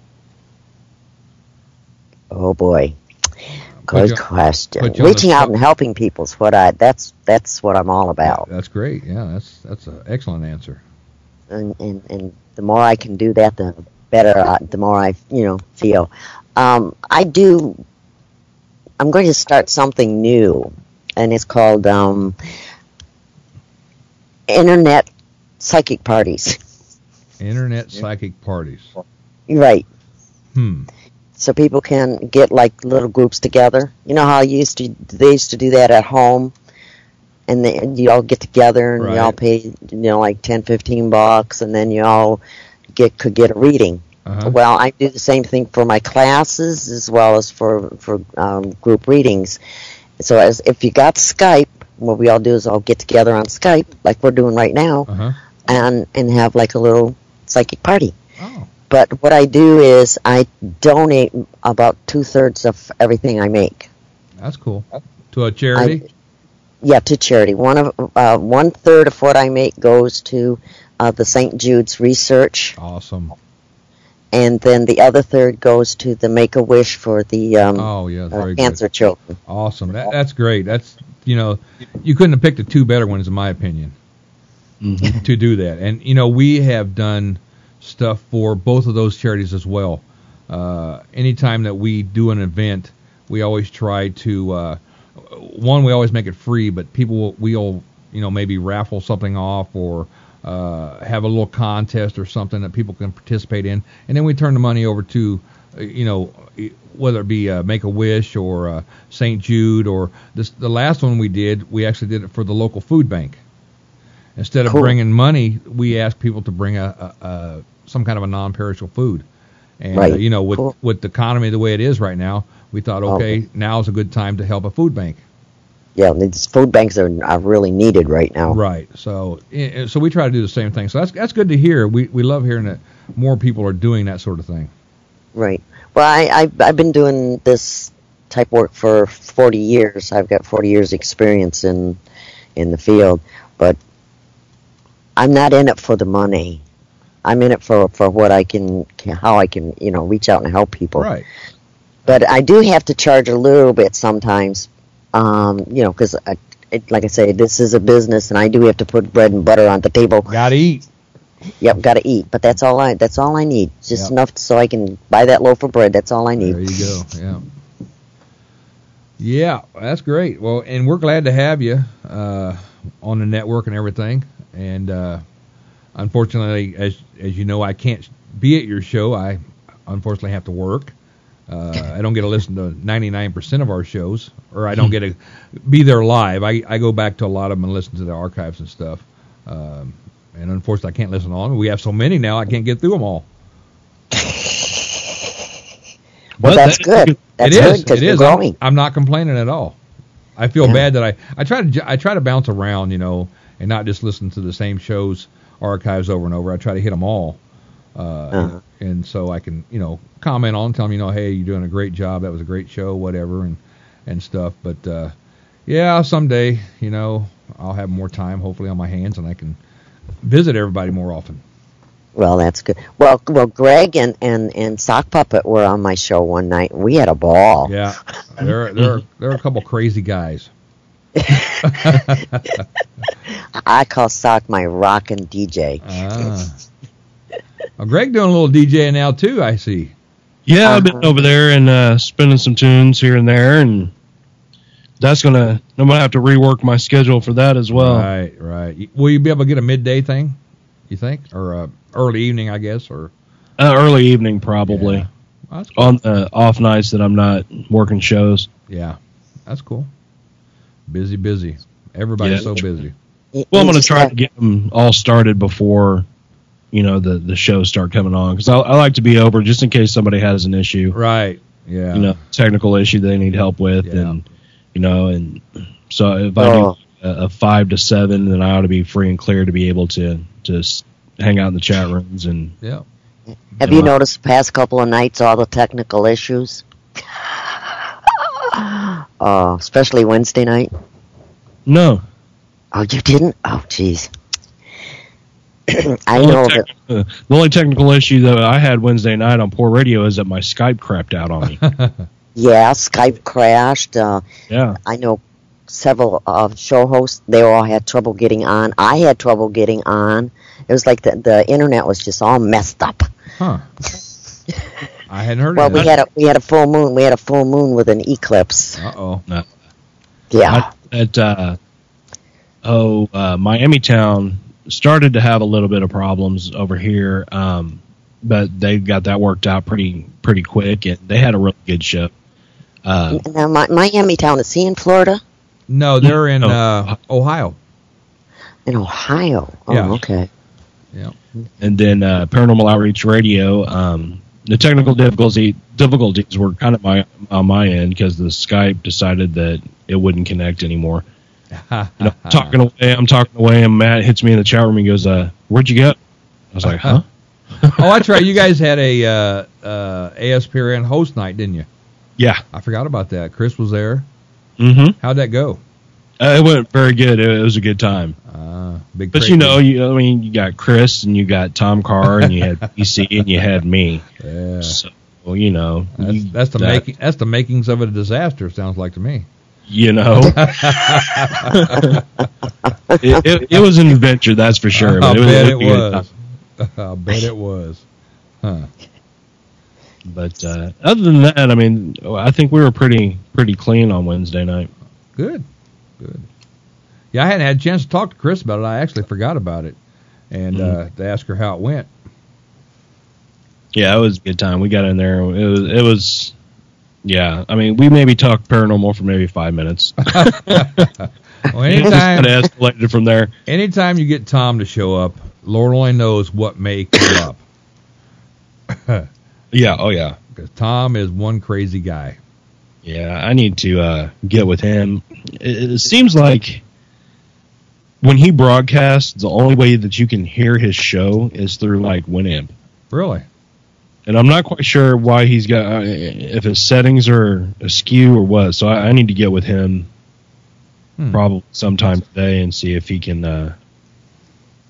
Oh boy, good you, question. Reaching out and helping people is what I. That's that's what I'm all about. Yeah, that's great. Yeah, that's that's an excellent answer. And and and the more I can do that, the better. I, the more I you know feel. Um, I do. I'm going to start something new, and it's called um, Internet Psychic Parties. Internet Psychic Parties. Right. Hmm. So people can get like little groups together. You know how you used to they used to do that at home, and they, you all get together and right. you all pay you know like ten, fifteen bucks, and then you all get could get a reading. Uh-huh. Well, I do the same thing for my classes as well as for for um, group readings. So as if you got Skype, what we all do is all get together on Skype like we're doing right now, uh-huh. and and have like a little psychic party. Oh. But what I do is I donate about two-thirds of everything I make. That's cool. To a charity? I, yeah, to charity. One of uh, one-third of what I make goes to uh, the Saint Jude's research. Awesome. And then the other third goes to the Make-A-Wish for the um, oh, yeah, very uh, cancer good. children. Awesome. That, that's great. That's, you know, you couldn't have picked the two better ones in my opinion mm-hmm. to do that. And, you know, we have done stuff for both of those charities as well. Uh, anytime that we do an event, we always try to, uh, one, we always make it free, but people will, we'll, you know, maybe raffle something off or uh, have a little contest or something that people can participate in, and then we turn the money over to, uh, you know, whether it be uh, Make-A-Wish or uh, Saint Jude or this, the last one we did, we actually did it for the local food bank. Instead of cool. bringing money, we asked people to bring a, a, a some kind of a non-perishable food. And, right. uh, you know, with cool. with the economy the way it is right now, we thought, okay, okay. now's a good time to help a food bank. Yeah, these food banks are, are really needed right now. Right. So so we try to do the same thing. So that's that's good to hear. We we love hearing that more people are doing that sort of thing. Right. Well, I, I, I've been doing this type work for forty years. I've got forty years experience in in the field. But I'm not in it for the money. I'm in it for, for what I can, how I can, you know, reach out and help people. Right. But I do have to charge a little bit sometimes, um, you know, because, like I say, this is a business, and I do have to put bread and butter on the table. Gotta eat. Yep, gotta eat. But that's all I. That's all I need. Just Yep. enough so I can buy that loaf of bread. That's all I need. There you go. Yeah. Yeah, that's great. Well, and we're glad to have you uh, on the network and everything. And uh, unfortunately, as as you know, I can't be at your show. I unfortunately have to work. Uh, I don't get to listen to ninety-nine percent of our shows, or I don't get to be there live. I, I go back to a lot of them and listen to the archives and stuff. Um, and unfortunately, I can't listen to all of them. We have so many now, I can't get through them all. Well, But that's that- good. That's it good is. because It you're is. I'm, growing. I'm not complaining at all. I feel Yeah. bad that I I try to j- I try to bounce around, you know, and not just listen to the same shows, archives over and over. I try to hit them all, uh, Uh-huh. and, and so I can, you know, comment on, tell them, you know, hey, you're doing a great job. That was a great show, whatever, and and stuff. But uh, yeah, someday, you know, I'll have more time, hopefully, on my hands, and I can visit everybody more often. Well, that's good. Well, well, Greg and, and, and Sock Puppet were on my show one night. We had a ball. Yeah, there there there are a couple crazy guys. I call Sock my rockin' D J. Ah. Well, Greg doing a little DJing now too, I see. Yeah, I've been Uh-huh. over there and uh, spinning some tunes here and there, and that's gonna. I'm gonna have to rework my schedule for that as well. Right, right. Will you be able to get a midday thing, you think, or uh, early evening, I guess, or Uh, early evening, probably. Yeah. Oh, that's cool. On the off nights that I'm not working shows. Yeah, that's cool. Busy, busy. Everybody's Yeah. so busy. You- Well, I'm you gonna just try have- to get them all started before, you know, the the shows start coming on, because I, I like to be over just in case somebody has an issue, Right. Yeah. you know, technical issue they need help with, Yeah. and you know, and so if I Oh. do a, a five to seven, then I ought to be free and clear to be able to to s- hang out in the chat rooms and. Yeah. Have you noticed the past couple of nights all the technical issues? Uh, especially Wednesday night. No, Oh, you didn't? Oh, jeez. I the only, know tech- that. uh, the only technical issue that I had Wednesday night on Poor Radio is that my Skype crapped out on me. Yeah, Skype crashed. Uh, Yeah. I know several uh, show hosts. They all had trouble getting on. I had trouble getting on. It was like the the internet was just all messed up. Huh. I hadn't heard Well, of we that. had a we had a full moon. We had a full moon with an eclipse. Uh oh. Yeah. I- At uh, oh uh, Miami Town started to have a little bit of problems over here, um, but they got that worked out pretty pretty quick, and they had a really good show. Uh, Now, Mi- Miami Town, is he in Florida? No, they're in No. uh, Ohio. In Ohio. Oh, Yeah. okay. Yeah. and then uh, Paranormal Outreach Radio. Um, the technical difficulty difficulties were kind of my on my end because the Skype decided that it wouldn't connect anymore. You know, talking away, I'm talking away, and Matt hits me in the chat room and goes, uh, "Where'd you go?" I was like, "Huh?" Oh, that's right. You guys had a uh, uh, A S P R N host night, didn't you? Yeah. I forgot about that. Chris was there. Mm-hmm. How'd that go? Uh, it went very good. It, it was a good time. Uh, big. But crate you know, big- you I mean, you got Chris and you got Tom Carr and you had P C and you had me. Yeah. So you know, That's, you- that's the that- making. That's the makings of a disaster. Sounds like to me. You know, it, it, it was an adventure, that's for sure. I'll but bet a it good was. time. I'll bet it was. Huh. But uh, other than that, I mean, I think we were pretty pretty clean on Wednesday night. Good. Good. Yeah, I hadn't had a chance to talk to Chris about it. I actually forgot about it, and Mhm. uh, to ask her how it went. Yeah, it was a good time. We got in there. It was. It was. Yeah, I mean, we maybe talked paranormal for maybe five minutes. Well, It just anytime, kind of escalated from there. anytime you get Tom to show up, Lord only knows what may come up. Yeah. Oh yeah. Because Tom is one crazy guy. Yeah, I need to uh, get with him. It, it seems like when he broadcasts, the only way that you can hear his show is through like Winamp, Really? and I'm not quite sure why he's got uh, if his settings are askew or what. So I, I need to get with him Hmm. probably sometime today and see if he can uh,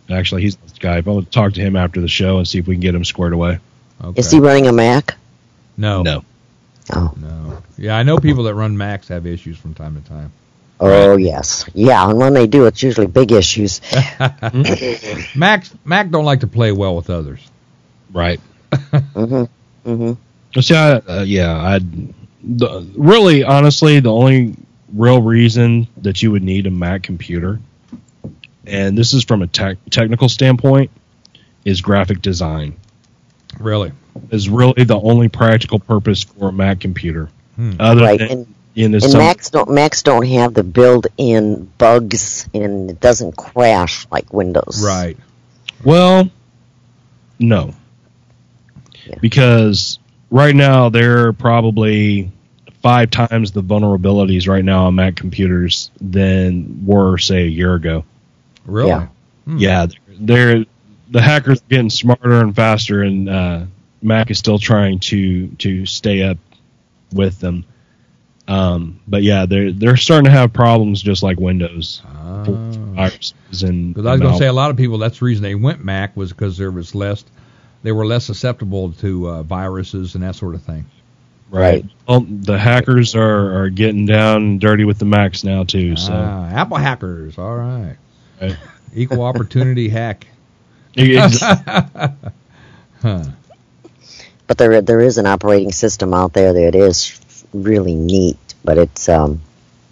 Actually, he's the guy. I'll talk to him after the show and see if we can get him squared away. Okay. Is he running a Mac? No. No. Oh. No. Yeah, I know people that run Macs have issues from time to time. Oh, yes. Yeah, and when they do, it's usually big issues. Macs, Mac don't like to play well with others. Right. mm-hmm. Mm-hmm. See, I, uh, yeah, I really, honestly, the only real reason that you would need a Mac computer, and this is from a tech, technical standpoint, is graphic design. Really? Is really the only practical purpose for a Mac computer. Hmm. Other Right, than and, in and some, Macs don't Macs don't have the built-in bugs, and it doesn't crash like Windows. Right. Well, no. Yeah. Because right now there are probably five times the vulnerabilities right now on Mac computers than were, say, a year ago. Really? Yeah. Hmm. Yeah, they're, they're the hackers are getting smarter and faster, and uh, Mac is still trying to to stay up with them. Um, but yeah, they're they're starting to have problems just like Windows. Ah. Viruses and Because I was going to mal- say a lot of people, that's the reason they went Mac was because there was less, they were less susceptible to uh, viruses and that sort of thing. Right. Well, the hackers are, are getting down and dirty with the Macs now too. So Ah, Apple hackers, all right. Right. Equal opportunity hack. Exactly. Huh. But there there is an operating system out there that is really neat, but it's um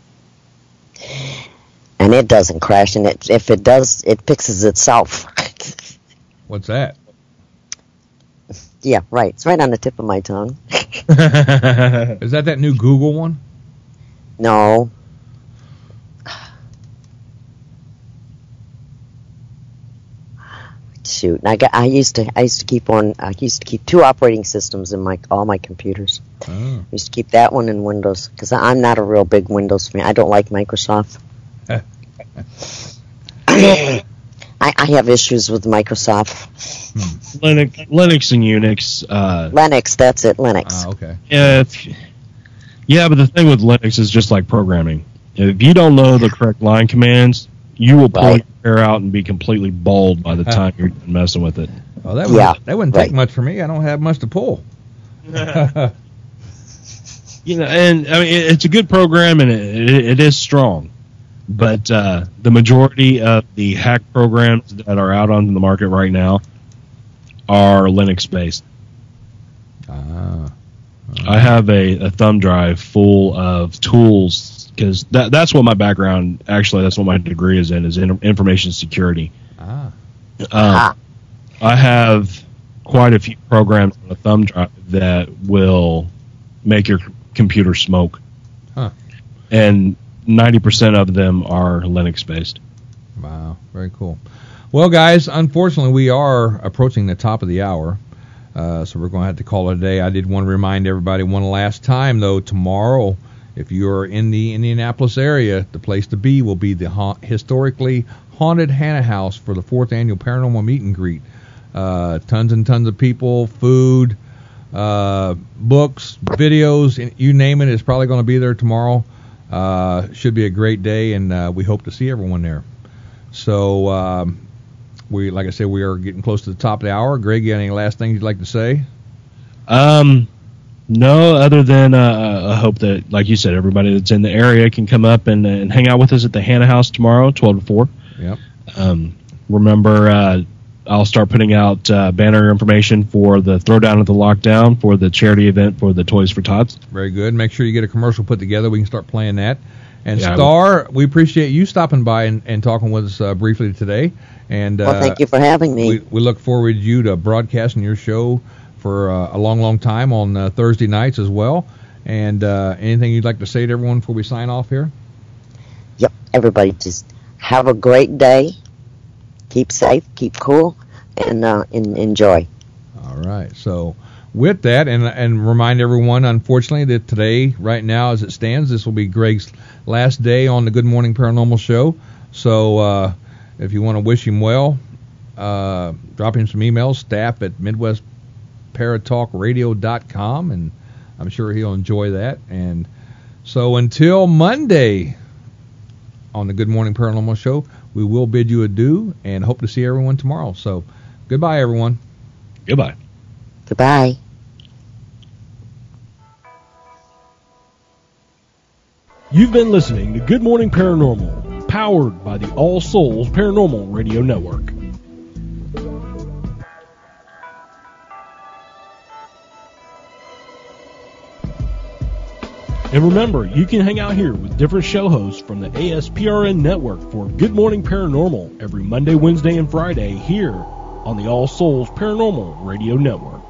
and it doesn't crash, and it, if it does, it fixes itself. What's that? Yeah, right. It's right on the tip of my tongue. Is that that new Google one? No. Shoot, I got. I used to. I used to keep one. I used to keep two operating systems in my all my computers. Oh. I used to keep that one in Windows because I'm not a real big Windows fan. I don't like Microsoft. I, I have issues with Microsoft. Linux, Linux and Unix. Uh, Linux, that's it. Linux. Ah, okay. yeah, if, yeah, but the thing with Linux is just like programming. If you don't know the correct line commands, you will pull Right. your hair out and be completely bald by the time you're done messing with it. Oh, that Yeah, wouldn't, that wouldn't take right. much for me. I don't have much to pull. You know, and I mean, it, it's a good program and it, it, it is strong, but uh, the majority of the hack programs that are out on the market right now are Linux based. Ah. I have a, a thumb drive full of tools because that, that's what my background, actually, that's what my degree is in, is in information security. Ah. Um, Ah. I have quite a few programs on a thumb drive that will make your computer smoke. Huh. And ninety percent of them are Linux based. Wow, very cool. Well, guys, unfortunately, we are approaching the top of the hour, uh, so we're going to have to call it a day. I did want to remind everybody one last time, though, tomorrow, if you're in the Indianapolis area, the place to be will be the ha- historically haunted Hannah House for the fourth annual Paranormal Meet and Greet. Uh, tons and tons of people, food, uh, books, videos, you name it, it's probably going to be there tomorrow. Uh, should be a great day, and uh, we hope to see everyone there. So, um, we, like I said, we are getting close to the top of the hour. Greg, you got any last things you'd like to say? Um, no, other than uh, I hope that, like you said, everybody that's in the area can come up and, and hang out with us at the Hannah House tomorrow, twelve to four. Yep. Um, remember, uh, I'll start putting out uh, banner information for the Throwdown of the Lockdown for the charity event for the Toys for Tots. Very good. Make sure you get a commercial put together. We can start playing that. And Yeah, I Star, we appreciate you stopping by and, and talking with us uh, briefly today. And Well, uh, thank you for having me. we, we look forward to you to broadcasting your show for uh, a long, long time on uh, Thursday nights as well. And uh, anything you'd like to say to everyone before we sign off here? Yep. Everybody just have a great day. Keep safe, keep cool, and uh, and enjoy. All right. So with that, and and remind everyone, unfortunately, that today, right now, as it stands, this will be Greg's last day on the Good Morning Paranormal Show. So uh, if you want to wish him well, uh, drop him some emails, staff at midwest paratalk radio dot com, and I'm sure he'll enjoy that. And so until Monday on the Good Morning Paranormal Show, we will bid you adieu and hope to see everyone tomorrow. So, goodbye, everyone. Goodbye. Goodbye. You've been listening to Good Morning Paranormal, powered by the All Souls Paranormal Radio Network. And remember, you can hang out here with different show hosts from the A S P R N network for Good Morning Paranormal every Monday, Wednesday, and Friday here on the All Souls Paranormal Radio Network.